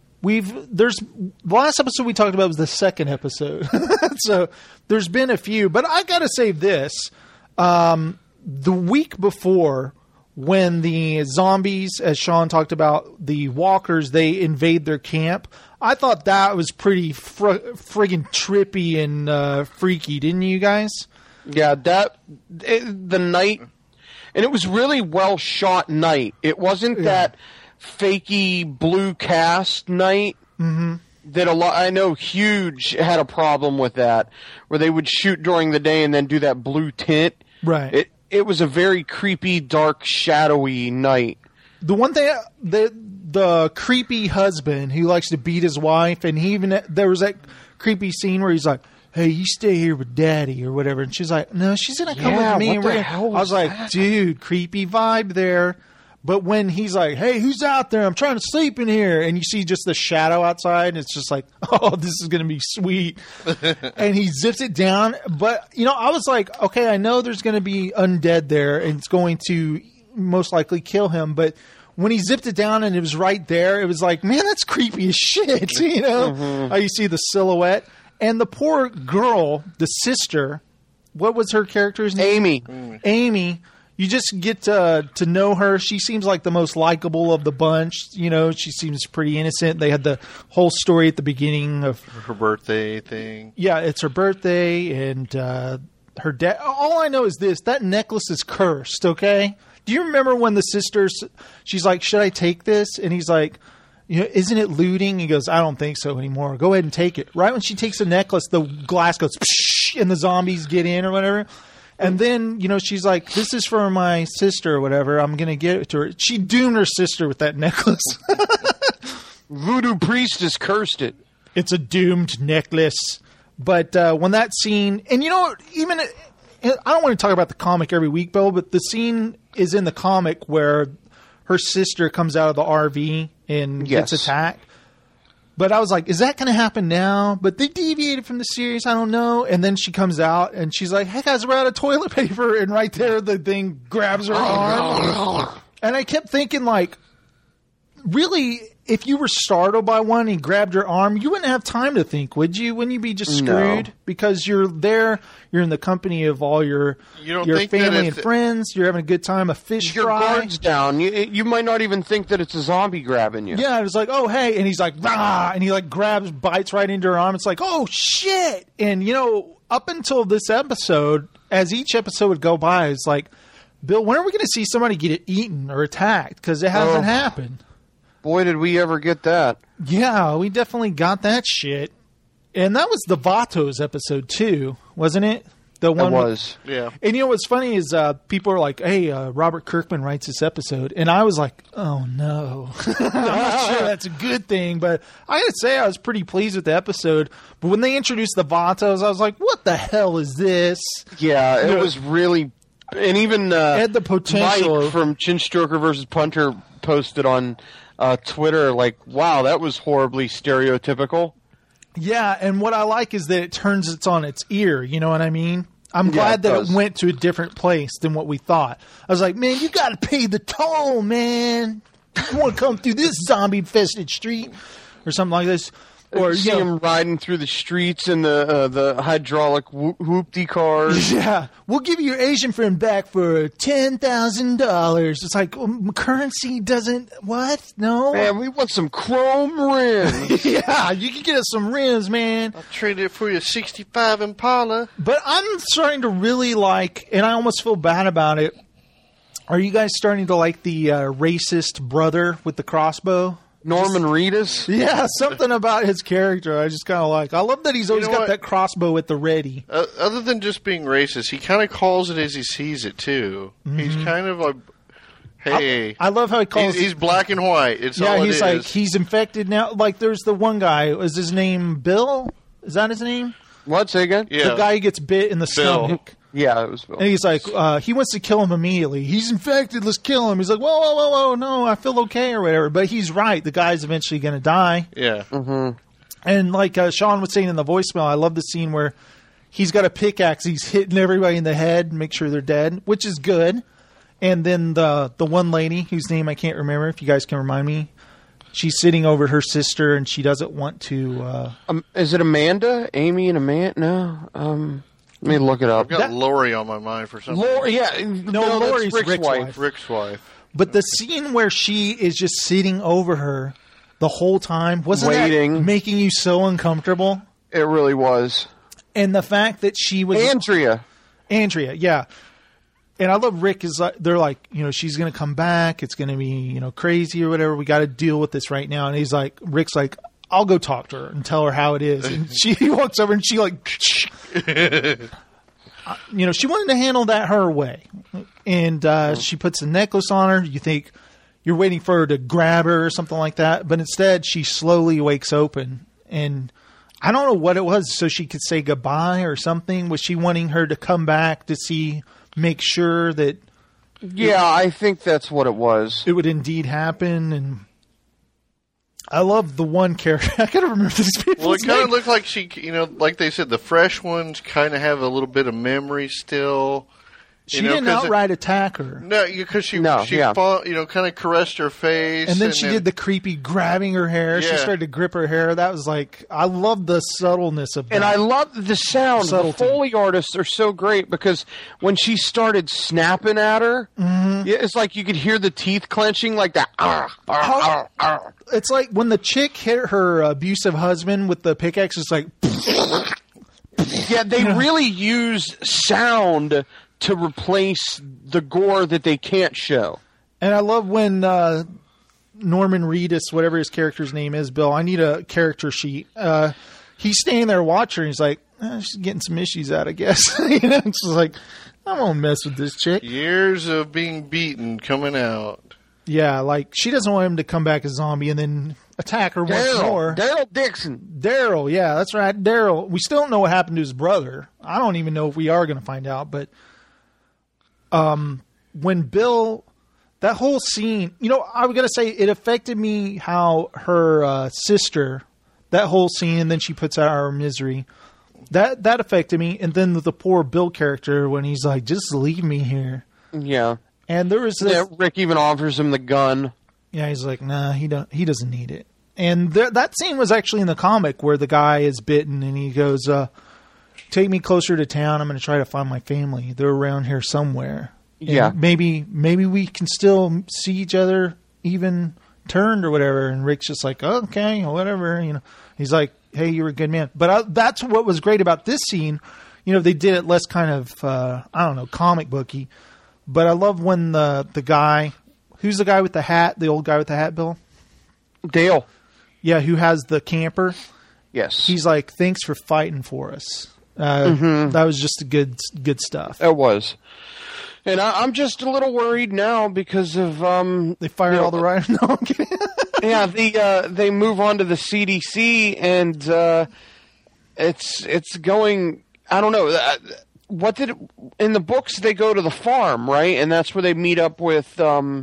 The last episode we talked about was the second episode. So there's been a few, but I got to say this. The week before, when the zombies, as Sean talked about, the walkers, they invade their camp, I thought that was pretty friggin' trippy and freaky, didn't you guys? Yeah, the night, and it was really well shot night. It wasn't that fakey blue cast night that I know Huge had a problem with that, where they would shoot during the day and then do that blue tint. Right. It was a very creepy, dark, shadowy night. The one thing, the creepy husband who likes to beat his wife, and there was that creepy scene where he's like, hey, you stay here with Daddy or whatever, and she's like, no, she's gonna come with me. What the hell was I was like, dude, creepy vibe there. But when he's like, hey, who's out there? I'm trying to sleep in here. And you see just the shadow outside. And it's just like, oh, this is going to be sweet. And he zips it down. But, I was like, okay, I know there's going to be undead there. And it's going to most likely kill him. But when he zipped it down and it was right there, it was like, man, that's creepy as shit. How you see the silhouette. And the poor girl, the sister, what was her character's name? Amy. You just get to know her. She seems like the most likable of the bunch. She seems pretty innocent. They had the whole story at the beginning of her birthday thing. Yeah, it's her birthday, and her dad. All I know is this: that necklace is cursed. Okay. Do you remember when the sisters? She's like, "Should I take this?" And he's like, "Isn't it looting?" He goes, "I don't think so anymore. Go ahead and take it." Right when she takes the necklace, the glass goes, and the zombies get in or whatever. And then, she's like, this is for my sister or whatever. I'm going to get it to her. She doomed her sister with that necklace. Voodoo priestess cursed it. It's a doomed necklace. But when that scene... And even... I don't want to talk about the comic every week, Bill, but the scene is in the comic where her sister comes out of the RV and gets attacked. But I was like, is that going to happen now? But they deviated from the series. I don't know. And then she comes out and she's like, hey guys, we're out of toilet paper. And right there, the thing grabs her arm. And I kept thinking, like, really, if you were startled by one and he grabbed your arm, you wouldn't have time to think, would you? Wouldn't you be just screwed? No. Because you're there, you're in the company of all your family and friends, you're having a good time, a fish your fry. guard's down. You might not even think that it's a zombie grabbing you. Yeah, it was like, oh, hey. And he's like, rah! And he like bites right into her arm. It's like, oh, shit. And, you know, up until this episode, as each episode would go by, it's like, Bill, when are we going to see somebody get eaten or attacked? Because it hasn't happened. Boy, did we ever get that. Yeah, we definitely got that shit. And that was the Vatos episode, too, wasn't it? The one it was. Yeah. And you know what's funny is people are like, hey, Robert Kirkman writes this episode. And I was like, oh, no. I'm not sure that's a good thing. But I got to say, I was pretty pleased with the episode. But when they introduced the Vatos, I was like, what the hell is this? Yeah, it was really... And even had the potential Mike from Chinstroker versus Punter posted on Twitter, like, wow, that was horribly stereotypical. Yeah, and what I like is that it turns it on its ear, you know what I mean? I'm glad that it went to a different place than what we thought. I was like, man, you got to pay the toll, man. You want to come through this zombie-infested street or something like this. Or see him riding through the streets in the hydraulic whoopty cars. Yeah, we'll give you your Asian friend back for $10,000. It's like currency doesn't what? No, man, we want some chrome rims. Yeah, you can get us some rims, man. I'll trade it for your '65 Impala. But I'm starting to really like, and I almost feel bad about it. Are you guys starting to like the racist brother with the crossbow? Norman Reedus? Yeah, something about his character I just kind of like. I love that he's always got that crossbow at the ready. Other than just being racist, he kind of calls it as he sees it, too. Mm-hmm. He's kind of like, hey. I love how he calls He's black and white. It's all he's like, he's infected now. Like, there's the one guy. Is his name Bill? Is that his name? What? Say again? Yeah. The guy who gets bit in the stomach. Yeah, it was Bill. And he's like, he wants to kill him immediately. He's infected. Let's kill him. He's like, whoa, no, I feel okay or whatever. But he's right. The guy's eventually going to die. Yeah. Mm-hmm. And like Sean was saying in the voicemail, I love the scene where he's got a pickaxe. He's hitting everybody in the head, make sure they're dead, which is good. And then the one lady whose name I can't remember, if you guys can remind me, she's sitting over her sister and she doesn't want to. Is it Amanda? Amy and Amanda? No. Let me look it up. I've got Lori on my mind for some reason. Yeah. No, Lori's Rick's wife. Rick's wife. But the scene where she is just sitting over her the whole time, wasn't waiting, that making you so uncomfortable? It really was. And the fact that she was... Andrea, yeah. And I love Rick is like, they're like, you know, she's going to come back. It's going to be, you know, crazy or whatever. We got to deal with this right now. And he's like, Rick's like, I'll go talk to her and tell her how it is. And she walks over and she like, you know, she wanted to handle that her way. And she puts a necklace on her. You think you're waiting for her to grab her or something like that. But instead, she slowly wakes open. And I don't know what it was. So she could say goodbye or something. Was she wanting her to come back to make sure that... Yeah, I think that's what it was. It would indeed happen. And... I love the one character. I gotta remember these people. Well, it kind of looked like she, you know, like they said, the fresh ones kind of have a little bit of memory still. She didn't outright attack her. No, because she fought, you know, kind of caressed her face. And then she did the creepy grabbing her hair. Yeah. She started to grip her hair. That was like, I love the subtleness of that. And I love the sound. The Foley artists are so great because when she started snapping at her, it's like you could hear the teeth clenching like that. It's like when the chick hit her abusive husband with the pickaxe, it's like... Yeah, they really use sound to replace the gore that they can't show. And I love when Norman Reedus, whatever his character's name is, Bill, I need a character sheet. He's standing there watching, and he's like, she's getting some issues out, I guess. You know, it's just like, I won't mess with this chick. Years of being beaten coming out. Yeah, like, she doesn't want him to come back as a zombie and then attack her once more. Daryl Dixon. Daryl, yeah, that's right, Daryl. We still don't know what happened to his brother. I don't even know if we are going to find out, but... when Bill, that whole scene, you know, I was going to say it affected me how her sister that whole scene, and then she puts out Our Misery. That affected me. And then the poor Bill character when he's like, just leave me here. Yeah. And there was this... Yeah, Rick even offers him the gun. Yeah, he's like, nah, he doesn't need it. And that scene was actually in the comic where the guy is bitten and he goes, take me closer to town. I'm going to try to find my family. They're around here somewhere. And yeah. Maybe we can still see each other even turned or whatever. And Rick's just like, okay, whatever. You know, he's like, hey, you're a good man. But that's what was great about this scene. You know, they did it less kind of, comic booky. But I love when the guy, who's the guy with the hat, the old guy with the hat, Bill? Dale. Yeah, who has the camper. Yes. He's like, thanks for fighting for us. That was just good stuff. It was. And I'm just a little worried now because of... they fired all the writers? No, I'm kidding. Yeah, they move on to the CDC, and it's going... I don't know. In the books, they go to the farm, right? And that's where they meet up with...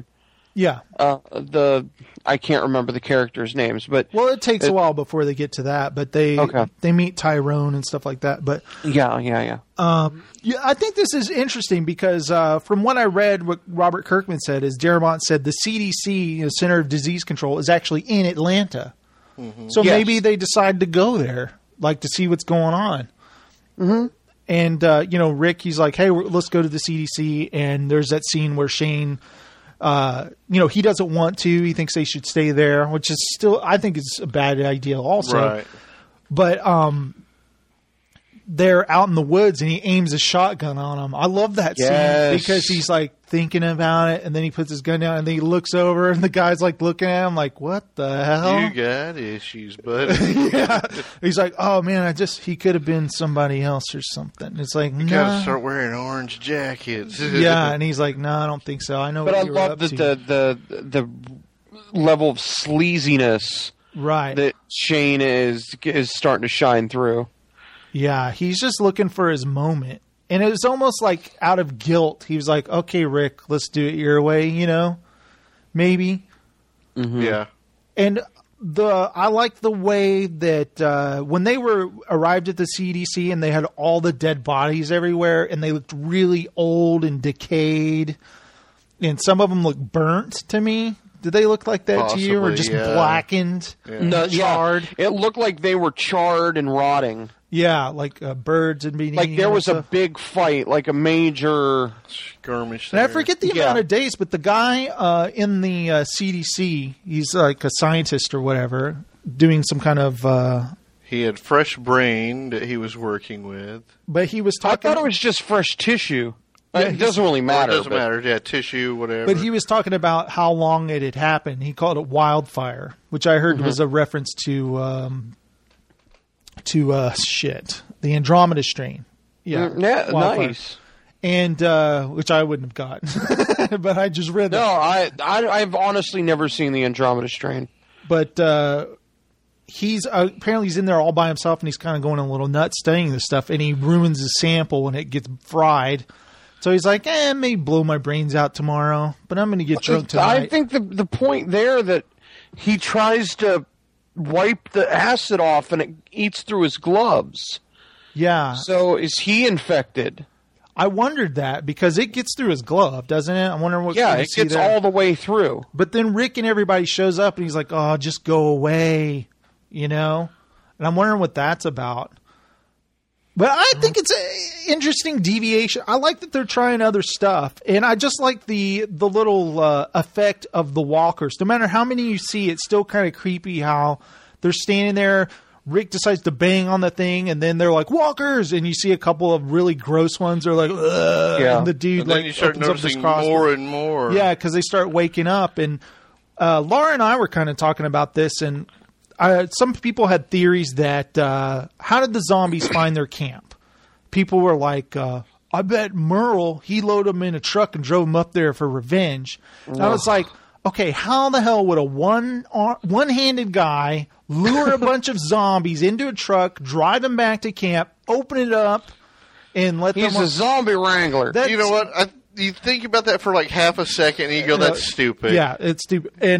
I can't remember the characters' names, but... Well, it takes a while before they get to that, but they meet Tyrone and stuff like that, but... Yeah. I think this is interesting because from what I read, what Robert Kirkman said is Darabont said the CDC, Center of Disease Control, is actually in Atlanta. Mm-hmm. So maybe they decided to go there, like to see what's going on. Mm-hmm. And, Rick, he's like, hey, let's go to the CDC, and there's that scene where Shane... he doesn't want to. He thinks they should stay there, which is still, I think, is a bad idea also. Right. But they're out in the woods and he aims a shotgun on them. I love that scene because he's like thinking about it and then he puts his gun down and then he looks over and the guy's like looking at him like, what the hell? You got issues, buddy. Yeah. He's like, oh man, he could have been somebody else or something. It's like, you gotta start wearing orange jackets. Yeah. And he's like, no, I don't think so. I know. But what I love the level of sleaziness. Right. That Shane is starting to shine through. Yeah, he's just looking for his moment. And it was almost like out of guilt. He was like, okay, Rick, let's do it your way, maybe. Mm-hmm. Yeah. And I like the way that when they arrived at the CDC and they had all the dead bodies everywhere and they looked really old and decayed and some of them looked burnt to me. Did they look like that to you or just blackened, charred? Yeah. It looked like they were charred and rotting. Yeah, like birds and being like there was a big fight, like a major skirmish. And I forget the amount of days, but the guy in the CDC, he's like a scientist or whatever, doing some kind of... he had fresh brain that he was working with. But he was talking... I thought it was just fresh tissue. It doesn't really matter. It doesn't matter, yeah, tissue, whatever. But he was talking about how long it had happened. He called it wildfire, which I heard was a reference to the Andromeda strain. Yeah, nice. And which I wouldn't have gotten, but I just read that. No, I've honestly never seen the Andromeda strain. But he's apparently he's in there all by himself, and he's kind of going a little nuts studying this stuff, and he ruins his sample when it gets fried. So he's like, maybe blow my brains out tomorrow, but I'm going to get drunk tonight. I think the point there that he tries to wipe the acid off and it eats through his gloves. Yeah. So is he infected? I wondered that because it gets through his glove, doesn't it? I wonder what. Yeah, it gets all the way through. But then Rick and everybody shows up and he's like, "Oh, just go away," And I'm wondering what that's about. But I think it's an interesting deviation. I like that they're trying other stuff. And I just like the little effect of the walkers. No matter how many you see, it's still kind of creepy how they're standing there. Rick decides to bang on the thing, and then they're like, walkers! And you see a couple of really gross ones. They're like, ugh. Yeah. And the dude and then you start noticing more and more. Yeah, because they start waking up. And Laura and I were kind of talking about this, and some people had theories that how did the zombies find their camp? People were like, I bet Merle, he loaded them in a truck and drove them up there for revenge. And I was like, okay, how the hell would a one-handed guy lure a bunch of zombies into a truck, drive them back to camp, open it up, and let them... He's a zombie wrangler. You know what? You think about that for like half a second and you go, that's stupid. Yeah, it's stupid.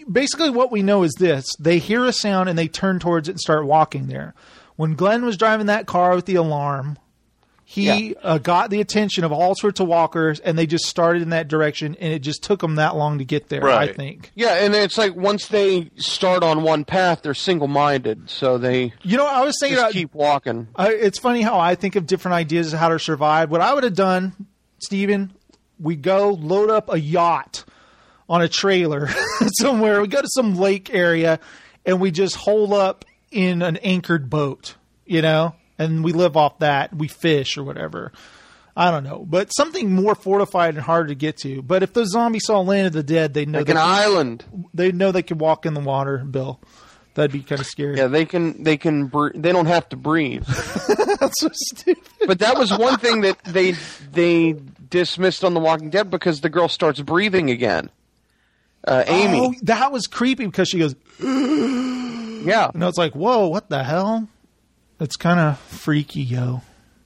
basically what we know is this. They hear a sound and they turn towards it and start walking there. When Glenn was driving that car with the alarm, he got the attention of all sorts of walkers, and they just started in that direction, and it just took them that long to get there, I think. Yeah, and it's like once they start on one path, they're single-minded, so they I was thinking about, keep walking. It's funny how I think of different ideas of how to survive. What I would have done, Steven, we go load up a yacht on a trailer somewhere. We go to some lake area, and we just hole up in an anchored boat, and we live off that. We fish or whatever. I don't know. But something more fortified and harder to get to. But if those zombies saw Land of the Dead, they'd know an island. They'd know they could walk in the water, Bill. That'd be kind of scary. Yeah, they can they don't have to breathe. That's so stupid. But that was one thing that they dismissed on The Walking Dead because the girl starts breathing again. Amy. Oh, that was creepy because she goes, yeah. And it's like, whoa, what the hell? It's kind of freaky, yo.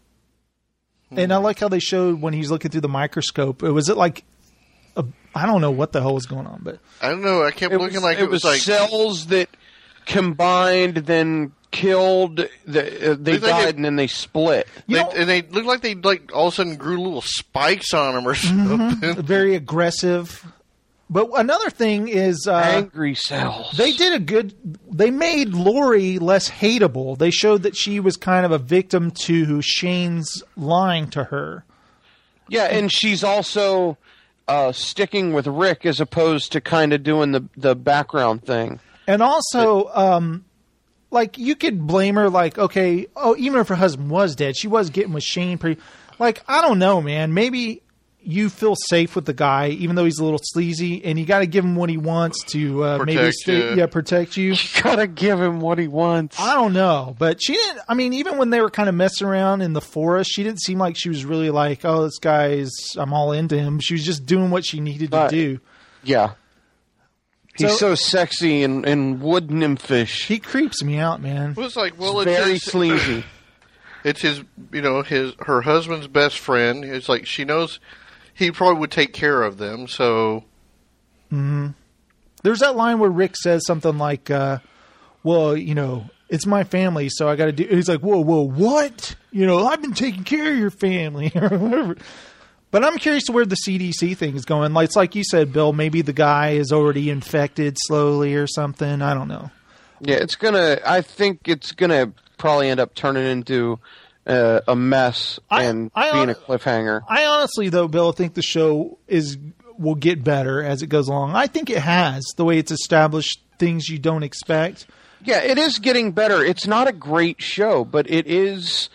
And I like how they showed when he's looking through the microscope. Was it like, I don't know what the hell was going on, but I don't know. I kept looking like it was like cells that combined, then killed. They died, and then they split. And they looked like they all of a sudden grew little spikes on them or something. Very aggressive. But another thing is angry cells. They made Lori less hateable. They showed that she was kind of a victim to Shane's lying to her. Yeah, and she's also sticking with Rick as opposed to kind of doing the background thing. And also, you could blame her, even if her husband was dead, she was getting with Shane pretty. I don't know, man. Maybe you feel safe with the guy, even though he's a little sleazy, and you got to give him what he wants to protect you. You got to give him what he wants. I don't know, but she didn't. I mean, even when they were kind of messing around in the forest, she didn't seem like she was really like, "Oh, this guy I'm all into him." She was just doing what she needed to do. Yeah, he's so sexy and wood nymphish. He creeps me out, man. It was like, well, it's very sleazy. It's her husband's best friend. It's like she knows he probably would take care of them, so. Mm-hmm. There's that line where Rick says something like, well, it's my family, so I got to do. He's like, whoa, what? I've been taking care of your family or whatever. But I'm curious to where the CDC thing is going. It's like you said, Bill, maybe the guy is already infected slowly or something. I don't know. Yeah, I think it's going to probably end up turning into a mess and being a cliffhanger. I honestly, though, Bill, think the show will get better as it goes along. I think it has, the way it's established things you don't expect. Yeah, it is getting better. It's not a great show, but it is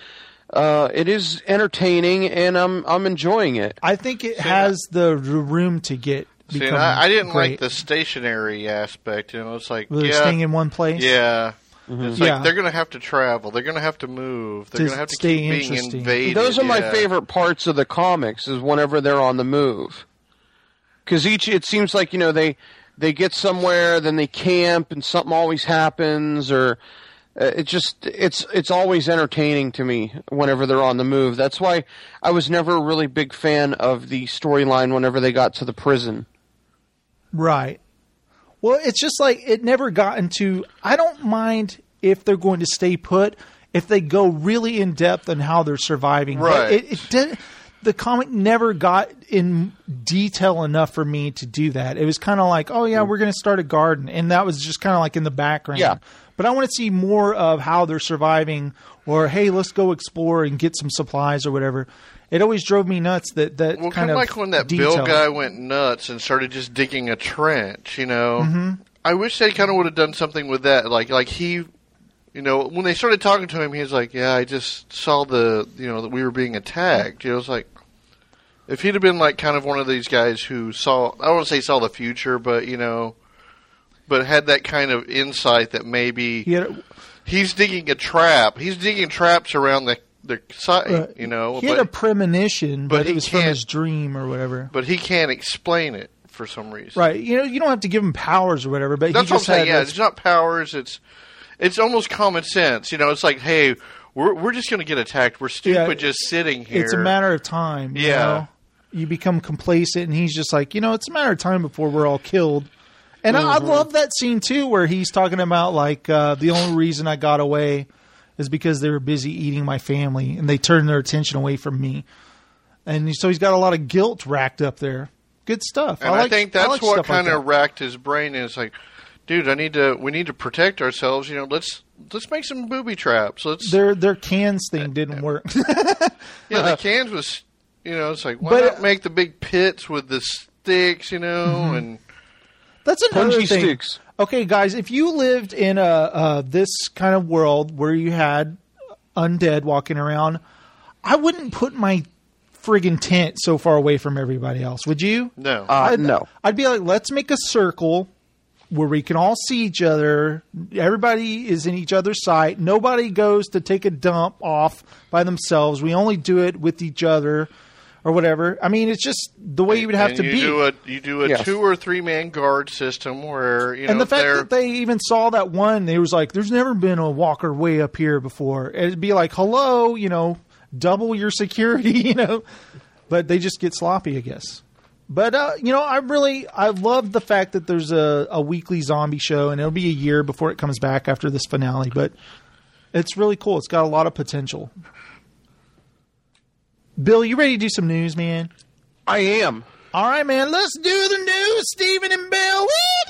entertaining, and I'm enjoying it. I think it has the room to get. I didn't great. like the stationary aspect. It's like staying in one place. Yeah. Mm-hmm. It's like they're going to have to travel. They're going to have to move. They're going to have to keep being invaded. Those are my favorite parts of the comics, is whenever they're on the move. Because it seems like, they get somewhere, then they camp, and something always happens, or it's always entertaining to me whenever they're on the move. That's why I was never a really big fan of the storyline whenever they got to the prison. Right. Well, it's just like it never got into. I don't mind if they're going to stay put if they go really in depth on how they're surviving. Right. But the comic never got in detail enough for me to do that. It was kind of like, oh yeah, we're going to start a garden, and that was just kind of like in the background. Yeah. But I want to see more of how they're surviving, or hey, let's go explore and get some supplies or whatever. It always drove me nuts that kind of like when that detail. Bill guy went nuts and started just digging a trench, Mm-hmm. I wish they kind of would have done something with that. Like he, when they started talking to him, he was like, yeah, I just saw that we were being attacked. It was like, if he'd have been like kind of one of these guys who saw, I don't want to say saw the future, but, but had that kind of insight that maybe he's digging a trap. He's digging traps around the site, He had a premonition, but it was from his dream or whatever. But he can't explain it for some reason. Right. You don't have to give him powers or whatever, but that's what I'm saying. Yeah, it's not powers. It's almost common sense. It's like, hey, we're just going to get attacked. We're stupid just sitting here. It's a matter of time. You become complacent, and he's just like, it's a matter of time before we're all killed. And I love that scene, too, where he's talking about, like, the only reason I got away is because they were busy eating my family, and they turned their attention away from me. And so he's got a lot of guilt racked up there. Good stuff. And I think that's what kind of racked his brain. Is like, dude, we need to protect ourselves. Let's make some booby traps. Their cans thing didn't work. Yeah, the cans was, it's like, why not make the big pits with the sticks, and that's another Punchy thing. sticks. Okay, guys, if you lived in this kind of world where you had undead walking around, I wouldn't put my friggin' tent so far away from everybody else. Would you? No. No. I'd be like, let's make a circle where we can all see each other. Everybody is in each other's sight. Nobody goes to take a dump off by themselves. We only do it with each other or whatever. I mean, it's just the way you would have to be. You do a 2 or 3 man guard system where, and the fact that they even saw that one, they was like, there's never been a walker way up here before. It'd be like, hello, double your security, but they just get sloppy, I guess. But, I love the fact that there's a weekly zombie show, and it'll be a year before it comes back after this finale, but it's really cool. It's got a lot of potential. Bill, you ready to do some news, man? I am. All right, man, let's do the news, Stephen and Bill.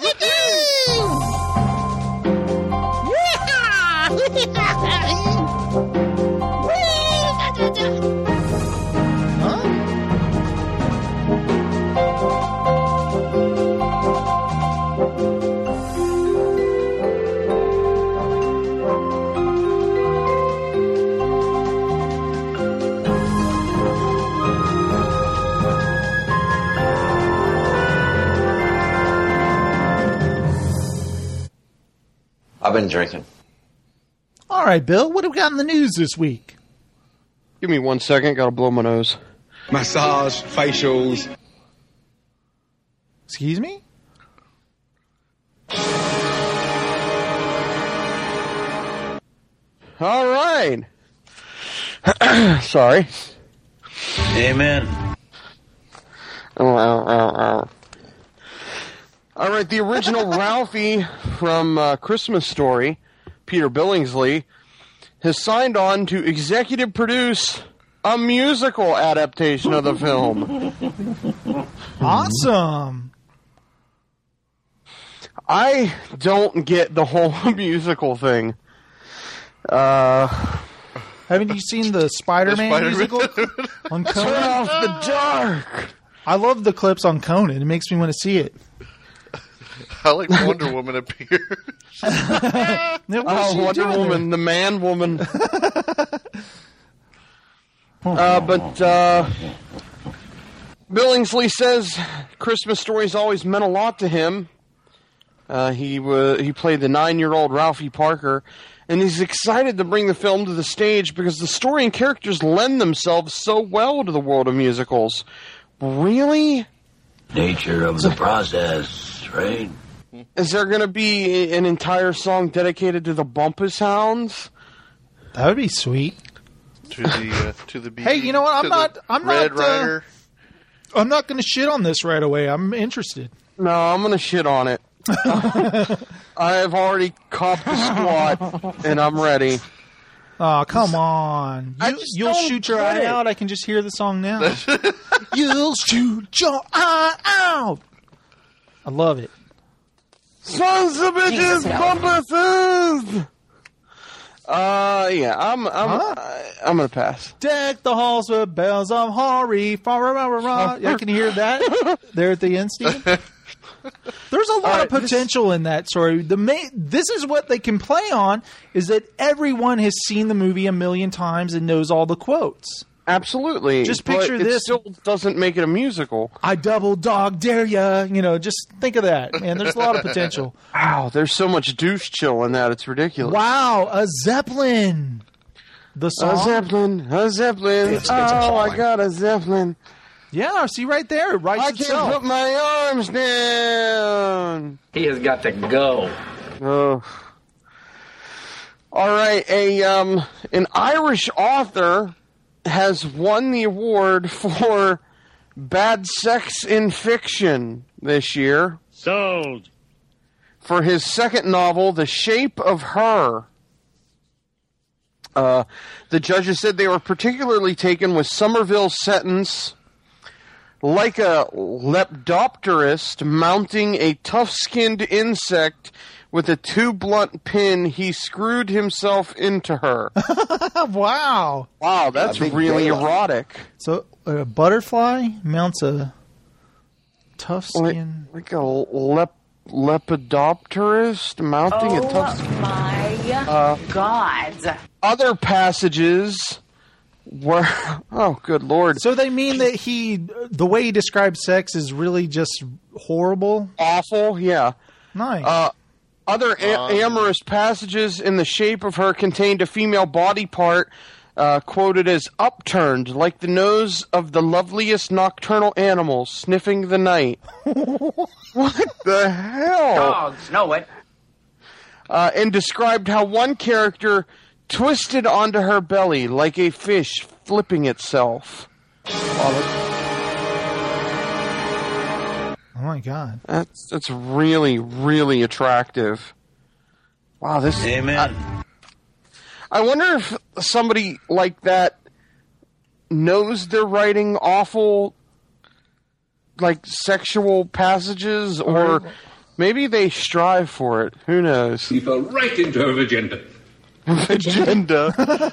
I've been drinking. All right, Bill, what have we got in the news this week? Give me 1 second. Got to blow my nose. Massage, facials. Excuse me? All right. Sorry. Amen. All right, the original Ralphie from Christmas Story, Peter Billingsley, has signed on to executive produce a musical adaptation of the film. Awesome. I don't get the whole musical thing. Haven't you seen the Spider-Man musical on Conan? Turn off the dark. I love the clips on Conan. It makes me want to see it. I like Wonder Woman appears. Wonder Woman, the man woman. But Billingsley says Christmas Story's always meant a lot to him. He played the 9-year-old Ralphie Parker, and he's excited to bring the film to the stage because the story and characters lend themselves so well to the world of musicals. Really? Nature of the process, right? Is there going to be an entire song dedicated to the Bumpus Hounds? That would be sweet. To the hey, you know what? I'm Red Rider. I'm not going to shit on this right away. I'm interested. No, I'm going to shit on it. I've already copped the squat, and I'm ready. Oh, come on. You'll shoot your eye out. I can just hear the song now. You'll shoot your eye out. I love it. Sons of bitches, Bumpuses! Yeah, I'm gonna pass. Deck the halls with bells of Hari. Yeah, can you hear that there at the end, Steve? There's a lot of potential in that story. This is what they can play on, is that everyone has seen the movie a million times and knows all the quotes. Absolutely. Just picture but this. It still doesn't make it a musical. I double dog dare ya. Just think of that, man. There's a lot of potential. Wow, there's so much douche chill in that. It's ridiculous. Wow, a Zeppelin. The song? A Zeppelin. Oh, I got a Zeppelin. Yeah, see right there. It writes itself. I can't put my arms down. He has got to go. Oh. All right, an Irish author has won the award for Bad Sex in Fiction this year. Sold. for his second novel, The Shape of Her. The judges said they were particularly taken with Somerville's sentence, like a lepidopterist mounting a tough-skinned insect with a two-blunt pin, he screwed himself into her. Wow. Wow, that's really erotic. So a butterfly mounts a tough skin. Like a lepidopterist mounting a tough skin. My God. Other passages were... Oh, good Lord. So they mean that the way he describes sex is really just horrible? Awful, yeah. Nice. Other amorous passages in The Shape of Her contained a female body part quoted as upturned, like the nose of the loveliest nocturnal animal sniffing the night. What the hell? Dogs know it. And described how one character twisted onto her belly like a fish flipping itself. Oh my God. That's really, really attractive. Wow, this... Amen. I wonder if somebody like that knows they're writing awful, like, sexual passages, or maybe they strive for it. Who knows? He fell right into her agenda. Agenda.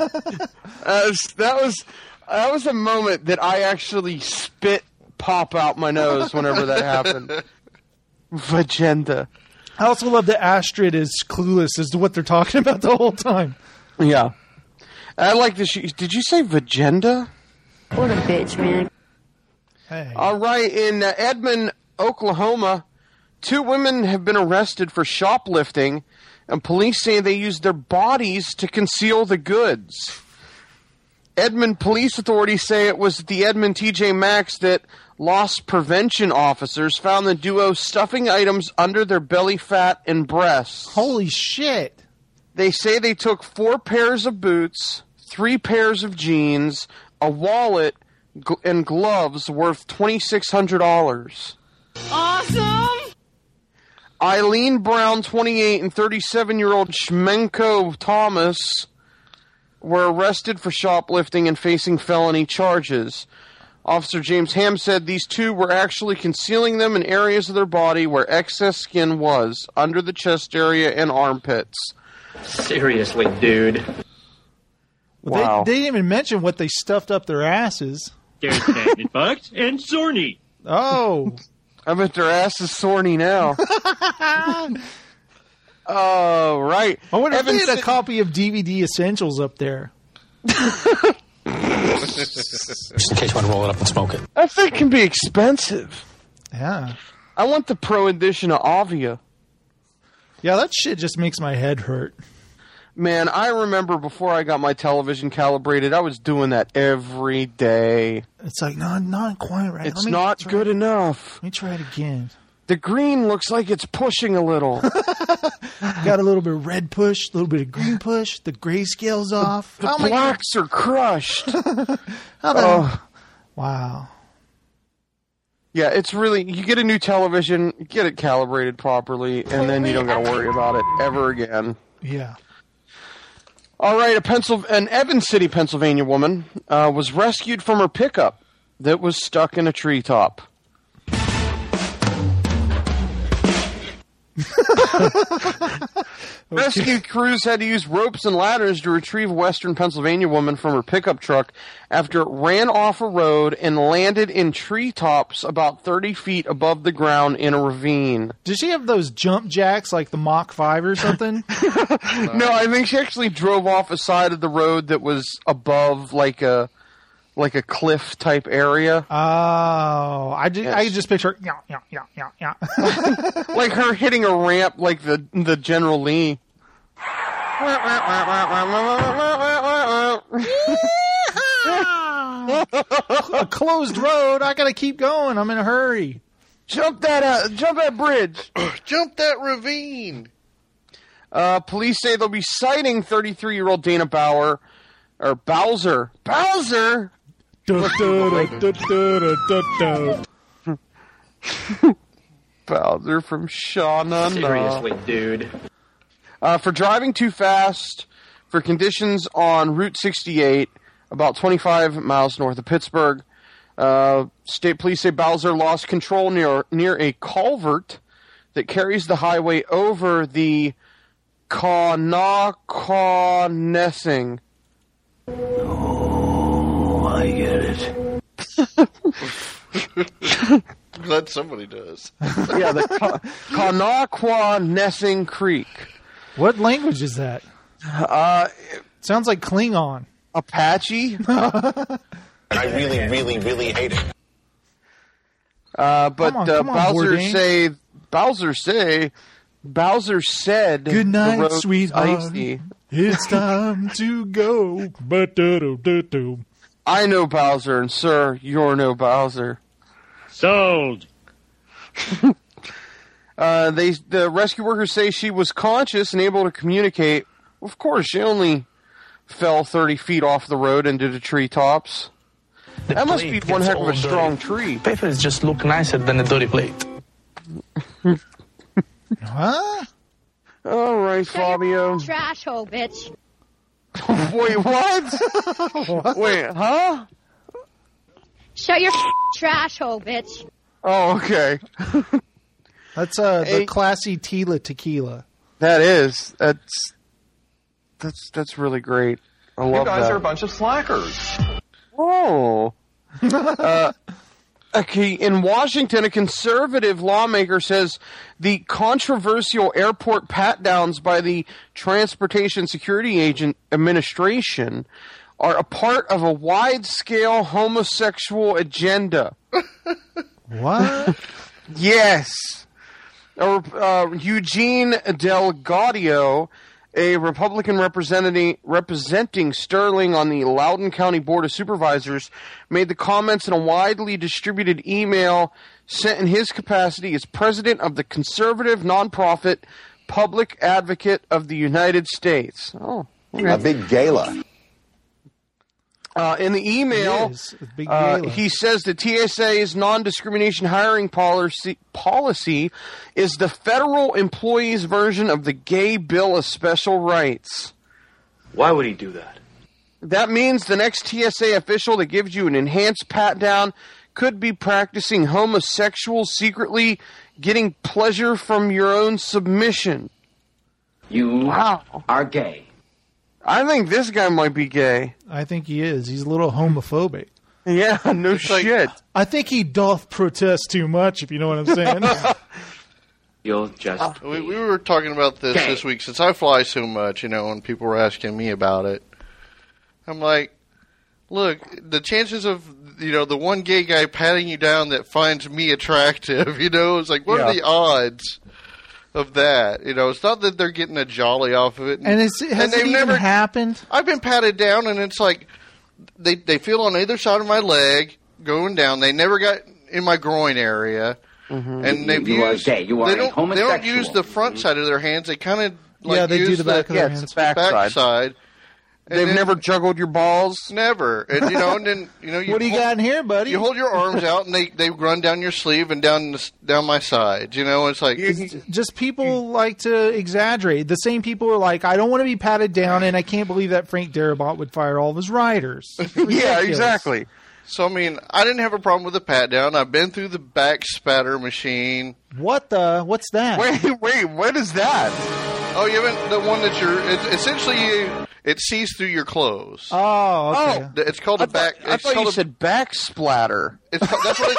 That was a moment that I actually spit pop out my nose whenever that happened. Vagenda. I also love that Astrid is clueless as to what they're talking about the whole time. Yeah. I like this. Did you say vagenda? What a bitch, man. Hey. All right. In Edmond, Oklahoma, 2 women have been arrested for shoplifting, and police say they used their bodies to conceal the goods. Edmond police authorities say it was the Edmond TJ Maxx that loss prevention officers found the duo stuffing items under their belly fat and breasts. Holy shit. They say they took 4 pairs of boots, 3 pairs of jeans, a wallet, and gloves worth $2,600. Awesome! Eileen Brown, 28, and 37-year-old Shmenko Thomas were arrested for shoplifting and facing felony charges. Officer James Ham said these 2 were actually concealing them in areas of their body where excess skin was, under the chest area and armpits. Seriously, dude. Wow. They didn't even mention what they stuffed up their asses. There's Bandit Bugs and Sorny. Oh. I bet their ass is sorny now. Oh, right. I wonder if they had a copy of DVD Essentials up there. Just in case you want to roll it up and smoke it. That thing can be expensive. Yeah. I want the pro edition of Avia. Yeah, that shit just makes my head hurt. Man, I remember before I got my television calibrated, I was doing that every day. It's like, no, not quite right. It's not good enough. Let me try it again. The green looks like it's pushing a little. Got a little bit of red push, a little bit of green push. The grayscale's off. The blacks are crushed. Wow. Yeah, it's really, you get a new television, get it calibrated properly, and then you don't got to worry about it ever again. Yeah. All right, an Evans City, Pennsylvania woman was rescued from her pickup that was stuck in a treetop. Rescue crews had to use ropes and ladders to retrieve a Western Pennsylvania woman from her pickup truck after it ran off a road and landed in treetops about 30 feet above the ground in a ravine. Did she have those jump jacks like the Mach 5 or something? No, I think she actually drove off a side of the road that was above like a cliff type area. Oh, I just picture, yeah. Like her hitting a ramp like the General Lee. A closed road. I gotta keep going. I'm in a hurry. Jump that bridge. Jump that ravine. Police say they'll be citing 33-year-old Dana Bowser. Bowser? Bowser from Shauna. Seriously, dude. For driving too fast, for conditions on Route 68, about 25 miles north of Pittsburgh, state police say Bowser lost control near a culvert that carries the highway over the Connoquanessing. Oh, I get it. Glad somebody does. Yeah, the Connoquanessing Creek. What language is that? Sounds like Klingon. Apache? I really, really, really hate it. But come on, Bowser said, "Good night, the road's sweetheart. icy." It's time to go. I know Bowser, and sir, you're no Bowser. Sold. The rescue workers say she was conscious and able to communicate. Of course, she only fell 30 feet off the road into the treetops. That must be one heck of a strong tree. Papers just look nicer than a dirty plate. Huh? All right, Fabio. Trash hole, bitch. Wait, what? Wait, huh? Shut your trash hole, bitch. Oh, okay. That's the classy Tila tequila. That is. That's really great. I love that. You guys are a bunch of slackers. Oh. Okay, in Washington, a conservative lawmaker says the controversial airport pat-downs by the Transportation Security Administration are a part of a wide-scale homosexual agenda. What? Yes. Eugene Delgadio, a Republican representing Sterling on the Loudoun County Board of Supervisors, made the comments in a widely distributed email sent in his capacity as president of the conservative nonprofit Public Advocate of the United States. Oh, okay. A big gala. In the email, he says the TSA's non-discrimination hiring policy is the federal employee's version of the gay bill of special rights. Why would he do that? That means the next TSA official that gives you an enhanced pat-down could be practicing homosexual, secretly getting pleasure from your own submission. You are gay. I think this guy might be gay. I think he is. He's a little homophobic. Yeah, no shit. I think he doth protest too much, if you know what I'm saying. You'll just... We were talking about this week, since I fly so much, and people were asking me about it. I'm like, look, the chances of, the one gay guy patting you down that finds me attractive, it's like, what are the odds of that? It's not that they're getting a jolly off of it. And has it even happened? I've been patted down, and it's like, they feel on either side of my leg going down. They never got in my groin area. Mm-hmm. And you are gay. You are a homosexual. They don't use the front side of their hands. They kind of they use do the back of their hands. Back side. They've never juggled your balls? Never. And, and then, what do you got in here, buddy? You hold your arms out, and they run down your sleeve and down my side. It's like... Just people like to exaggerate. The same people are like, I don't want to be patted down, and I can't believe that Frank Darabont would fire all of his riders. Yeah, exactly. So, I didn't have a problem with the pat down. I've been through the back spatter machine. What's that? Wait, what is that? Oh, you haven't... The one that essentially... It sees through your clothes. Oh, okay. Oh, it's called a back... I thought you said back splatter. That's what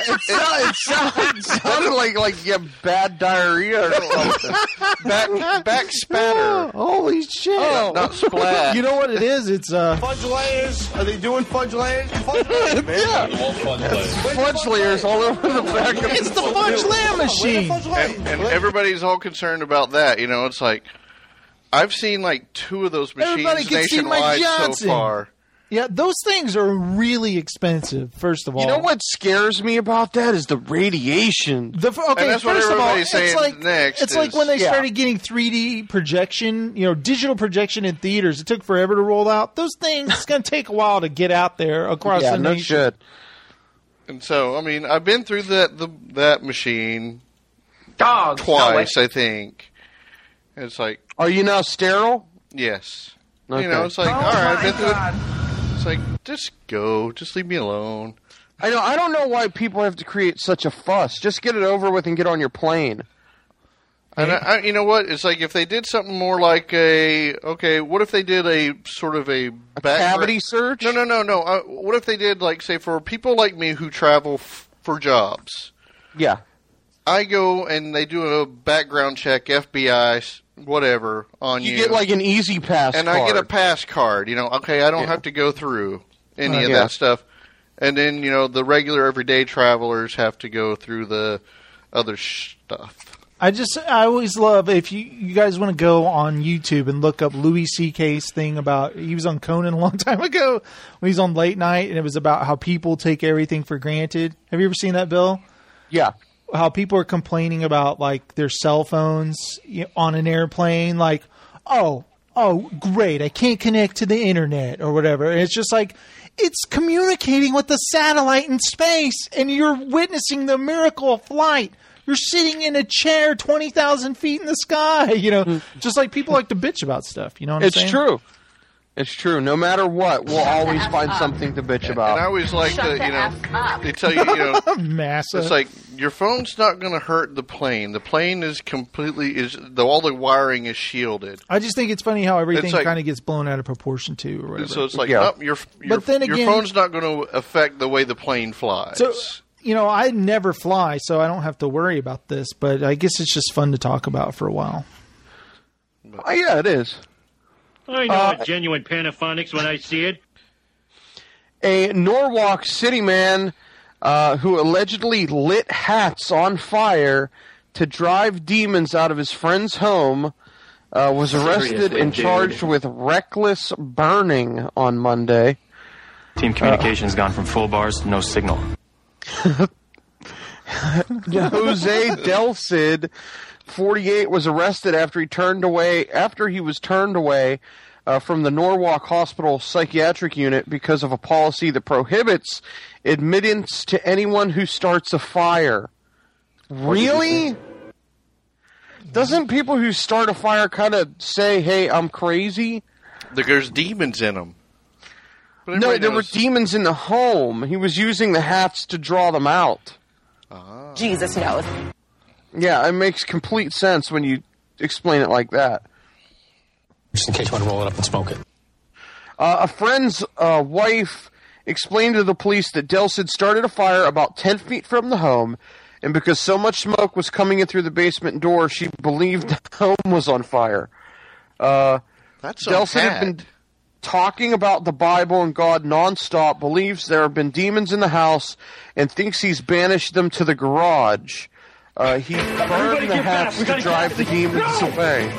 it sounded like you have bad diarrhea or something. back spatter. Holy shit. Oh. Not splat. You know what it is? It's fudge layers. Are they doing fudge layers? Fudge layers, man. Yeah. Fudge layers all over the back of It's the fudge layer machine. And everybody's all concerned about that. It's like... I've seen like 2 of those machines nationwide so far. Yeah, those things are really expensive, first of all. You know what scares me about that is the radiation. And that's what everybody's saying next. It's like when they started getting 3D projection, digital projection in theaters. It took forever to roll out. Those things, it's going to take a while to get out there across the nation. Shit. And so, I've been through that machine. Dogs. Twice, I think. And it's like, are you now sterile? Yes. Okay. You know, it's like, all right, I've been through it. It's like, just go, just leave me alone. I know. I don't know why people have to create such a fuss. Just get it over with and get on your plane. And you know what? It's like if they did something more like what if they did a sort of a cavity search? No. What if they did, like, say, for people like me who travel for jobs? Yeah. I go and they do a background check, FBI, whatever, on you. You get like an easy pass and card. I get a pass card. You know, okay, I don't have to go through any of that stuff. And then, you know, the regular everyday travelers have to go through the other stuff. I always love, if you guys want to go on YouTube and look up Louis C.K.'s thing about, he was on Conan a long time ago when he was on Late Night, and it was about how people take everything for granted. Have you ever seen that, Bill? Yeah. How people are complaining about, like, their cell phones on an airplane, like, oh, great, I can't connect to the internet or whatever. And it's just like, it's communicating with the satellite in space, and you're witnessing the miracle of flight. You're sitting in a chair 20,000 feet in the sky, you know, just like people like to bitch about stuff. You know what I'm saying? It's true. It's true. No matter what, we'll always find something to bitch about. And I always like to, you know, they tell you, you know, Massa. It's like, your phone's not going to hurt the plane. The plane is all the wiring is shielded. I just think it's funny how everything kind of gets blown out of proportion too, or whatever. So it's like, your phone's not going to affect the way the plane flies. So, you know, I never fly, so I don't have to worry about this, but I guess it's just fun to talk about for a while. Yeah, it is. I know a genuine Panaphonics when I see it. A Norwalk City man who allegedly lit hats on fire to drive demons out of his friend's home was arrested and charged with reckless burning on Monday. Team communication's gone from full bars to no signal. Jose Del Cid, 48, was arrested after he was turned away from the Norwalk Hospital Psychiatric Unit because of a policy that prohibits admittance to anyone who starts a fire. Really? Doesn't people who start a fire kind of say, hey, I'm crazy? There's demons in them. No, there were demons in the home. He was using the hats to draw them out. Jesus knows. Yeah, it makes complete sense when you explain it like that. Just in case you want to roll it up and smoke it. A friend's wife explained to the police that Del Cid started a fire about 10 feet from the home, and because so much smoke was coming in through the basement door, she believed the home was on fire. That's so Del Cid had been talking about the Bible and God nonstop, believes there have been demons in the house, and thinks he's banished them to the garage. He burned the hats to drive the demons away.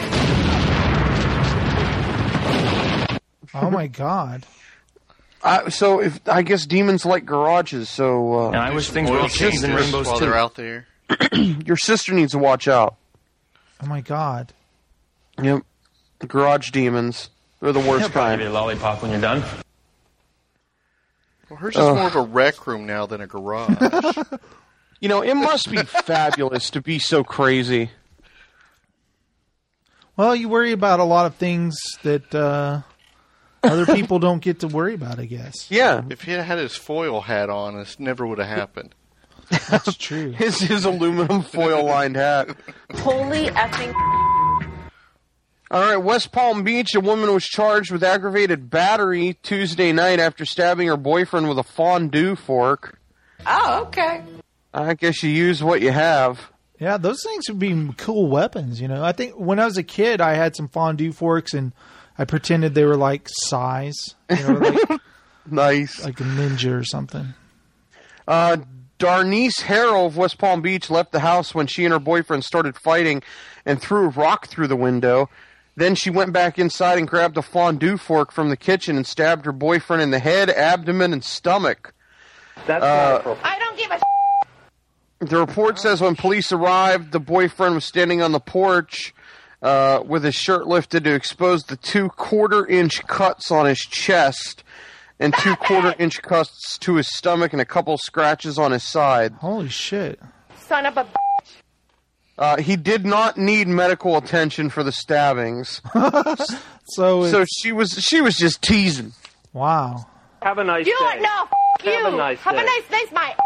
Oh my God! So I guess demons like garages. So and I wish things were all chains and rainbows while too. They're out there. Your sister needs to watch out. Oh my God! Yep, garage demons. They're the worst kind. Give you a lollipop when you're done. Well, hers is more of a rec room now than a garage. You know, it must be fabulous to be so crazy. Well, you worry about a lot of things that other people don't get to worry about, I guess. Yeah. If he had his foil hat on, this never would have happened. That's true. His aluminum foil-lined hat. Holy effing... All right, West Palm Beach, a woman was charged with aggravated battery Tuesday night after stabbing her boyfriend with a fondue fork. Oh, okay. I guess you use what you have. Yeah, those things would be cool weapons, you know. I think when I was a kid, I had some fondue forks, and I pretended they were like size. You know, like, nice. Like a ninja or something. Darnice Harrell of West Palm Beach left the house when she and her boyfriend started fighting and threw a rock through the window. Then she went back inside and grabbed a fondue fork from the kitchen and stabbed her boyfriend in the head, abdomen, and stomach. That's wonderful. I don't give a The report says when police arrived, the boyfriend was standing on the porch with his shirt lifted to expose the 2 quarter-inch cuts on his chest and 2 quarter-inch cuts to his stomach and a couple scratches on his side. Holy shit. Son of a He did not need medical attention for the stabbings. So she was just teasing. Wow. Have a nice You day. no, f- you. Have a nice Have day. a nice day's my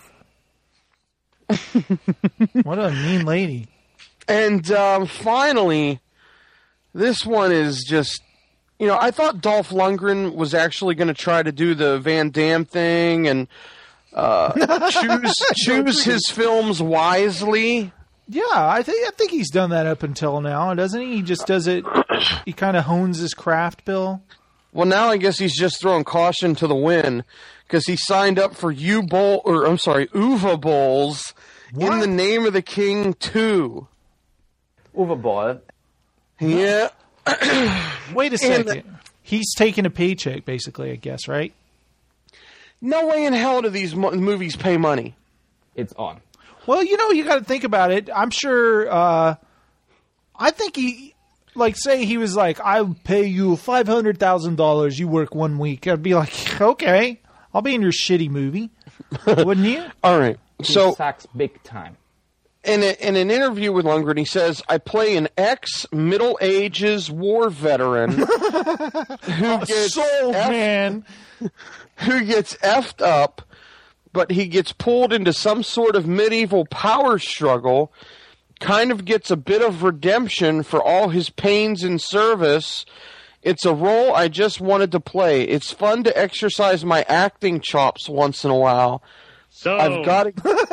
What a mean lady. And finally, this one is just, I thought Dolph Lundgren was actually going to try to do the Van Damme thing and choose his films wisely. Yeah, I think he's done that up until now, doesn't he? He just does it. He kind of hones his craft, Bill. Well, now I guess he's just throwing caution to the wind because he signed up for Uwe Bowls in the Name of the King 2. Uwe Boll. Yeah. Wait a second. He's taking a paycheck, basically, I guess, right? No way in hell do these movies pay money. It's on. Well, you got to think about it. I'm sure. I think he, say he was like, "I'll pay you $500,000. You work 1 week." I'd be like, "Okay, I'll be in your shitty movie," wouldn't you? All right. So he sucks big time. In an interview with Lundgren, he says, "I play an ex-Middle Ages war veteran who gets who gets effed up, but he gets pulled into some sort of medieval power struggle, kind of gets a bit of redemption for all his pains in service. It's a role I just wanted to play. It's fun to exercise my acting chops once in a while. So I've got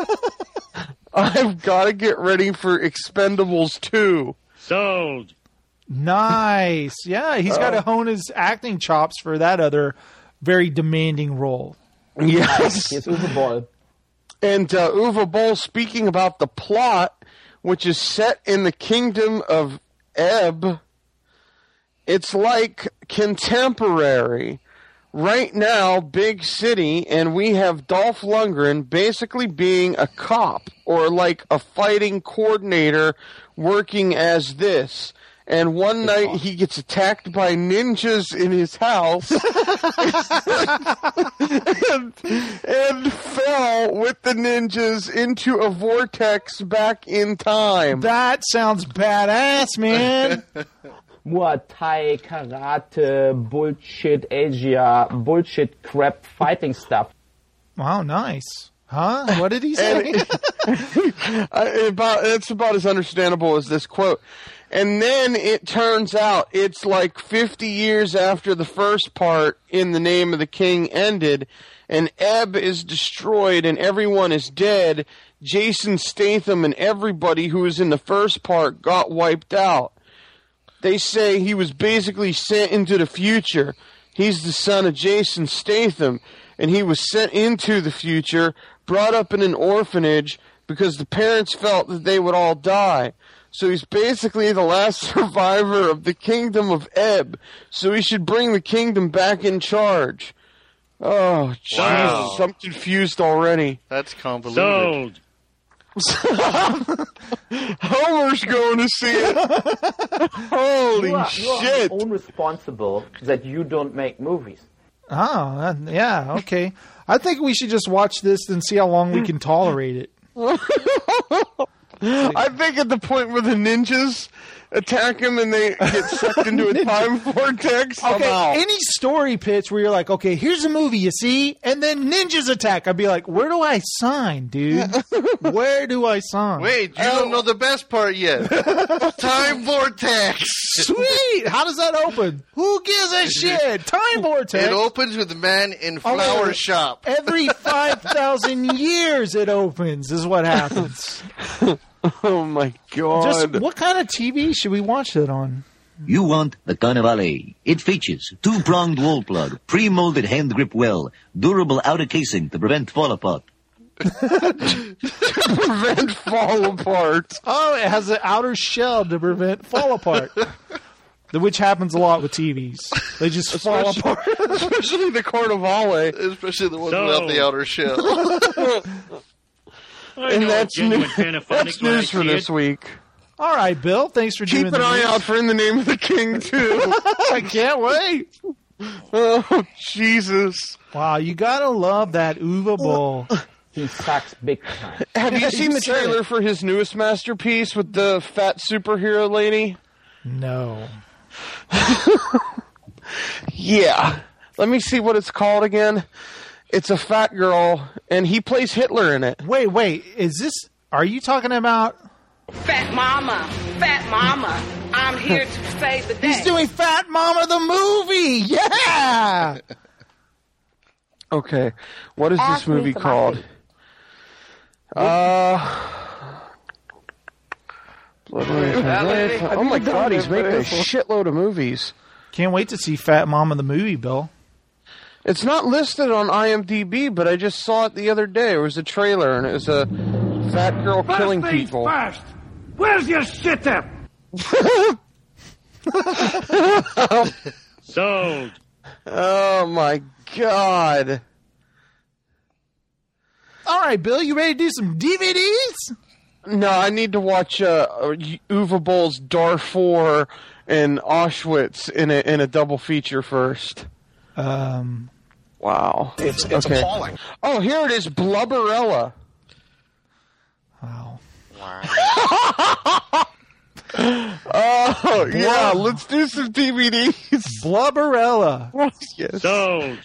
to get ready for Expendables 2. Sold. Nice. Yeah, he's got to hone his acting chops for that other very demanding role. Yes. It's Uwe Boll. And Uwe Boll, speaking about the plot, which is set in the kingdom of Ebb, it's like contemporary. Right now, big city, and we have Dolph Lundgren basically being a cop or like a fighting coordinator working as this. And one night he gets attacked by ninjas in his house and fell with the ninjas into a vortex back in time. That sounds badass, man. Muay Thai, Karate, bullshit Asia, bullshit crap fighting stuff. Wow, nice. Huh? What did he say? It's about as understandable as this quote. And then it turns out it's like 50 years after the first part in The Name of the King ended, and Ebb is destroyed and everyone is dead. Jason Statham and everybody who was in the first part got wiped out. They say he was basically sent into the future. He's the son of Jason Statham, and he was sent into the future, brought up in an orphanage because the parents felt that they would all die. So he's basically the last survivor of the kingdom of Ebb. So he should bring the kingdom back in charge. Oh, Jesus, wow. I'm confused already. That's convoluted. Homer's going to see it. Holy shit. You are own responsible that you don't make movies. Oh, yeah, okay. I think we should just watch this and see how long we can tolerate it. I think at the point where the ninjas attack him and they get sucked into a time vortex somehow. Okay, any story pitch where you're like, okay, here's a movie, you see, and then ninjas attack. I'd be like, where do I sign, dude? Where do I sign? Wait, you don't know the best part yet. Time vortex. Sweet. How does that open? Who gives a shit? Time vortex. It opens with a man in flower shop. Every 5,000 years it opens is what happens. Oh my God. Just what kind of TV should we watch that on? You want the Carnivale. It features two-pronged wall plug, pre-molded hand grip well, durable outer casing to prevent fall apart. To prevent fall apart. Oh, it has an outer shell to prevent fall apart. Which happens a lot with TVs. They just fall apart. Especially the Carnivale. Especially the ones without the outer shell. And that's news for this week. All right, Bill. Thanks for doing Keep an eye out for In the Name of the King, too. I can't wait. Oh, Jesus. Wow, you got to love that Uwe Boll. He sucks big time. Have you seen the trailer for his newest masterpiece with the fat superhero lady? No. Yeah. Let me see what it's called again. It's a fat girl, and he plays Hitler in it. Wait. Are you talking about... Fat Mama. I'm here to save the day. He's doing Fat Mama the movie. Yeah. Okay. What is this movie called? Oh my God, he's making a shitload of movies. Can't wait to see Fat Mama the movie, Bill. It's not listed on IMDb, but I just saw it the other day. There was a trailer, and it was a fat girl killing people. First, where's your shit up? Sold. Oh my God. All right, Bill, you ready to do some DVDs? No, I need to watch Uwe Boll's Darfur and Auschwitz in a double feature first. Wow. It's appalling. Oh, here it is, Blubberella. Wow. Oh, yeah, let's do some DVDs. Blubberella. Yes. Sold.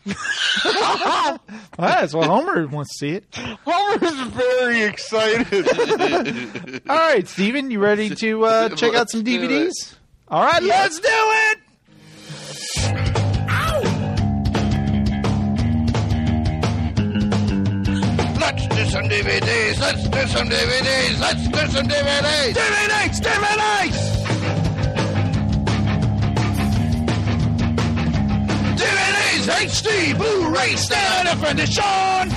That's what Homer wants to see it. Homer's very excited. All right, Steven, you ready to check out some DVDs? All right, let's do it! Let's do some DVDs. Let's do some DVDs. Let's do some DVDs. DVDs. HD, Blu-ray, stand definition.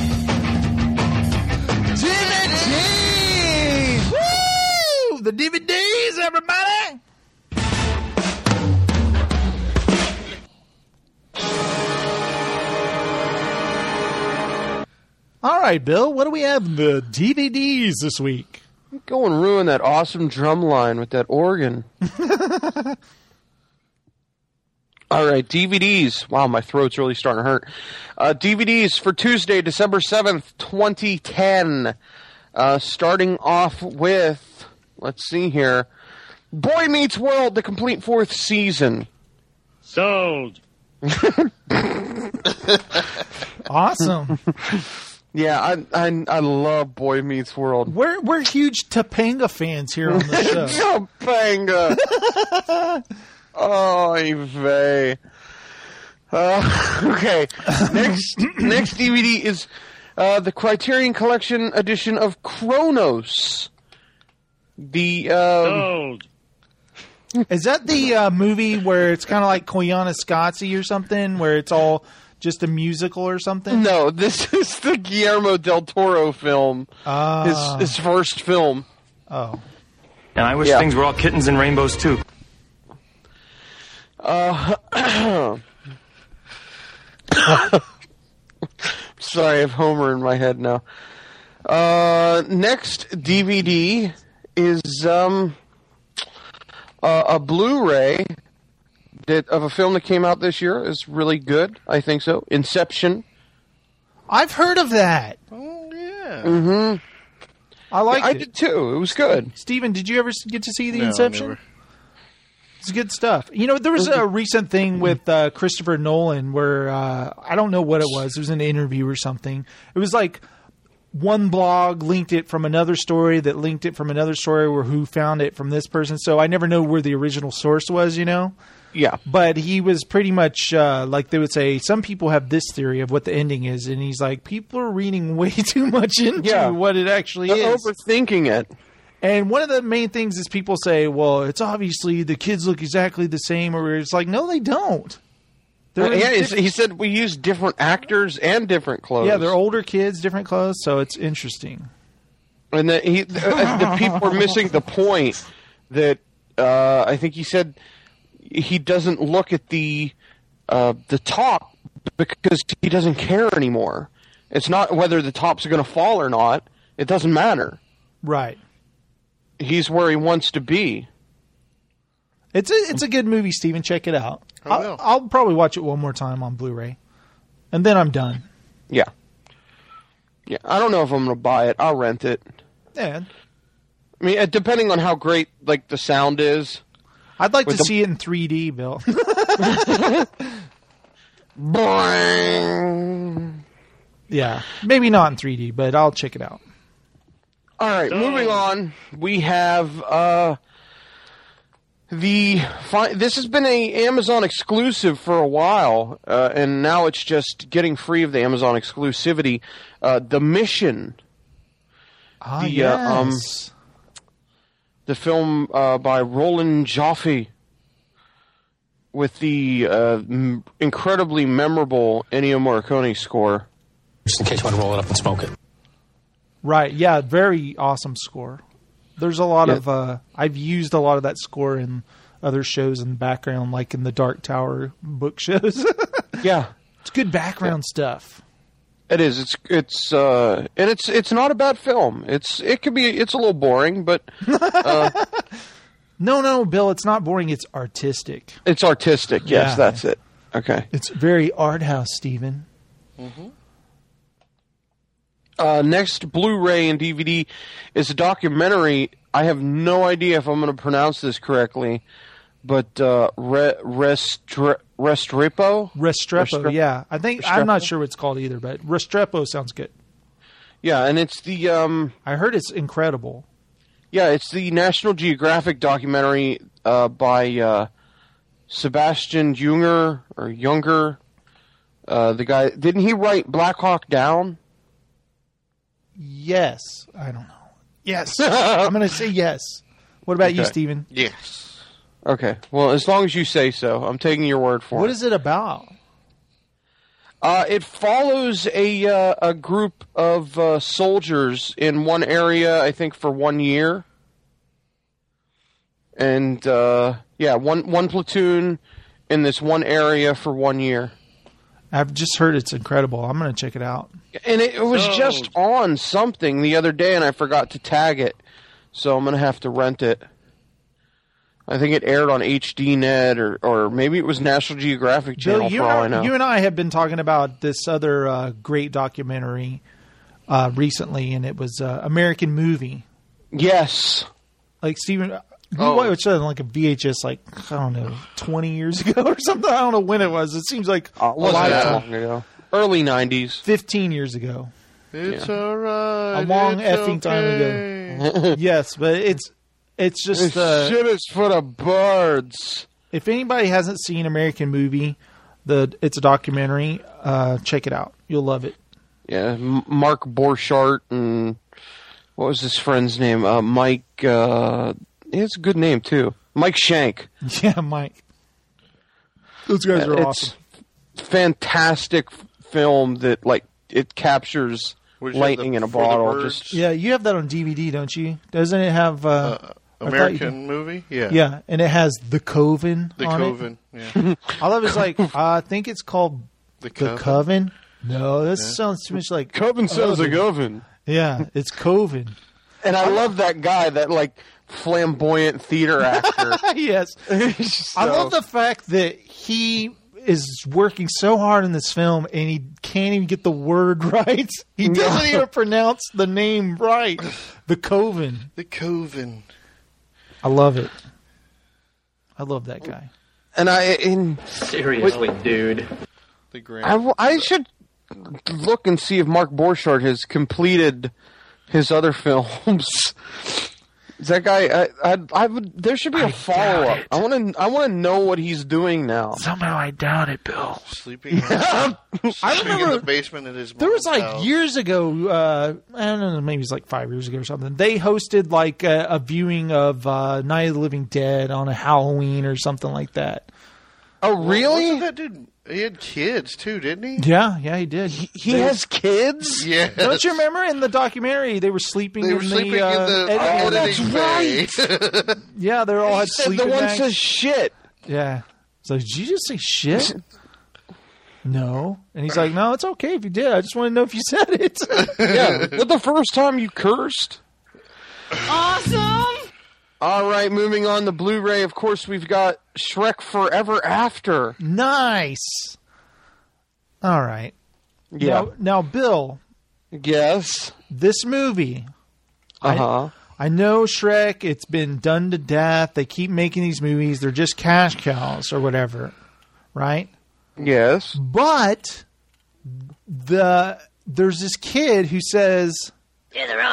DVDs! Woo! The DVDs, everybody! All right, Bill, what do we have in the DVDs this week? Go and ruin that awesome drum line with that organ. All right, DVDs. Wow, my throat's really starting to hurt. DVDs for Tuesday, December 7th, 2010. Starting off with, let's see here, Boy Meets World, the complete fourth season. Sold. Awesome. Yeah, I love Boy Meets World. We're huge Topanga fans here on the show. Topanga. Oh, Eve. Okay. Next DVD is the Criterion Collection edition of Kronos. Sold. Is that the movie where it's kind of like Koyaanisqatsi or something, where it's all just a musical or something? No, this is the Guillermo del Toro film. His first film. Oh. And I wish things were all kittens and rainbows, too. Sorry, I have Homer in my head now. Next DVD is a Blu-ray of a film that came out this year. Is really good, I think so. Inception. I've heard of that. Oh, yeah. Mm-hmm. I liked it. I did too. It was good. Steven, did you ever get to see the No, Inception? never. It's good stuff. You know, there was a recent thing with Christopher Nolan where I don't know what it was. It was an interview or something. It was like one blog linked it from another story that linked it from another story or who found it from this person. So I never know where the original source was, you know? Yeah. But he was pretty much like they would say, some people have this theory of what the ending is. And he's like, people are reading way too much into what it actually They're is. overthinking it. And one of the main things is people say, well, it's obviously the kids look exactly the same. Or it's like, no, they don't. He said we use different actors and different clothes. Yeah, they're older kids, different clothes, so it's interesting. And the people are missing the point that I think he said he doesn't look at the top because he doesn't care anymore. It's not whether the tops are going to fall or not. It doesn't matter. Right. He's where he wants to be. It's a good movie, Steven. Check it out. I will. I'll probably watch it one more time on Blu-ray, and then I'm done. Yeah. Yeah, I don't know if I'm going to buy it. I'll rent it. Yeah. I mean, depending on how great like the sound is. I'd like to see it in 3D, Bill. Boing. Yeah, maybe not in 3D, but I'll check it out. All right, moving on. We have this has been a Amazon exclusive for a while, and now it's just getting free of the Amazon exclusivity. The Mission. Yes. The film by Roland Joffe with the incredibly memorable Ennio Morricone score. Just in case you want to roll it up and smoke it. Right, yeah, very awesome score. There's a lot of... I've used a lot of that score in other shows in the background, like in the Dark Tower book shows. Yeah. It's good background stuff. It is. It's not a bad film. It's a little boring, but No, Bill, it's not boring. It's artistic. It's artistic. Yes, that's it. Okay. It's very art house, Stephen. Mm-hmm. Next Blu-ray and DVD is a documentary. I have no idea if I'm going to pronounce this correctly, but Restrepo? Restrepo, yeah. I'm not sure what it's called either, but Restrepo sounds good. Yeah, and it's the... I heard it's incredible. Yeah, it's the National Geographic documentary by Sebastian Junger, the guy... Didn't he write Black Hawk Down? Yes. I don't know. Yes. I'm going to say yes. What about you, Stephen? Yes. Okay. Well, as long as you say so. I'm taking your word for it. What is it about? It follows a group of soldiers in one area, I think, for 1 year. And, one platoon in this one area for 1 year. I've just heard it's incredible. I'm going to check it out. And it was just on something the other day, and I forgot to tag it. So I'm going to have to rent it. I think it aired on HDNet, or maybe it was National Geographic Channel, for all I know. You and I have been talking about this other great documentary recently, and it was American Movie. Yes. Like, Stephen... We watched it on like a VHS, like, I don't know, 20 years ago or something. I don't know when it was. It seems like a long ago. Early 90s. 15 years ago. It's all right. A long effing time ago. Yes, but it's just... shit is for the birds. If anybody hasn't seen American Movie, it's a documentary, check it out. You'll love it. Yeah, Mark Borchardt and... What was his friend's name? Mike... it's a good name, too. Mike Shank. Yeah, Mike. Those guys are awesome. Fantastic film that, like, it captures lightning in a bottle. Yeah, you have that on DVD, don't you? Doesn't it have... American Movie? Yeah. Yeah, and it has The Coven The on Coven, it. yeah. I love it's like, I think it's called The Coven. No, that sounds too much like... Coven sounds like oven. Yeah, it's Coven. And I love that guy, that, like, flamboyant theater actor. Yes. I love the fact that he is working so hard in this film and he can't even get the word right. He doesn't even pronounce the name right. The Coven. The Coven. I love it. I love that guy. And seriously, dude. I should look and see if Mark Borchardt has completed his other films. That guy, there should be a follow-up. I want to know what he's doing now. Somehow I doubt it, Bill. Sleeping in the basement in his There was like house. years ago, I don't know, maybe it's like 5 years ago or something. They hosted like a viewing of Night of the Living Dead on a Halloween or something like that. Oh, really? Wasn't that dude? He had kids too, didn't he? Yeah, he did. He has kids? Yeah. Don't you remember in the documentary they were sleeping in the editing bay. Right. Yeah, they all had sleeping the one bags. says shit. Yeah. So did you just say shit? No. And he's like, no, it's okay if you did. I just want to know if you said it. Yeah. Was the first time you cursed? Awesome! All right, moving on to Blu-ray. Of course, we've got Shrek Forever After. Nice. All right. Yeah. Now, Bill, Yes. This movie. Uh-huh. I know Shrek, it's been done to death. They keep making these movies. They're just cash cows or whatever. Right? Yes. But there's this kid who says... Yeah, there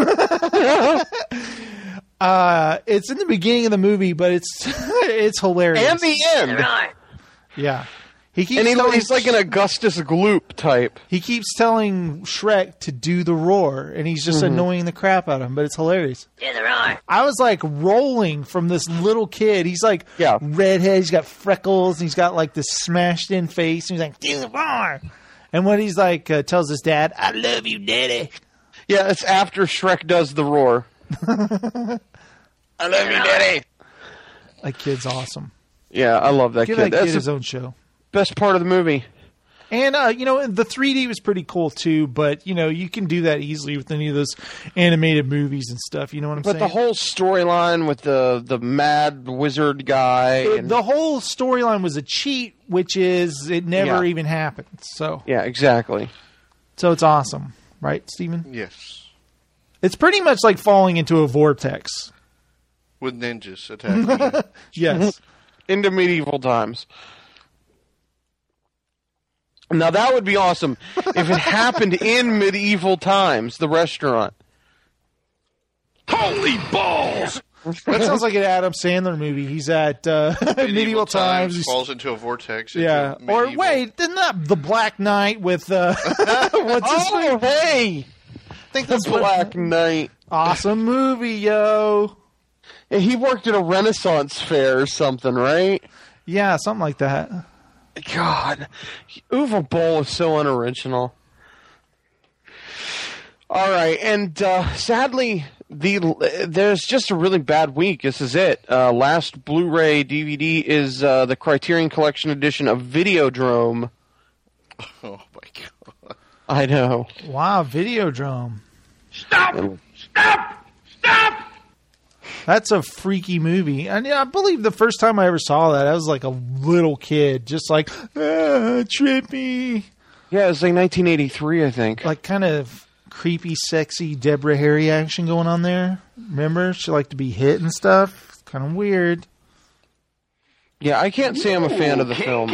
are. It's in the beginning of the movie, but it's hilarious. And the end. There are. Yeah. He's like an Augustus Gloop type. He keeps telling Shrek to do the roar, and he's just annoying the crap out of him, but it's hilarious. Yeah, there are. I was like rolling from this little kid. He's like redhead, he's got freckles, and he's got like this smashed in face, and he's like, do the roar. And when he's like, tells his dad, I love you, daddy. Yeah, it's after Shrek does the roar. I love you, daddy. That kid's awesome. Yeah, I love that Give kid. that That's kid his own show. Best part of the movie. And, the 3D was pretty cool, too, but, you can do that easily with any of those animated movies and stuff, you know what I'm saying? But the whole storyline with the mad wizard guy... The whole storyline was a cheat, which is it never even happened, so... Yeah, exactly. So it's awesome, right, Steven? Yes. It's pretty much like falling into a vortex. With ninjas attacking you. Yes. Into medieval times. Now, that would be awesome if it happened in medieval times, the restaurant. Holy balls! That sounds like an Adam Sandler movie. He's at medieval times. He falls into a vortex. Yeah. Or wait, isn't that The Black Knight with... what's his name? Hey! I think that's Black Knight. Awesome movie, yo. And he worked at a Renaissance fair or something, right? Yeah, something like that. God, Uwe Boll is so unoriginal. All right, and sadly, there's just a really bad week. This is it. Last Blu-ray DVD is the Criterion Collection edition of Videodrome. Oh my god! I know. Wow, Videodrome. Stop! Stop! Stop! That's a freaky movie. And I believe the first time I ever saw that, I was like a little kid, just like, trippy. Yeah, it was like 1983, I think. Like kind of creepy, sexy Deborah Harry action going on there. Remember? She liked to be hit and stuff. Kind of weird. Yeah, I can't say I'm a fan of the film.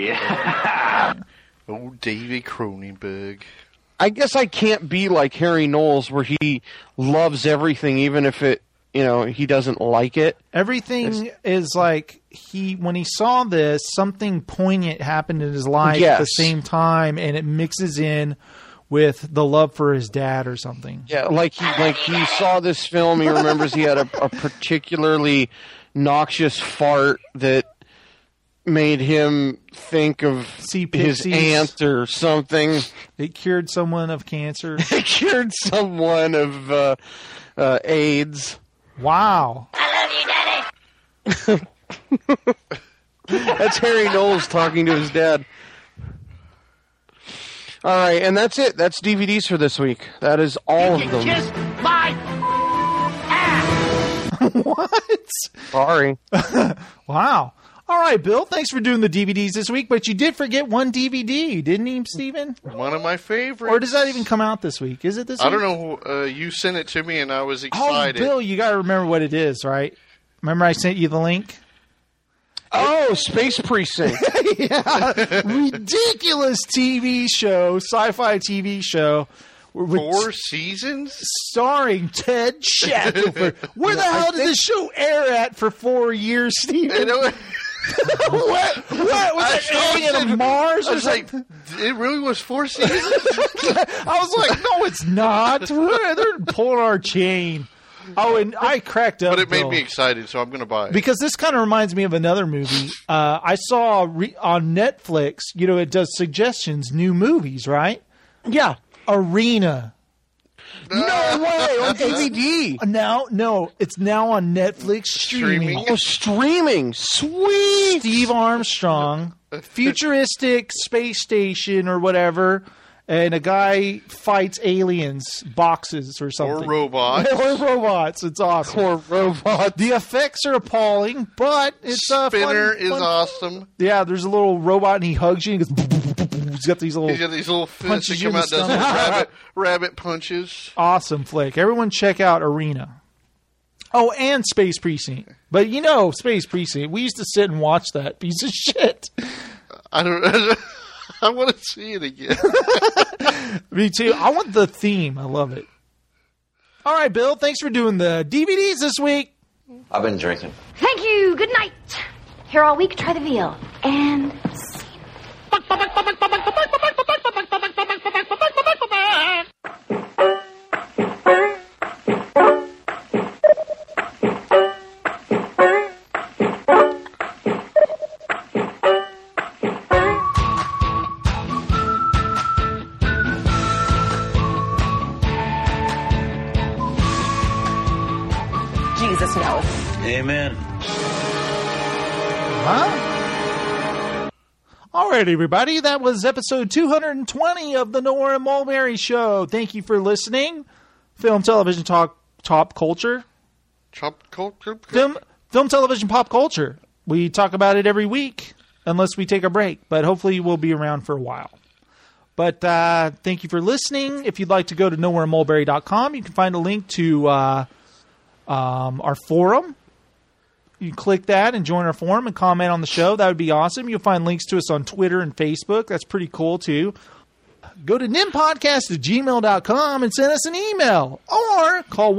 Oh, David Cronenberg. I guess I can't be like Harry Knowles where he loves everything even if it, he doesn't like it. Everything is like when he saw this, something poignant happened in his life at the same time, and it mixes in with the love for his dad or something. Yeah, like he saw this film. He remembers he had a particularly noxious fart that made him think of his aunt or something. It cured someone of cancer. It cured someone of AIDS. Wow. I love you, Daddy. That's Harry Knowles talking to his dad. All right, and that's it. That's DVDs for this week. That is all of them. Kiss my ass! What? Sorry. Wow. All right, Bill, thanks for doing the DVDs this week, but you did forget one DVD, didn't you, Steven? One of my favorites. Or does that even come out this week? Is it this week? I don't know. You sent it to me, and I was excited. Oh, Bill, you got to remember what it is, right? Remember I sent you the link? Oh, Space Precinct. Yeah. Ridiculous TV show, sci-fi TV show. 4 seasons? Starring Ted Shackelford. Where the hell did this show air at for 4 years, Steven? What? Was that alien of Mars? I was like, it really was 4 seasons? I was like, no, it's not. They're pulling our chain. Oh, and I cracked up. But it made me excited, so I'm going to buy it. Because this kind of reminds me of another movie. I saw on Netflix, it does suggestions, new movies, right? Yeah. Arena. No way, on DVD. No, it's now on Netflix streaming. Oh, streaming. Sweet. Steve Armstrong, futuristic space station or whatever, and a guy fights aliens, boxes or something. Or robots. Or robots. It's awesome. Or robots. The effects are appalling, but it's Spinner fun, is awesome. Yeah, there's a little robot and he hugs you and he goes... He's got these little fists that come out, does little rabbit punches. Awesome flick. Everyone check out Arena. Oh, and Space Precinct. But Space Precinct, we used to sit and watch that piece of shit. I want to see it again. Me too. I want the theme. I love it. All right, Bill, thanks for doing the DVDs this week. I've been drinking. Thank you. Good night. Here all week, try the veal. And scene. Jesus knows. Amen. Huh? All right, everybody. That was episode 220 of the Nora Mulberry Show. Thank you for listening. Film, television, top culture. Film, television, pop culture. We talk about it every week, unless we take a break. But hopefully we'll be around for a while. But thank you for listening. If you'd like to go to nowheremulberry.com, you can find a link to our forum. You can click that and join our forum and comment on the show. That would be awesome. You'll find links to us on Twitter and Facebook. That's pretty cool, too. Go to nimpodcast@gmail.com and send us an email. Or call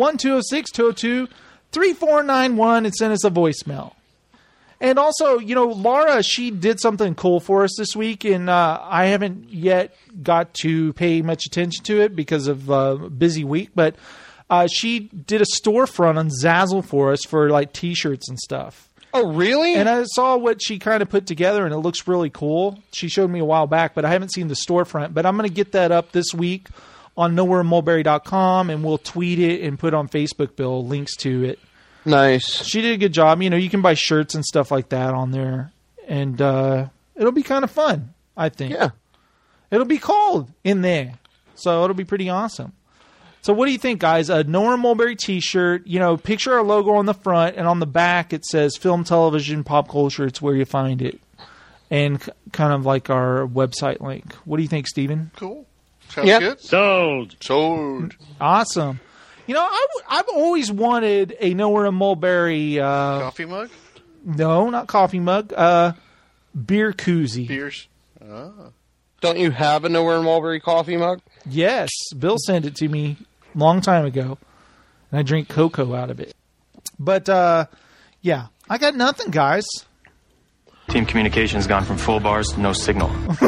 1-206-202-3491 and send us a voicemail. And also, Laura, she did something cool for us this week, and I haven't yet got to pay much attention to it because of a busy week, but she did a storefront on Zazzle for us for like T-shirts and stuff. Oh, really? And I saw what she kind of put together, and it looks really cool. She showed me a while back, but I haven't seen the storefront. But I'm going to get that up this week on nowheremulberry.com, and we'll tweet it and put on Facebook, Bill, links to it. Nice. She did a good job. You can buy shirts and stuff like that on there, and it'll be kind of fun, I think. Yeah. It'll be cold in there, so it'll be pretty awesome. So what do you think, guys? A Nora Mulberry T-shirt, picture our logo on the front, and on the back it says film, television, pop culture. It's where you find it. And kind of like our website link. What do you think, Steven? Cool. Sounds good. Sold. Awesome. I've always wanted a Nora Mulberry... coffee mug? No, not coffee mug. Beer koozie. Beers. Don't you have a Nowhere Mulberry coffee mug? Yes. Bill sent it to me a long time ago, and I drink cocoa out of it. But, yeah, I got nothing, guys. Team communication's gone from full bars to no signal.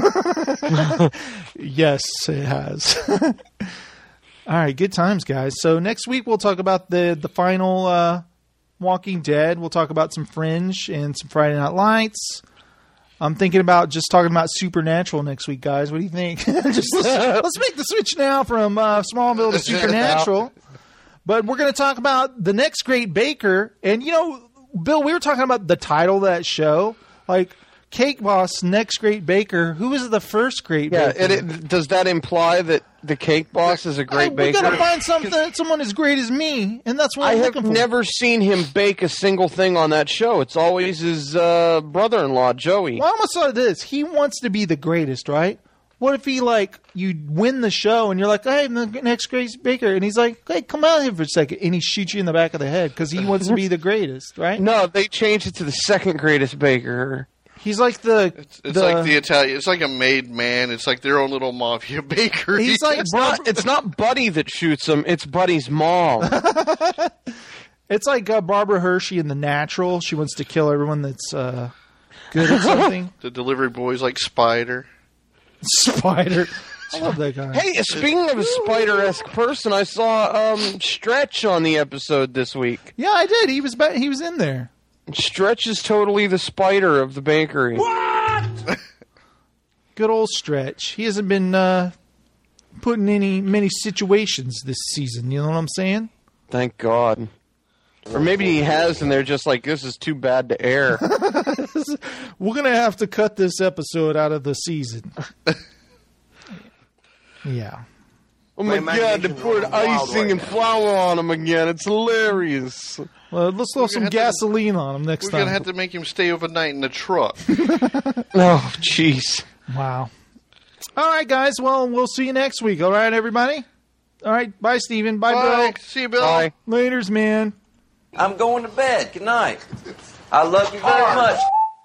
Yes, it has. All right, good times, guys. So next week we'll talk about the final Walking Dead. We'll talk about some Fringe and some Friday Night Lights. I'm thinking about just talking about Supernatural next week, guys. What do you think? Let's make the switch now from Smallville to Supernatural. But we're going to talk about The Next Great Baker. And, Bill, we were talking about the title of that show. Like, Cake Boss, Next Great Baker. Who was the first great baker? Yeah, does that imply that the Cake Boss is a great baker? We got to find someone as great as me, and that's what I'm looking for. I have never seen him bake a single thing on that show. It's always his brother-in-law, Joey. Well, I almost thought this. He wants to be the greatest, right? What if you win the show and you're like, hey, I'm the next great baker. And he's like, hey, come out here for a second. And he shoots you in the back of the head because he wants to be the greatest, right? No, they changed it to the second greatest baker. He's like It's like the Italian. It's like a made man. It's like their own little mafia bakery. He's like it's not Buddy that shoots him. It's Buddy's mom. It's like Barbara Hershey in The Natural. She wants to kill everyone that's good at something. The delivery boy's like Spider. Spider. I love that guy. Hey, speaking of a Spider-esque person, I saw Stretch on the episode this week. Yeah, I did. He was in there. Stretch is totally the Spider of the bakery. What? Good old Stretch. He hasn't been put in many situations this season. You know what I'm saying? Thank God. Or maybe he has, and they're just like, this is too bad to air. We're going to have to cut this episode out of the season. Yeah. Oh my God, they poured icing and flour on him again. It's hilarious. Well, let's throw some gasoline on him next time. We're going to have to make him stay overnight in the truck. Oh, jeez. Wow. All right, guys. Well, we'll see you next week. All right, everybody? All right. Bye, Steven. Bye, Bill. See you, Bill. Bye. Laters, man. I'm going to bed. Good night. I love you very much.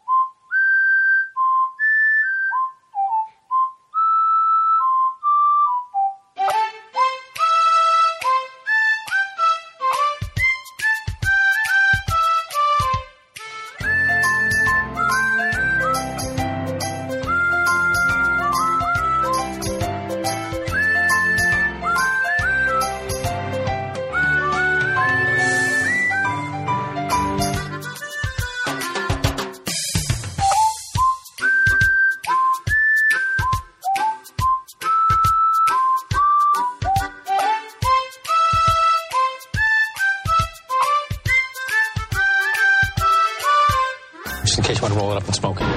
Just in case you want to roll it up and smoke it.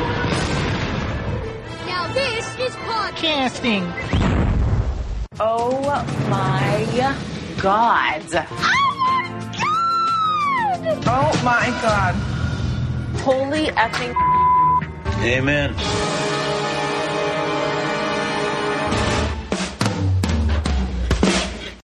Now this is podcasting. Oh my God. Oh my God. Holy effing. Amen.